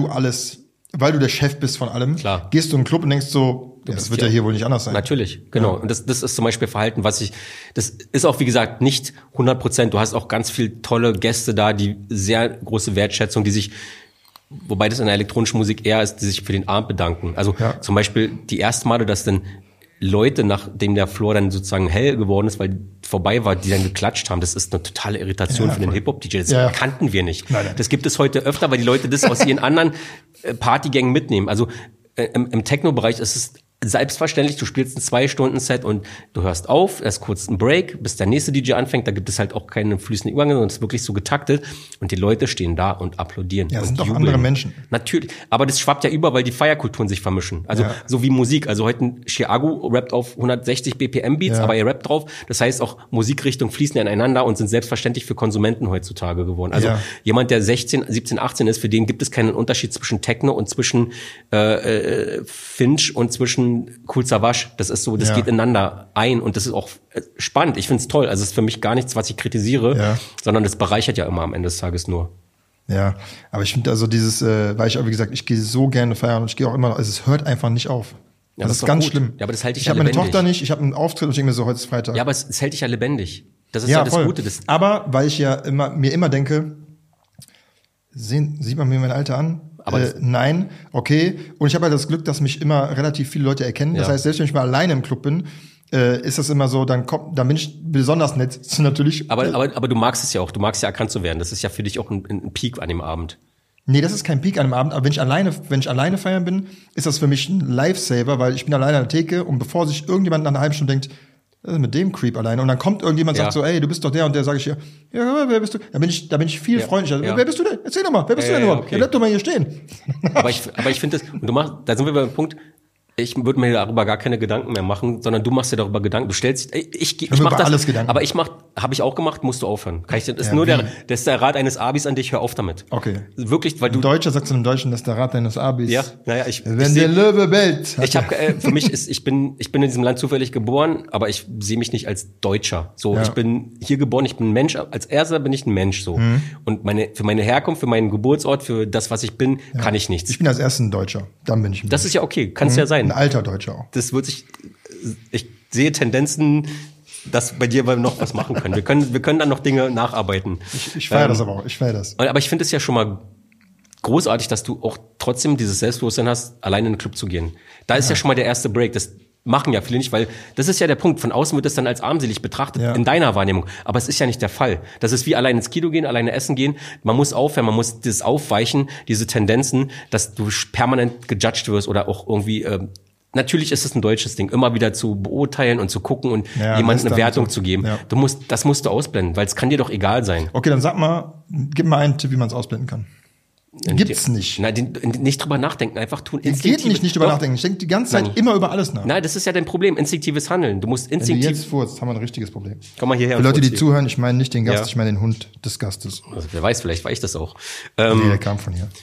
du der Chef bist von allem, gehst du in den Club und denkst so, das wird ja hier wohl nicht anders sein. Natürlich, genau. Und das ist zum Beispiel Verhalten, das ist auch, wie gesagt, nicht 100%. Du hast auch ganz viel tolle Gäste da, die sehr große Wertschätzung, die sich, wobei das in der elektronischen Musik eher ist, die sich für den Abend bedanken. Also zum Beispiel die ersten Male, dass dann Leute, nachdem der Floor dann sozusagen hell geworden ist, weil vorbei war, die dann geklatscht haben, das ist eine totale Irritation für den Hip-Hop-DJ. Das kannten wir nicht. Nein. Das gibt es heute öfter, weil die Leute das aus ihren anderen Partygängen mitnehmen. Also im Techno-Bereich ist es selbstverständlich, du spielst ein 2-Stunden-Set und du hörst auf, erst kurz einen Break, bis der nächste DJ anfängt, da gibt es halt auch keine fließenden Übergänge, sondern es ist wirklich so getaktet und die Leute stehen da und applaudieren. Ja, das sind doch andere Menschen. Natürlich, aber das schwappt ja über, weil die Feierkulturen sich vermischen. Also so wie Musik, also heute ein Chiago rappt auf 160 BPM Beats, aber er rappt drauf, das heißt auch Musikrichtungen fließen ineinander und sind selbstverständlich für Konsumenten heutzutage geworden. Also jemand, der 16, 17, 18 ist, für den gibt es keinen Unterschied zwischen Techno und zwischen Finch und zwischen Kool Savas, das ist so, das geht ineinander ein und das ist auch spannend. Ich find's toll. Also es ist für mich gar nichts, was ich kritisiere, sondern das bereichert ja immer am Ende des Tages nur. Ja, aber ich finde also dieses, weil ich auch, wie gesagt, ich gehe so gerne feiern und ich gehe auch immer noch, also es hört einfach nicht auf. Ja, das ist ganz gut. schlimm. Ja, aber das hält dich Ich habe meine lebendig. Tochter nicht, ich habe einen Auftritt und ich denke mir so, heute ist Freitag. Ja, aber es hält dich ja lebendig. Das ist Ja, ja das voll. Gute. Aber weil ich ja mir immer denke, sieht man mir mein Alter an? Aber nein, okay. Und ich habe halt das Glück, dass mich immer relativ viele Leute erkennen. Das Ja. heißt, selbst wenn ich mal alleine im Club bin, ist das immer so, dann bin ich besonders nett. Das ist natürlich. Aber du magst es ja auch. Du magst ja erkannt zu werden. Das ist ja für dich auch ein Peak an dem Abend. Nee, das ist kein Peak an dem Abend, aber wenn ich alleine feiern bin, ist das für mich ein Lifesaver, weil ich bin alleine an der Theke und bevor sich irgendjemand nach einer halben Stunde denkt, was ist mit dem Creep alleine? Und dann kommt irgendjemand und sagt so, ey, du bist doch der und der, sage ich ja, wer bist du? Da bin ich viel freundlicher. Ja. Wer bist du denn? Erzähl doch mal, wer bist du denn überhaupt? okay. Ja, bleib doch mal hier stehen. Aber ich finde das, und da sind wir beim Punkt, ich würde mir darüber gar keine Gedanken mehr machen, sondern du machst dir darüber Gedanken. Du stellst, ich mach das, alles Gedanken. aber habe ich auch gemacht, musst du aufhören. Das ist Ja, nur wie? das ist der Rat eines Abis an dich, hör auf damit. Okay. Wirklich, weil Ein du, Deutscher sagt zu einem Deutschen, das ist der Rat deines Abis. ja, naja, ich Wenn seh- der Löwe bellt. Ich habe für mich ist ich bin in diesem Land zufällig geboren, aber ich sehe mich nicht als Deutscher. So, Ja. ich bin hier geboren, ich bin ein Mensch, als erster bin ich ein Mensch so. Und für meine Herkunft, für meinen Geburtsort, für das was ich bin, kann ich nichts. Ich bin als erstes ein Deutscher. Dann bin ich ein Das ist ja okay, kann es ja sein. ein alter Deutscher auch. Ich sehe Tendenzen, dass bei dir wir noch was machen können. Wir können dann noch Dinge nacharbeiten. Ich feiere das aber auch. Ich feiere das. Aber ich finde es ja schon mal großartig, dass du auch trotzdem dieses Selbstbewusstsein hast, alleine in den Club zu gehen. Da ist ja schon mal der erste Break. Das machen ja viele nicht, weil das ist ja der Punkt. Von außen wird das dann als armselig betrachtet, Ja. in deiner Wahrnehmung. Aber es ist ja nicht der Fall. Das ist wie alleine ins Kino gehen, alleine essen gehen. Man muss aufhören, man muss das aufweichen, diese Tendenzen, dass du permanent gejudged wirst oder auch irgendwie natürlich ist es ein deutsches Ding, immer wieder zu beurteilen und zu gucken und Ja, jemandem das eine Wertung dann so. zu geben. Ja. Das musst du ausblenden, weil es kann dir doch egal sein. Okay, dann gib mal einen Tipp, wie man es ausblenden kann. Gibt's nicht. Nein, nicht drüber nachdenken, einfach tun. Es geht nicht drüber Doch. nachdenken. Ich denke die ganze Zeit Nein. immer über alles nach. Nein, das ist ja dein Problem, instinktives Handeln. Du musst Wenn du instinktiv. jetzt furzt, haben wir ein richtiges Problem. Komm mal hierher. Für Leute, und die furz zuhören, ich meine nicht den Gast, Ja. ich meine den Hund des Gastes. hier. Also, wer weiß, vielleicht war ich das auch. Nee, der kam von hier.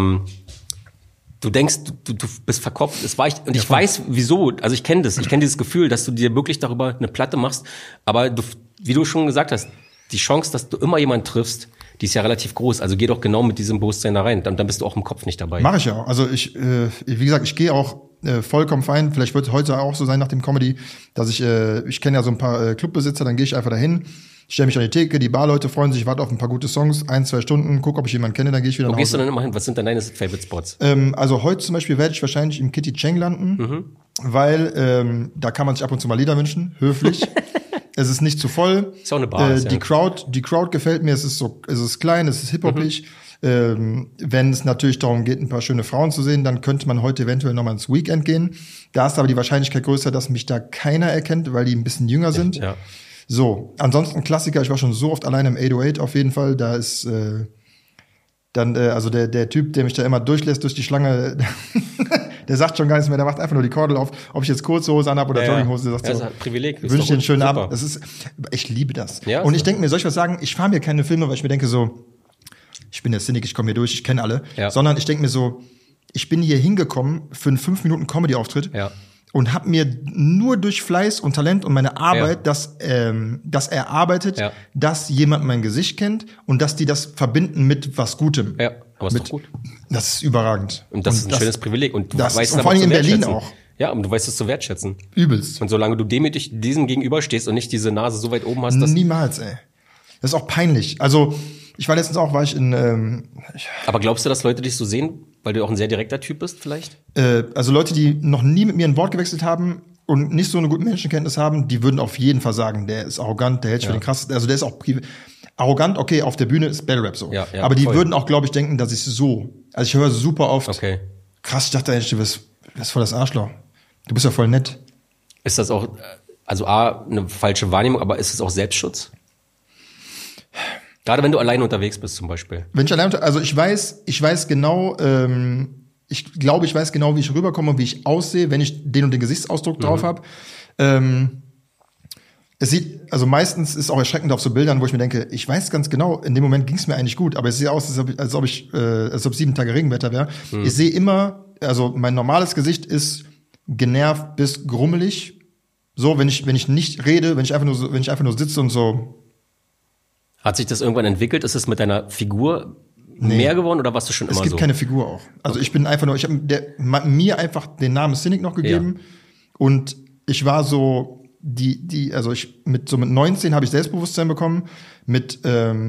Du denkst, du bist verkopft. Das war ich, und ich weiß, wieso. Also ich kenne das. Ich kenne dieses Gefühl, dass du dir wirklich darüber eine Platte machst. Aber wie du schon gesagt hast, die Chance, dass du immer jemanden triffst, die ist ja relativ groß. Also geh doch genau mit diesem Bewusstsein da rein. Dann bist du auch im Kopf nicht dabei. Mache ich ja auch. Also wie gesagt, ich gehe auch vollkommen fein. Vielleicht wird es heute auch so sein nach dem Comedy, dass ich kenne ja so ein paar Clubbesitzer, dann gehe ich einfach dahin, stelle mich an die Theke, die Barleute freuen sich, warte auf ein paar gute Songs, 1-2 Stunden, guck, ob ich jemanden kenne, dann gehe ich wieder Wo nach gehst du Hause. dann immer hin? Was sind dann deine Favorite Spots? Also heute zum Beispiel werde ich wahrscheinlich im Kitty Cheng landen, weil da kann man sich ab und zu mal Lieder wünschen, höflich. Es ist nicht zu voll. Ist auch eine Bar, ist ja. Die Crowd gefällt mir. Es ist klein, es ist hip-hopig. Wenn es natürlich darum geht, ein paar schöne Frauen zu sehen, dann könnte man heute eventuell nochmal ins Weekend gehen. Da ist aber die Wahrscheinlichkeit größer, dass mich da keiner erkennt, weil die ein bisschen jünger sind. Ja. So, ansonsten Klassiker. Ich war schon so oft alleine im 808 auf jeden Fall. Da ist also der Typ, der mich da immer durchlässt durch die Schlange, der sagt schon gar nichts mehr, der macht einfach nur die Kordel auf, ob ich jetzt kurze Hose anhab oder Jogginghose, der sagt Ja, so, das ist ein Privileg. Ist wünsche doch dir einen gut. schönen Super. Abend. Ich liebe das. Ja, und ist ich denke mir, soll ich was sagen? Ich fahre mir keine Filme, weil ich mir denke so, ich bin der Cynic, ich komme hier durch, ich kenne alle. Ja. Sondern ich denke mir so, ich bin hier hingekommen für einen 5-Minuten-Comedy-Auftritt Ja. und habe mir nur durch Fleiß und Talent und meine Arbeit das erarbeitet, Ja. dass jemand mein Gesicht kennt und dass die das verbinden mit was Gutem. Ja, aber ist doch gut. Das ist überragend. Und das ist ein schönes Privileg. Und du das- weißt und es vor aber allem zu in Berlin wertschätzen. auch. Ja, und du weißt es zu wertschätzen. Übelst. Und solange du demütig diesem gegenüberstehst und nicht diese Nase so weit oben hast, dass Niemals, ey. Das ist auch peinlich. Also, ich war letztens auch, Aber glaubst du, dass Leute dich so sehen, weil du auch ein sehr direkter Typ bist vielleicht? also Leute, die noch nie mit mir ein Wort gewechselt haben und nicht so eine gute Menschenkenntnis haben, die würden auf jeden Fall sagen, der ist arrogant, der hält sich für den krassesten. Also der ist auch arrogant, okay, auf der Bühne ist Battle Rap so. Ja, aber die voll. würden auch, glaube ich, denken, dass ich also ich höre super oft, Okay. krass, ich dachte eigentlich, du bist voll das Arschloch. Du bist ja voll nett. Ist das auch, also A, eine falsche Wahrnehmung, aber ist es auch Selbstschutz? Gerade wenn du alleine unterwegs bist zum Beispiel. Wenn ich allein, also ich weiß genau, ich glaube, ich weiß genau, wie ich rüberkomme und wie ich aussehe, wenn ich den und den Gesichtsausdruck drauf habe. Also meistens ist auch erschreckend auf so Bildern, wo ich mir denke, ich weiß ganz genau, in dem Moment ging es mir eigentlich gut, aber es sieht aus, als ob 7 Tage Regenwetter wäre. Ich sehe immer, also mein normales Gesicht ist genervt bis grummelig. So, wenn ich nicht rede, wenn ich einfach nur sitze und so. Hat sich das irgendwann entwickelt? Ist es mit deiner Figur mehr geworden oder warst du schon immer so? Es gibt keine Figur auch. Also ich bin einfach nur, ich habe mir einfach den Namen Cynic noch gegeben und ich war so also mit 19 habe ich Selbstbewusstsein bekommen, mit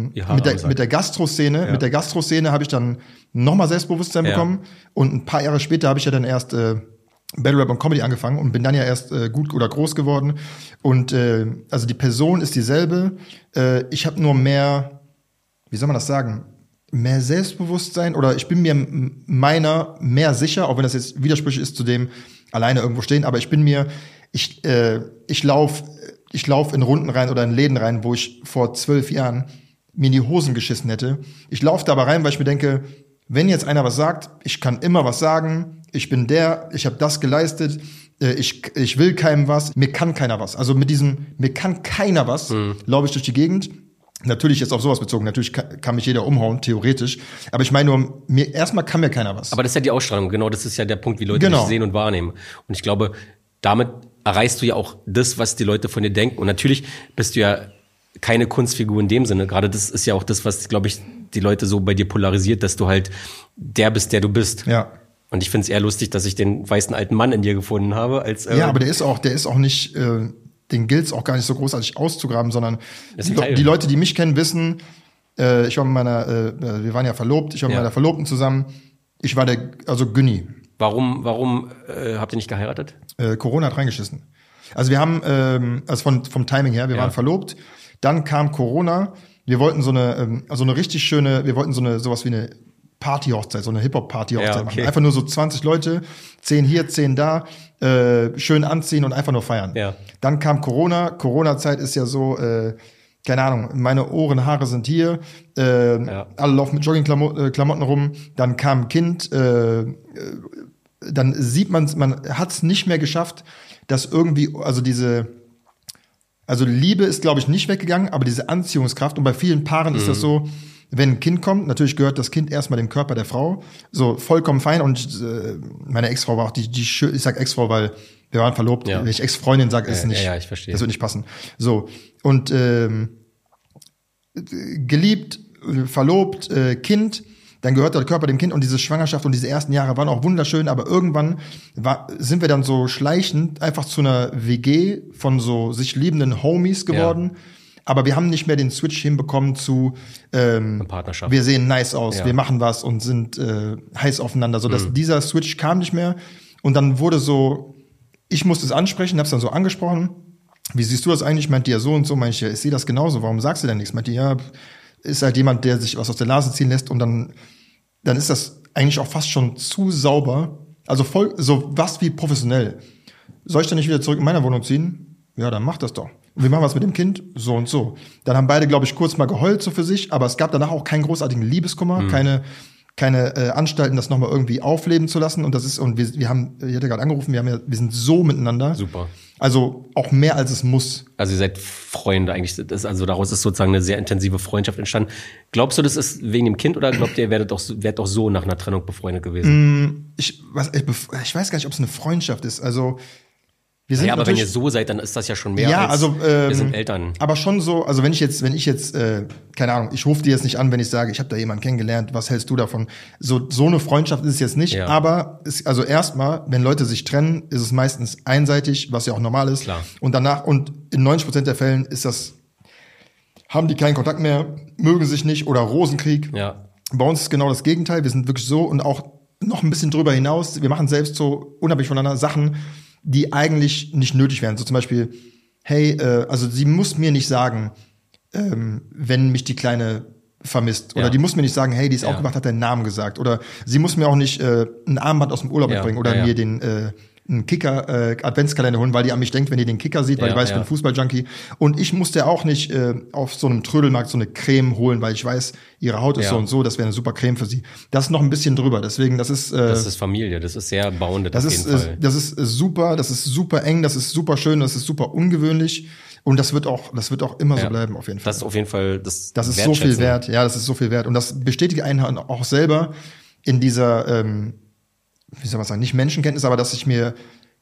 der Gastro-Szene. Mit der Gastro-Szene habe ich dann nochmal Selbstbewusstsein bekommen und ein paar Jahre später habe ich ja dann erst Battle Rap und Comedy angefangen und bin dann ja erst gut oder groß geworden. Und also die Person ist dieselbe. Ich habe nur mehr, wie soll man das sagen, mehr Selbstbewusstsein oder ich bin mir meiner mehr sicher, auch wenn das jetzt widersprüchlich ist zu dem alleine irgendwo stehen, aber ich bin mir ich lauf in Runden rein oder in Läden rein, wo ich vor 12 Jahren mir in die Hosen geschissen hätte. Ich laufe da aber rein, weil ich mir denke, wenn jetzt einer was sagt, ich kann immer was sagen, ich bin ich habe das geleistet, ich will keinem was, mir kann keiner was. Also mit diesem, mir kann keiner was, laufe ich durch die Gegend. Natürlich jetzt auf sowas bezogen, natürlich kann mich jeder umhauen, theoretisch. Aber ich meine nur, erstmal kann mir keiner was. Aber das ist ja die Ausstrahlung, genau, das ist ja der Punkt, wie Leute dich sehen und wahrnehmen. Und ich glaube, damit erreichst du ja auch das, was die Leute von dir denken. Und natürlich bist du ja keine Kunstfigur in dem Sinne. Gerade das ist ja auch das, was, glaube ich, die Leute so bei dir polarisiert, dass du halt der bist, der du bist. Ja. Und ich finde es eher lustig, dass ich den weißen alten Mann in dir gefunden habe. Ja, aber der ist auch nicht, den gilt's auch gar nicht so großartig auszugraben, sondern die Leute, die mich kennen, wissen, ich war mit wir waren ja verlobt, ich war mit meiner Verlobten zusammen. Ich war Günni. Warum habt ihr nicht geheiratet? Corona hat reingeschissen. Also wir haben, also vom Timing her, wir waren verlobt, dann kam Corona, wir wollten so eine richtig schöne, sowas wie eine Partyhochzeit, so eine Hip-Hop-Party-Hochzeit machen. Einfach nur so 20 Leute, 10 hier, 10 da, schön anziehen und einfach nur feiern. Ja. Dann kam Corona-Zeit ist ja so, keine Ahnung, meine Ohren, Haare sind hier, alle laufen mit Jogging-Klamotten rum, dann kam ein Kind, dann sieht man hat es nicht mehr geschafft, dass irgendwie, also Liebe ist, glaube ich, nicht weggegangen, aber diese Anziehungskraft, und bei vielen Paaren ist das so, wenn ein Kind kommt, natürlich gehört das Kind erstmal dem Körper der Frau, so vollkommen fein, und meine Ex-Frau war auch ich sag Ex-Frau, weil wir waren verlobt, wenn ich Ex-Freundin sage, ist nicht, ich verstehe. Das wird nicht passen. So, und geliebt, verlobt, Kind, dann gehört der Körper dem Kind, und diese Schwangerschaft und diese ersten Jahre waren auch wunderschön, aber irgendwann sind wir dann so schleichend einfach zu einer WG von so sich liebenden Homies geworden. Ja. Aber wir haben nicht mehr den Switch hinbekommen zu Partnerschaft. Wir sehen nice aus, wir machen was und sind heiß aufeinander. So dass dieser Switch kam nicht mehr. Und dann wurde so, ich musste es ansprechen, hab's dann so angesprochen. Wie siehst du das eigentlich? Meint die ja so und so. Meinte ich, ja, ich sehe das genauso. Warum sagst du denn nichts? Meint die, ja, ist halt jemand, der sich was aus der Nase ziehen lässt, und dann ist das eigentlich auch fast schon zu sauber. Also voll, so was wie professionell. Soll ich dann nicht wieder zurück in meiner Wohnung ziehen? Ja, dann mach das doch. Und wir machen was mit dem Kind, so und so. Dann haben beide, glaube ich, kurz mal geheult so für sich, aber es gab danach auch keinen großartigen Liebeskummer, keine Anstalten, das nochmal irgendwie aufleben zu lassen. Und wir haben, ich hatte gerade angerufen, wir sind so miteinander. Super. Also auch mehr als es muss. Also ihr seid Freunde eigentlich. Also daraus ist sozusagen eine sehr intensive Freundschaft entstanden. Glaubst du, das ist wegen dem Kind, oder glaubt ihr, ihr werdet auch so nach einer Trennung befreundet gewesen? Ich weiß gar nicht, ob es eine Freundschaft ist. Also aber wenn ihr so seid, dann ist das ja schon mehr als wir sind Eltern. Aber schon so, also wenn ich jetzt, keine Ahnung, ich rufe dir jetzt nicht an, wenn ich sage, ich habe da jemanden kennengelernt, was hältst du davon? So eine Freundschaft ist es jetzt nicht, aber also erstmal, wenn Leute sich trennen, ist es meistens einseitig, was ja auch normal ist. Klar. Und danach, und in 90% der Fällen haben die keinen Kontakt mehr, mögen sich nicht oder Rosenkrieg. Ja. Bei uns ist genau das Gegenteil, wir sind wirklich so, und auch noch ein bisschen drüber hinaus, wir machen selbst so unabhängig voneinander Sachen, die eigentlich nicht nötig wären. So zum Beispiel, hey, also sie muss mir nicht sagen, wenn mich die Kleine vermisst. Oder die muss mir nicht sagen, hey, die ist aufgewacht, hat deinen Namen gesagt. Oder sie muss mir auch nicht ein Armband aus dem Urlaub mitbringen oder mir einen Kicker Adventskalender holen, weil die an mich denkt, wenn die den Kicker sieht, weil die weiß, ich bin Fußballjunkie. Und ich musste auch nicht auf so einem Trödelmarkt so eine Creme holen, weil ich weiß, ihre Haut ist so und so, das wäre eine super Creme für sie. Das ist noch ein bisschen drüber, deswegen, das ist Familie, das ist sehr bauend. Das ist super eng, das ist super schön, das ist super ungewöhnlich. Und das wird auch immer so bleiben, auf jeden Fall. Das ist auf jeden Fall das ist so viel wert. Ja, das ist so viel wert. Und das bestätigt einen auch selber in dieser, wie soll man sagen, nicht Menschenkenntnis, aber dass ich mir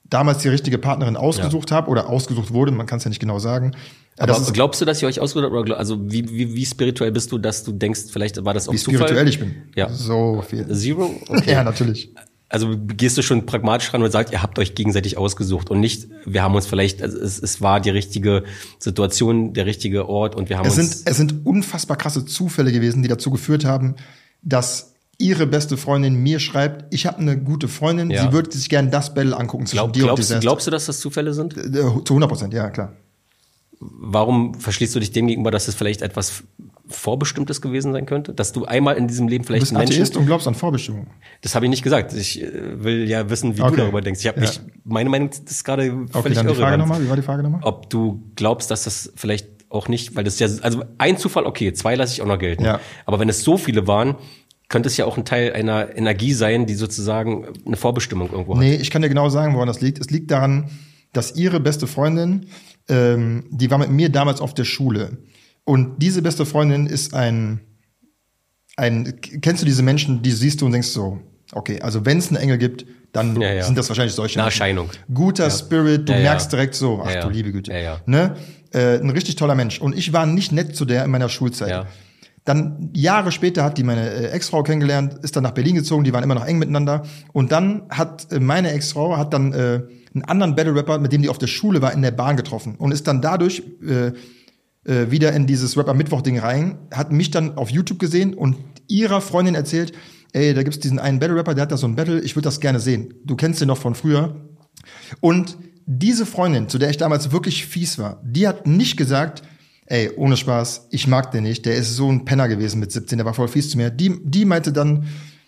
damals die richtige Partnerin ausgesucht habe oder ausgesucht wurde, man kann es ja nicht genau sagen. Aber glaubst du, dass ihr euch ausgesucht habt? Oder also wie spirituell bist du, dass du denkst, vielleicht war das auch Zufall? Wie spirituell ich bin? Ja. So viel. Zero? Okay. Ja, natürlich. Also gehst du schon pragmatisch ran und sagst, ihr habt euch gegenseitig ausgesucht und nicht, wir haben uns vielleicht, also es war die richtige Situation, der richtige Ort und wir haben Es sind unfassbar krasse Zufälle gewesen, die dazu geführt haben, dass ihre beste Freundin mir schreibt, ich habe eine gute Freundin, sie würde sich gerne das Battle angucken zwischen dir und Disaster. Glaubst du, dass das Zufälle sind? Zu 100%, ja, klar. Warum verschließt du dich dem gegenüber, dass es vielleicht etwas Vorbestimmtes gewesen sein könnte? Dass du einmal in diesem Leben vielleicht Du bist Atheist und glaubst an Vorbestimmung. Das habe ich nicht gesagt. Ich will ja wissen, wie du darüber denkst. Meine Meinung ist gerade völlig dann die Frage irrelevant. nochmal. Wie war die Frage nochmal? Ob du glaubst, dass das vielleicht auch nicht, weil das ja, also ein Zufall, okay, 2 lasse ich auch noch gelten. Ja. Aber wenn es so viele waren, könnte es ja auch ein Teil einer Energie sein, die sozusagen eine Vorbestimmung irgendwo hat. Nee, ich kann dir genau sagen, woran das liegt. Es liegt daran, dass ihre beste Freundin, die war mit mir damals auf der Schule. Und diese beste Freundin ist kennst du diese Menschen, die siehst du und denkst so, okay, also wenn es einen Engel gibt, dann sind das wahrscheinlich solche eine Erscheinung. Guter Spirit, du merkst direkt so, ach du liebe Güte. Ne? Ein richtig toller Mensch. Und ich war nicht nett zu der in meiner Schulzeit. Ja. Dann Jahre später hat die meine Ex-Frau kennengelernt, ist dann nach Berlin gezogen, die waren immer noch eng miteinander. Und dann hat meine Ex-Frau einen anderen Battle-Rapper, mit dem die auf der Schule war, in der Bahn getroffen und ist dann dadurch wieder in dieses Rapper-Mittwoch-Ding rein, hat mich dann auf YouTube gesehen und ihrer Freundin erzählt, ey, da gibt's diesen einen Battle-Rapper, der hat da so ein Battle, ich würde das gerne sehen. Du kennst den noch von früher. Und diese Freundin, zu der ich damals wirklich fies war, die hat nicht gesagt, ey, ohne Spaß, ich mag den nicht, der ist so ein Penner gewesen mit 17, der war voll fies zu mir. Die meinte dann,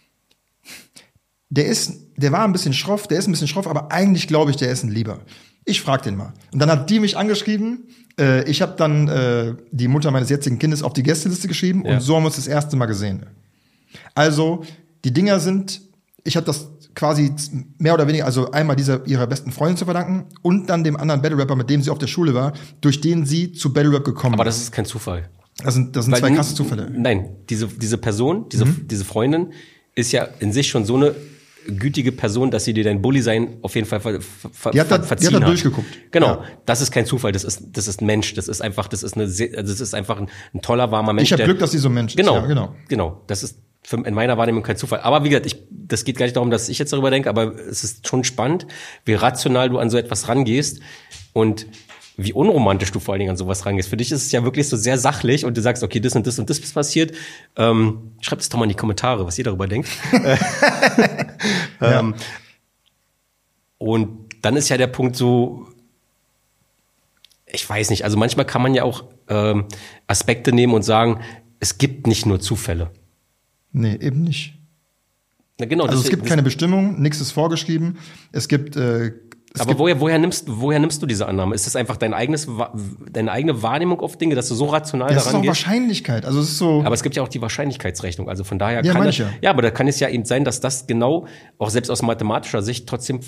der war ein bisschen schroff, aber eigentlich glaube ich, der ist ein Lieber. Ich frag den mal. Und dann hat die mich angeschrieben, ich habe dann die Mutter meines jetzigen Kindes auf die Gästeliste geschrieben und so haben wir uns das erste Mal gesehen. Also, die Dinger sind, ich habe das quasi mehr oder weniger, also einmal ihrer besten Freundin zu verdanken und dann dem anderen Battle-Rapper, mit dem sie auf der Schule war, durch den sie zu Battle-Rap gekommen ist. Aber das ist kein Zufall. Das sind zwei krasse Zufälle. Nein, diese Person, diese Freundin ist ja in sich schon so eine gütige Person, dass sie dir dein Bully-Sein auf jeden Fall verziehen hat. Die hat da durchgeguckt. Genau, ja. Das ist kein Zufall, das ist ein Mensch, das ist einfach ein toller, warmer Mensch. Ich habe Glück, dass sie so ein Mensch ist. Ja, genau. Das ist in meiner Wahrnehmung kein Zufall. Aber wie gesagt, das geht gar nicht darum, dass ich jetzt darüber denke, aber es ist schon spannend, wie rational du an so etwas rangehst und wie unromantisch du vor allen Dingen an sowas rangehst. Für dich ist es ja wirklich so sehr sachlich und du sagst, okay, das und das und das ist passiert. Schreibt es doch mal in die Kommentare, was ihr darüber denkt. Ja. Und dann ist ja der Punkt so, ich weiß nicht, also manchmal kann man ja auch Aspekte nehmen und sagen, es gibt nicht nur Zufälle. Nee, eben nicht. Na genau, also es gibt keine Bestimmung, nichts ist vorgeschrieben. Es gibt aber woher nimmst du diese Annahme? Ist das einfach deine eigene Wahrnehmung auf Dinge, dass du so rational daran gehst? Das ist auch Wahrscheinlichkeit. Also es ist so. Aber es gibt ja auch die Wahrscheinlichkeitsrechnung. Also von daher ja, aber da kann es ja eben sein, dass das genau, auch selbst aus mathematischer Sicht, trotzdem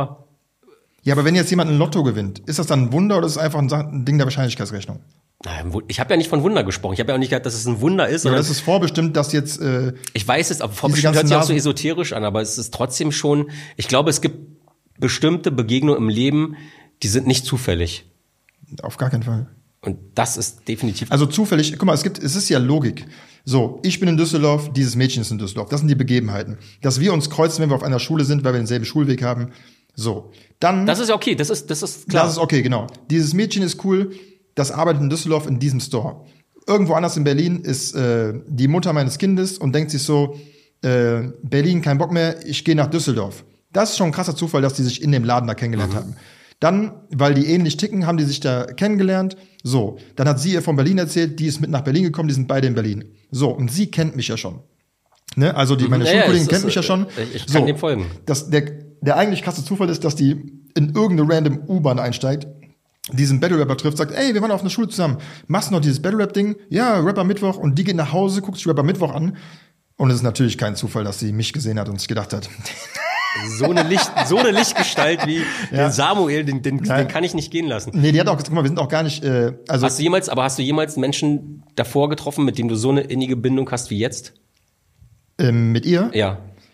Ja, aber wenn jetzt jemand ein Lotto gewinnt, ist das dann ein Wunder oder ist es einfach ein Ding der Wahrscheinlichkeitsrechnung? Ich habe ja nicht von Wunder gesprochen. Ich habe ja auch nicht gesagt, dass es ein Wunder ist. Ja, das ist vorbestimmt, dass jetzt ich weiß es, aber vorbestimmt hört sich auch so esoterisch an, aber es ist trotzdem schon, ich glaube, es gibt bestimmte Begegnungen im Leben, die sind nicht zufällig. Auf gar keinen Fall. Und das ist definitiv. Also zufällig, guck mal, es ist ja Logik. So, ich bin in Düsseldorf, dieses Mädchen ist in Düsseldorf. Das sind die Begebenheiten. Dass wir uns kreuzen, wenn wir auf einer Schule sind, weil wir denselben Schulweg haben. So, dann. Das ist ja okay, das ist klar. Das ist okay, genau. Dieses Mädchen ist cool, das arbeitet in Düsseldorf in diesem Store. Irgendwo anders in Berlin ist die Mutter meines Kindes und denkt sich so, Berlin, kein Bock mehr, ich gehe nach Düsseldorf. Das ist schon ein krasser Zufall, dass die sich in dem Laden da kennengelernt haben. Dann, weil die ähnlich ticken, haben die sich da kennengelernt. So, dann hat sie ihr von Berlin erzählt, die ist mit nach Berlin gekommen, die sind beide in Berlin. So, und sie kennt mich ja schon. Ne? Also meine Schulkollegin kennt mich ja schon. Ich kann dem folgen. Der eigentlich krasse Zufall ist, dass die in irgendeine random U-Bahn einsteigt, diesen Battle-Rapper trifft, sagt, ey, wir waren auf einer Schule zusammen, machst du noch dieses Battle-Rap-Ding? Ja, Rapper Mittwoch. Und die geht nach Hause, guckt sich Rapper Mittwoch an. Und es ist natürlich kein Zufall, dass sie mich gesehen hat und sich gedacht hat, so eine Lichtgestalt wie den Samuel, den kann ich nicht gehen lassen. Nee, die hat auch, guck mal, wir sind auch gar nicht, also. Hast du jemals Menschen davor getroffen, mit denen du so eine innige Bindung hast wie jetzt? Mit ihr? Ja.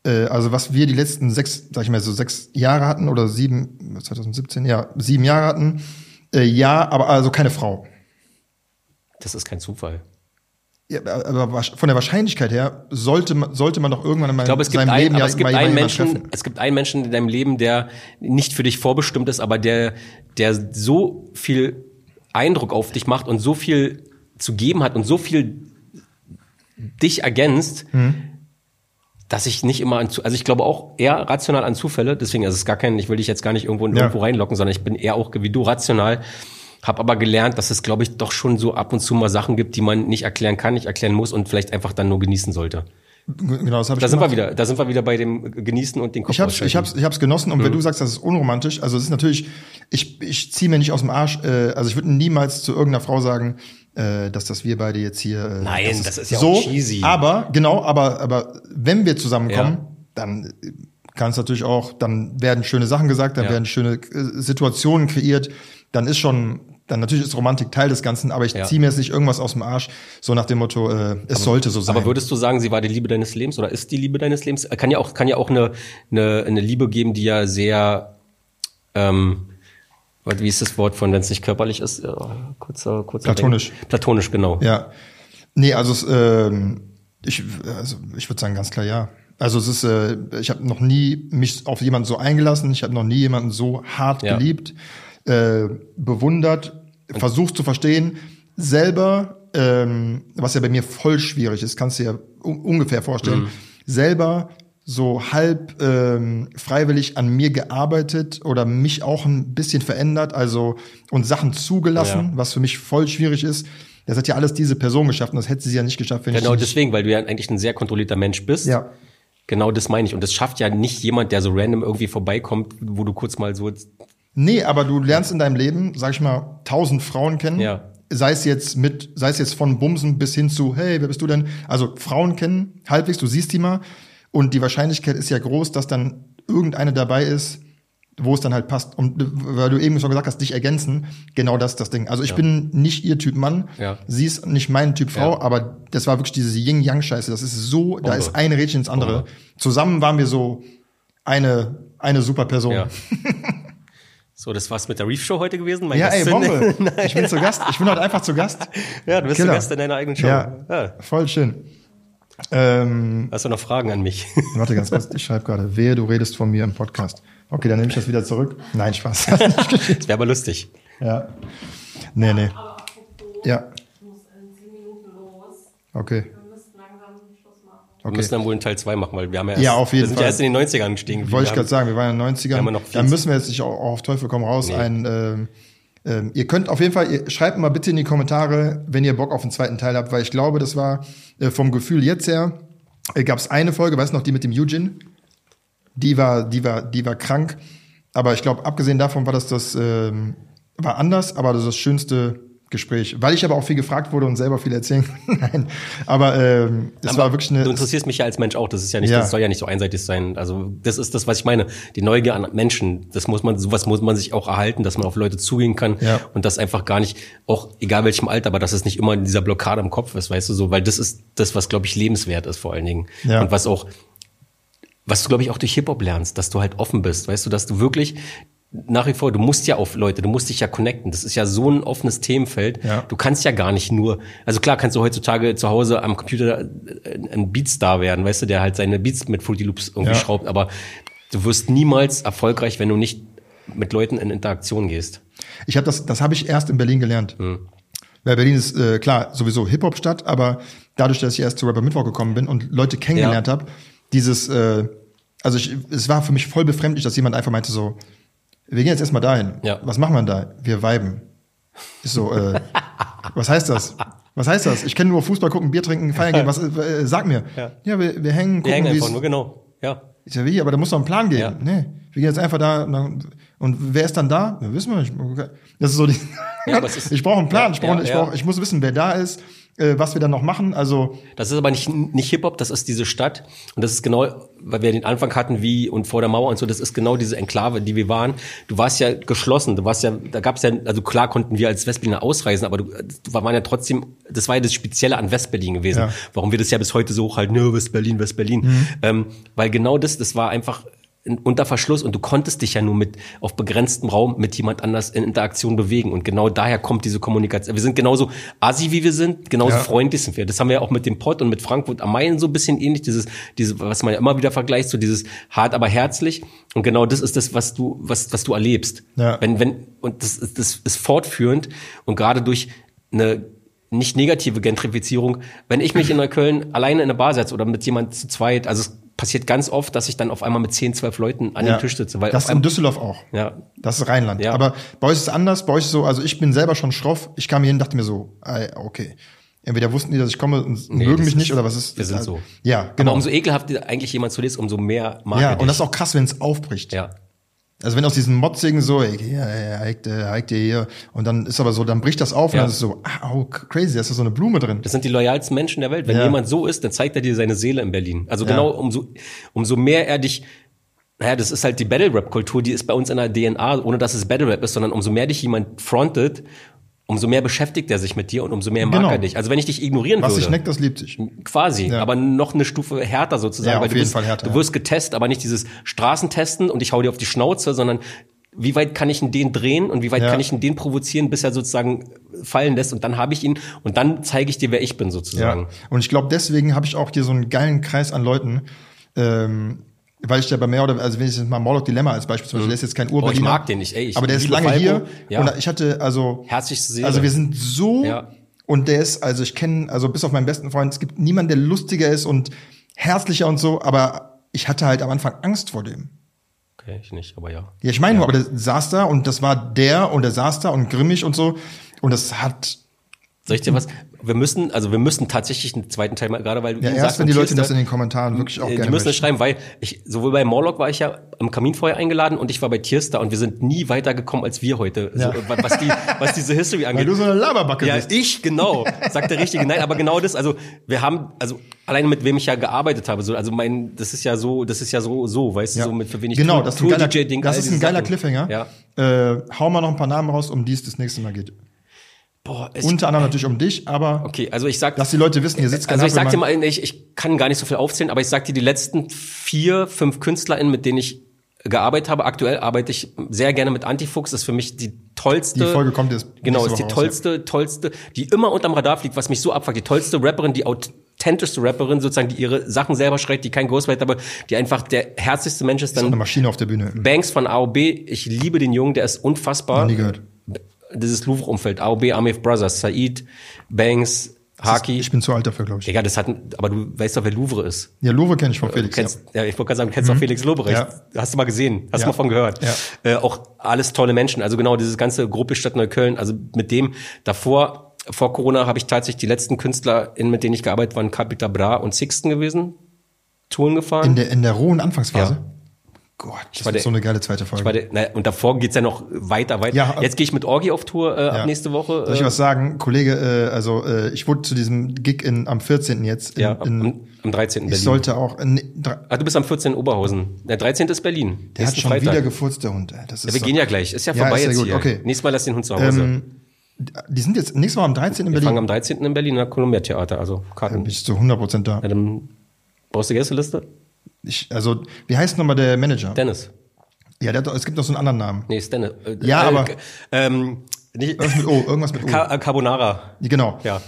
Also was wir die letzten 6 Jahre hatten oder 2017, 7 Jahre hatten, ja, aber also keine Frau. Das ist kein Zufall. Ja, aber von der Wahrscheinlichkeit her sollte man doch irgendwann in seinem Leben es gibt einen Menschen in deinem Leben, der nicht für dich vorbestimmt ist, aber der so viel Eindruck auf dich macht und so viel zu geben hat und so viel dich ergänzt, dass ich nicht immer also ich glaube auch eher rational an Zufälle, deswegen ist es gar kein, ich will dich jetzt gar nicht irgendwo reinlocken, sondern ich bin eher auch wie du rational, habe aber gelernt, dass es, glaube ich, doch schon so ab und zu mal Sachen gibt, die man nicht erklären kann, nicht erklären muss und vielleicht einfach dann nur genießen sollte. Genau, das habe ich Da sind wir wieder bei dem Genießen und den Kopf. Ich hab's genossen und wenn du sagst, das ist unromantisch, also es ist natürlich, ich ziehe mir nicht aus dem Arsch, also ich würde niemals zu irgendeiner Frau sagen, dass das wir beide jetzt hier. Nein, das ist ja so, auch cheesy. Aber wenn wir zusammenkommen, dann kann es natürlich auch, dann werden schöne Sachen gesagt, dann werden schöne Situationen kreiert, dann natürlich ist Romantik Teil des Ganzen, aber ich ziehe mir jetzt nicht irgendwas aus dem Arsch, so nach dem Motto, sollte so sein. Aber würdest du sagen, sie war die Liebe deines Lebens oder ist die Liebe deines Lebens? Kann ja auch eine Liebe geben, die ja sehr, wie ist das Wort von, wenn es nicht körperlich ist? Kurzer Platonisch. Platonisch, genau. Ja. Nee, also ich würde sagen ganz klar ja. Also es ist, ich habe noch nie mich auf jemanden so eingelassen, ich habe noch nie jemanden so hart geliebt, bewundert, versucht zu verstehen, selber, was ja bei mir voll schwierig ist, kannst du dir ja ungefähr vorstellen, selber so halb freiwillig an mir gearbeitet oder mich auch ein bisschen verändert, also und Sachen zugelassen, was für mich voll schwierig ist. Das hat ja alles diese Person geschafft und das hätte sie ja nicht geschafft, wenn Genau deswegen, weil du ja eigentlich ein sehr kontrollierter Mensch bist. Ja. Genau das meine ich. Und das schafft ja nicht jemand, der so random irgendwie vorbeikommt, wo du kurz mal so... Nee, aber du lernst in deinem Leben, sag ich mal, 1000 Frauen kennen. Ja. Sei es jetzt von Bumsen bis hin zu, hey, wer bist du denn? Also Frauen kennen, halbwegs, du siehst die mal. Und die Wahrscheinlichkeit ist ja groß, dass dann irgendeine dabei ist, wo es dann halt passt. Und weil du eben schon gesagt hast, dich ergänzen, genau das Ding. Also ich bin nicht ihr Typ Mann, sie ist nicht mein Typ Frau, aber das war wirklich diese Yin-Yang-Scheiße. Das ist so, Bombe. Da ist ein Rädchen ins andere. Bombe. Zusammen waren wir so eine super Person. Ja. So, das war's mit der Reef Show heute gewesen. Mein Gast Bombe. Ich bin zu Gast. Ich bin heute einfach zu Gast. Ja, du bist zu Gast in deiner eigenen Show. Ja. Voll schön. Hast du noch Fragen an mich? Warte ganz kurz, ich schreibe gerade, wehe, du redest von mir im Podcast. Okay, dann nehme ich das wieder zurück. Nein, Spaß. Das wäre aber lustig. Ja. Nee. Aber ja. Ich muss in 10 Minuten los. Okay. Wir müssen langsam Schluss machen. Wir müssen dann wohl einen Teil 2 machen, weil wir haben auf jeden Fall. Ja erst in den 90ern gestiegen. Wollte ich gerade sagen, wir waren in den 90ern. Dann müssen wir jetzt nicht auch auf Teufel komm raus ihr könnt auf jeden Fall, schreibt mal bitte in die Kommentare, wenn ihr Bock auf den zweiten Teil habt, weil ich glaube, das war vom Gefühl jetzt her, gab es eine Folge, weißt du noch, die mit dem Eugene? Die war krank, aber ich glaube, abgesehen davon war das war anders, aber das ist das schönste Gespräch, weil ich aber auch viel gefragt wurde und selber viel erzählen kann. Nein, aber es war wirklich eine... Du interessierst mich ja als Mensch auch, das ist ja nicht, das soll ja nicht so einseitig sein. Also das ist das, was ich meine. Die Neugier an Menschen, sowas muss man sich auch erhalten, dass man auf Leute zugehen kann und das einfach gar nicht, auch egal welchem Alter, aber dass es nicht immer in dieser Blockade im Kopf ist, weißt du so, weil das ist das, was, glaube ich, lebenswert ist vor allen Dingen. Ja. Und was du, glaube ich, auch durch Hip-Hop lernst, dass du halt offen bist, weißt du, dass du wirklich nach wie vor, du musst ja auf Leute, du musst dich ja connecten. Das ist ja so ein offenes Themenfeld. Ja. Du kannst ja gar nicht nur, also klar kannst du heutzutage zu Hause am Computer ein Beatstar werden, weißt du, der halt seine Beats mit Fruity Loops irgendwie schraubt, aber du wirst niemals erfolgreich, wenn du nicht mit Leuten in Interaktion gehst. Das habe ich erst in Berlin gelernt. Weil Berlin ist, klar, sowieso Hip-Hop-Stadt, aber dadurch, dass ich erst zu Rapper Mittwoch gekommen bin und Leute kennengelernt habe, es war für mich voll befremdlich, dass jemand einfach meinte so, wir gehen jetzt erstmal dahin. Ja. Was machen wir denn da? Wir viben. Ist so, was heißt das? Was heißt das? Ich kenne nur Fußball gucken, Bier trinken, feiern gehen. Sag mir. Ja, wir hängen, gucken, wir hängen einfach nur, genau. Ja. Ich sag, wie? Aber da muss doch ein Plan geben. Ja. Nee, wir gehen jetzt einfach da. Und wer ist dann da? Ja, wissen wir nicht. Das ist so die. Ich brauche einen Plan. Ich muss wissen, wer da ist. was wir dann noch machen. Also Das ist aber nicht Hip-Hop, das ist diese Stadt. Und das ist genau, weil wir den Anfang hatten wie und vor der Mauer und so, das ist genau diese Enklave, die wir waren. Du warst ja geschlossen, da gab's ja, also klar konnten wir als Westberliner ausreisen, aber du waren ja trotzdem, das war ja das Spezielle an Westberlin gewesen. Ja. Warum wir das ja bis heute so hochhalten, Westberlin. Weil genau das war einfach unter Verschluss und du konntest dich ja nur auf begrenztem Raum mit jemand anders in Interaktion bewegen und genau daher kommt diese Kommunikation. Wir sind genauso assi, wie wir sind, genauso freundlich sind wir. Das haben wir ja auch mit dem Pott und mit Frankfurt am Main so ein bisschen ähnlich, dieses, was man ja immer wieder vergleicht, so dieses hart, aber herzlich und genau das ist das, was du erlebst. Ja. Und das ist fortführend und gerade durch eine nicht negative Gentrifizierung, wenn ich mich in Neukölln alleine in eine Bar setze oder mit jemand zu zweit, also es passiert ganz oft, dass ich dann auf einmal mit 10, 12 Leuten an dem Tisch sitze. Weil das ist in Düsseldorf auch. Ja. Das ist Rheinland. Ja. Aber bei euch ist es anders. Bei euch ist so, also ich bin selber schon schroff. Ich kam hier hin und dachte mir so, okay. Entweder wussten die, dass ich komme und mögen mich nicht oder was ist. Wir sind so. Ja, genau. Aber umso ekelhafter eigentlich jemand zu dir ist, umso mehr mag ja, er dich. und das ist auch krass, wenn es aufbricht. Ja. Also wenn aus diesem Motzigen so, heigt ihr hier, und dann ist aber so, dann bricht das auf und dann ist es so, crazy, da ist so eine Blume drin. Das sind die loyalsten Menschen der Welt. Wenn jemand so ist, dann zeigt er dir seine Seele in Berlin. Also genau, umso mehr er dich, das ist halt die Battle-Rap-Kultur, die ist bei uns in der DNA, ohne dass es Battle-Rap ist, sondern umso mehr dich jemand frontet, umso mehr beschäftigt er sich mit dir und umso mehr mag er dich. Also wenn ich dich ignorieren würde. Was sich neckt, das liebt sich. Quasi, aber noch eine Stufe härter sozusagen. Ja, weil auf jeden Fall härter. Du wirst getestet, aber nicht dieses Straßentesten und ich hau dir auf die Schnauze, sondern wie weit kann ich den drehen und wie weit kann ich den provozieren, bis er sozusagen fallen lässt und dann habe ich ihn und dann zeige ich dir, wer ich bin sozusagen. Ja. Und ich glaube, deswegen habe ich auch hier so einen geilen Kreis an Leuten, weil ich ja bei mehr oder, also wenn ich jetzt mal Morlock Dilemma als Beispiel, der ist jetzt kein Ur-Berliner. Ich mag den nicht, aber der ist lange Falco. hier. Ja. Und ich hatte, also, herzlichste Seele. also wir sind so, Ja. und der ist, also ich kenne, also bis auf meinen besten Freund, es gibt niemanden, der lustiger ist und herzlicher und so, aber ich hatte halt am Anfang Angst vor dem. Okay, ich nicht, aber ja. Ja, ich meine nur, aber der saß da und das war der und der saß da und grimmig und so und das hat. Soll ich dir was? Wir müssen tatsächlich einen zweiten Teil mal, gerade weil Ja, erst wenn die Leute das in den Kommentaren wirklich auch gerne die müssen das möchten. schreiben, weil sowohl bei Morlock war ich ja am Kaminfeuer eingeladen und ich war bei Tierstar und wir sind nie weitergekommen als wir heute, Ja. so, was diese History angeht. Weil du so eine Laberbacke Ja, bist. ich, genau, sagt der Richtige. Nein, aber genau das, also wir haben, also alleine mit wem ich ja gearbeitet habe, so, also das ist ja so, weißt du, so mit für wen ich genau, das ist ein geiler, DJ-Ding. das ist ein geiler Cliffhanger. Ja. Hau mal noch ein paar Namen raus, um die es das nächste Mal geht. Boah, Unter anderem natürlich um dich, aber okay, also ich sag, dass die Leute wissen, hier sitzt kein also ich sag dir Hampelmann. mal, ich kann gar nicht so viel aufzählen, aber ich sag dir, die letzten 4, 5 KünstlerInnen, mit denen ich gearbeitet habe, aktuell arbeite ich sehr gerne mit Antifuchs, das ist für mich die tollste. Die Folge kommt jetzt. Genau, ist nächste die Woche raus, tollste, die immer unterm Radar fliegt, was mich so abfuckt, die tollste Rapperin, die authentischste Rapperin, sozusagen, die ihre Sachen selber schreibt, die kein Ghostwriter, aber die einfach der herzlichste Mensch ist. Ist auch eine Dann Maschine auf der Bühne. Banks von AOB, ich liebe den Jungen, der ist unfassbar. Noch nie gehört. Dieses Louvre-Umfeld, AOB, Army of Brothers, Said, Banks, Haki. Ich bin zu alt dafür, glaube ich. Digga, aber du weißt doch, wer Louvre ist. Ja, Louvre kenne ich von Felix. Ich wollte gerade sagen, du kennst auch Felix Lobrecht. Ja. Hast du mal gesehen, hast Ja. du mal von gehört. Ja. Auch alles tolle Menschen. Also genau, dieses ganze Gruppe Stadt Neukölln, also mit dem vor Corona habe ich tatsächlich die letzten KünstlerInnen, mit denen ich gearbeitet habe, waren Capita Bra und Sixten gewesen. Touren gefahren. In der rohen Anfangsphase? Ja. Gott, das wird so eine geile zweite Folge. Und davor geht's ja noch weiter. Ja. Jetzt gehe ich mit Orgi auf Tour ab nächste Woche. Soll ich was sagen? Kollege, ich wurde zu diesem Gig am 14. jetzt. Am 13. Ich Berlin. sollte auch. Du bist am 14. Oberhausen. Der 13. ist Berlin. Der hat Nächsten schon Freitag. wieder gefurzt, der Hund. Das ist Wir gehen ja gleich. Ist ja Ja, vorbei ist ja jetzt gut. hier. Okay. Nächstes Mal lass den Hund zu Hause. Die sind jetzt nächstes Mal am 13. in Wir fangen Berlin. am 13. in Berlin in der Columbia Theater. Also Dann Karten. bin ich zu 100% da. Ja, dann brauchst du Gästeliste? Wie heißt nochmal der Manager? Dennis. Ja, es gibt noch so einen anderen Namen. Nee, ist Dennis. Ja, aber- Nicht, Irgendwas mit O. Carbonara. Genau. Ja,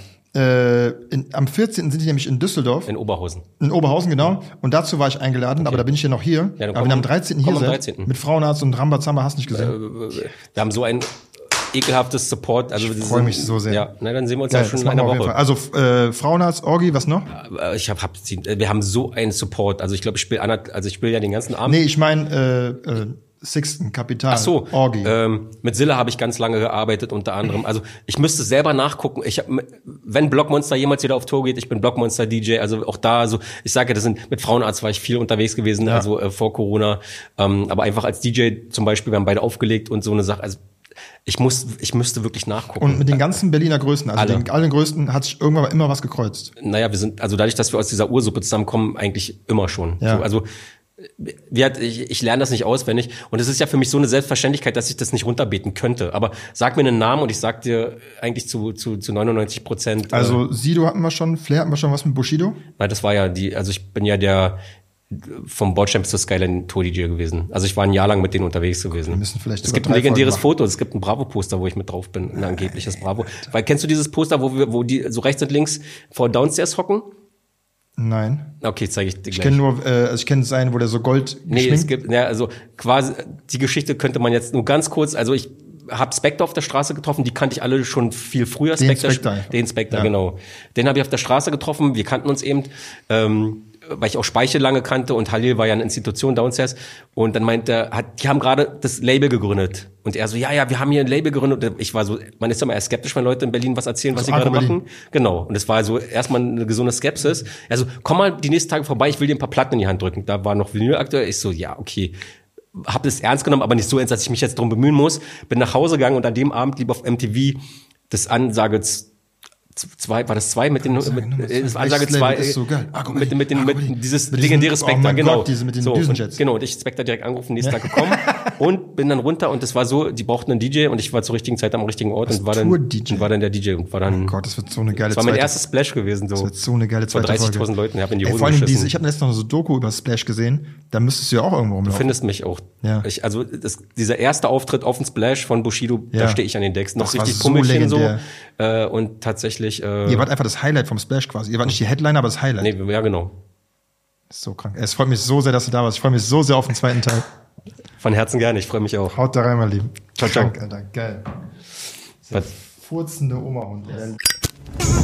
Am 14. sind die nämlich in Düsseldorf. in Oberhausen. In Oberhausen, genau. Und dazu war ich eingeladen, aber da bin ich ja noch hier. Ja, dann aber wenn ihr am 13. hier komm am seid, 13.. mit Frauenarzt und Rambazamba, hast du nicht gesehen. Wir haben so ein ekelhaftes Support. Also Ich freu mich so sehr. Ja, dann sehen wir uns Ja, ja schon das in machen wir einer auf jeden Woche. Fall. Also Frauenarzt, Orgi, was noch? Wir haben so einen Support. Also ich glaube, ich spiele ja den ganzen Abend. Nee, ich meine Sixten, Kapital, Ach so, Orgi. mit Silla habe ich ganz lange gearbeitet, unter anderem. Also ich müsste selber nachgucken. Wenn Blockmonster jemals wieder auf Tour geht, ich bin Blockmonster-DJ, also auch da, also ich sage ja, mit Frauenarzt war ich viel unterwegs gewesen, also vor Corona. Aber einfach als DJ zum Beispiel, wir haben beide aufgelegt und so eine Sache. Also Ich müsste wirklich nachgucken. Und mit den ganzen Berliner Größen, also allen Größten, hat sich irgendwann immer was gekreuzt. Naja, also dadurch, dass wir aus dieser Ursuppe zusammenkommen, eigentlich immer schon. Ja. So, also ich lerne das nicht auswendig und es ist ja für mich so eine Selbstverständlichkeit, dass ich das nicht runterbeten könnte. Aber sag mir einen Namen und ich sag dir eigentlich zu 99%. Also Sido hatten wir schon, Flair hatten wir schon, was mit Bushido? Weil das war ja also ich bin ja der vom Boardchamps zur Skyline Tour DJ gewesen. Also ich war ein Jahr lang mit denen unterwegs gewesen. Wir müssen vielleicht es gibt ein legendäres Foto, es gibt ein Bravo-Poster, wo ich mit drauf bin, ein angebliches Bravo. Weil kennst du dieses Poster, wo die so rechts und links vor Downstairs hocken? Nein. Okay, zeige ich dir gleich. Ich kenne nur, ich kenne sein, wo der so Gold geschminkt. Es gibt, ja, also quasi, die Geschichte könnte man jetzt nur ganz kurz, also ich habe Spectre auf der Straße getroffen, die kannte ich alle schon viel früher. Den Spectre, ja. Genau. Den habe ich auf der Straße getroffen, wir kannten uns eben, weil ich auch Speiche lange kannte und Halil war ja eine Institution downstairs und dann meinte er, die haben gerade das Label gegründet und er so, ja, wir haben hier ein Label gegründet und ich war so, man ist ja mal eher skeptisch, wenn Leute in Berlin was erzählen, was sie gerade machen. Genau. Und es war so erstmal eine gesunde Skepsis. Also komm mal die nächsten Tage vorbei, ich will dir ein paar Platten in die Hand drücken. Da war noch Vinyl aktuell. Ich so, ja, okay. Hab das ernst genommen, aber nicht so ernst, dass ich mich jetzt drum bemühen muss. Bin nach Hause gegangen und an dem Abend lief auf MTV das Ansage 2, war das 2 mit den das Ansage 2 ist so geil. mit dieses legendäre Spectre, genau. Gott, diese mit den Düsenjets. Genau, und ich Spectre direkt angerufen, nächsten Tag gekommen und bin dann runter und das war so, die brauchten einen DJ und ich war zur richtigen Zeit am richtigen Ort und war dann der DJ und war dann. Oh Gott, das wird so eine geile Zeit. Das war mein erstes Splash gewesen, so. Das wird so eine geile Zeit. Vor 30.000 Leuten, ich habe in die Hose vor allem geschissen. ich habe letztens noch so Doku über Splash gesehen, da müsstest du ja auch irgendwo rumlaufen. Du findest mich auch. Ja. Dieser erste Auftritt auf dem Splash von Bushido, da stehe ich an den Decks. Noch das richtig so Pummelchen legendär. So. Und tatsächlich. Ihr wart einfach das Highlight vom Splash quasi. Ihr wart nicht die Headliner, aber das Highlight. Nee, ja, genau. Das ist so krank. Es freut mich so sehr, dass du da warst. Ich freue mich so sehr auf den zweiten Teil. Von Herzen gerne, ich freue mich auch. Haut da rein, mein Lieben. Ciao, ciao. Alter, geil. Furzende Oma-Hund.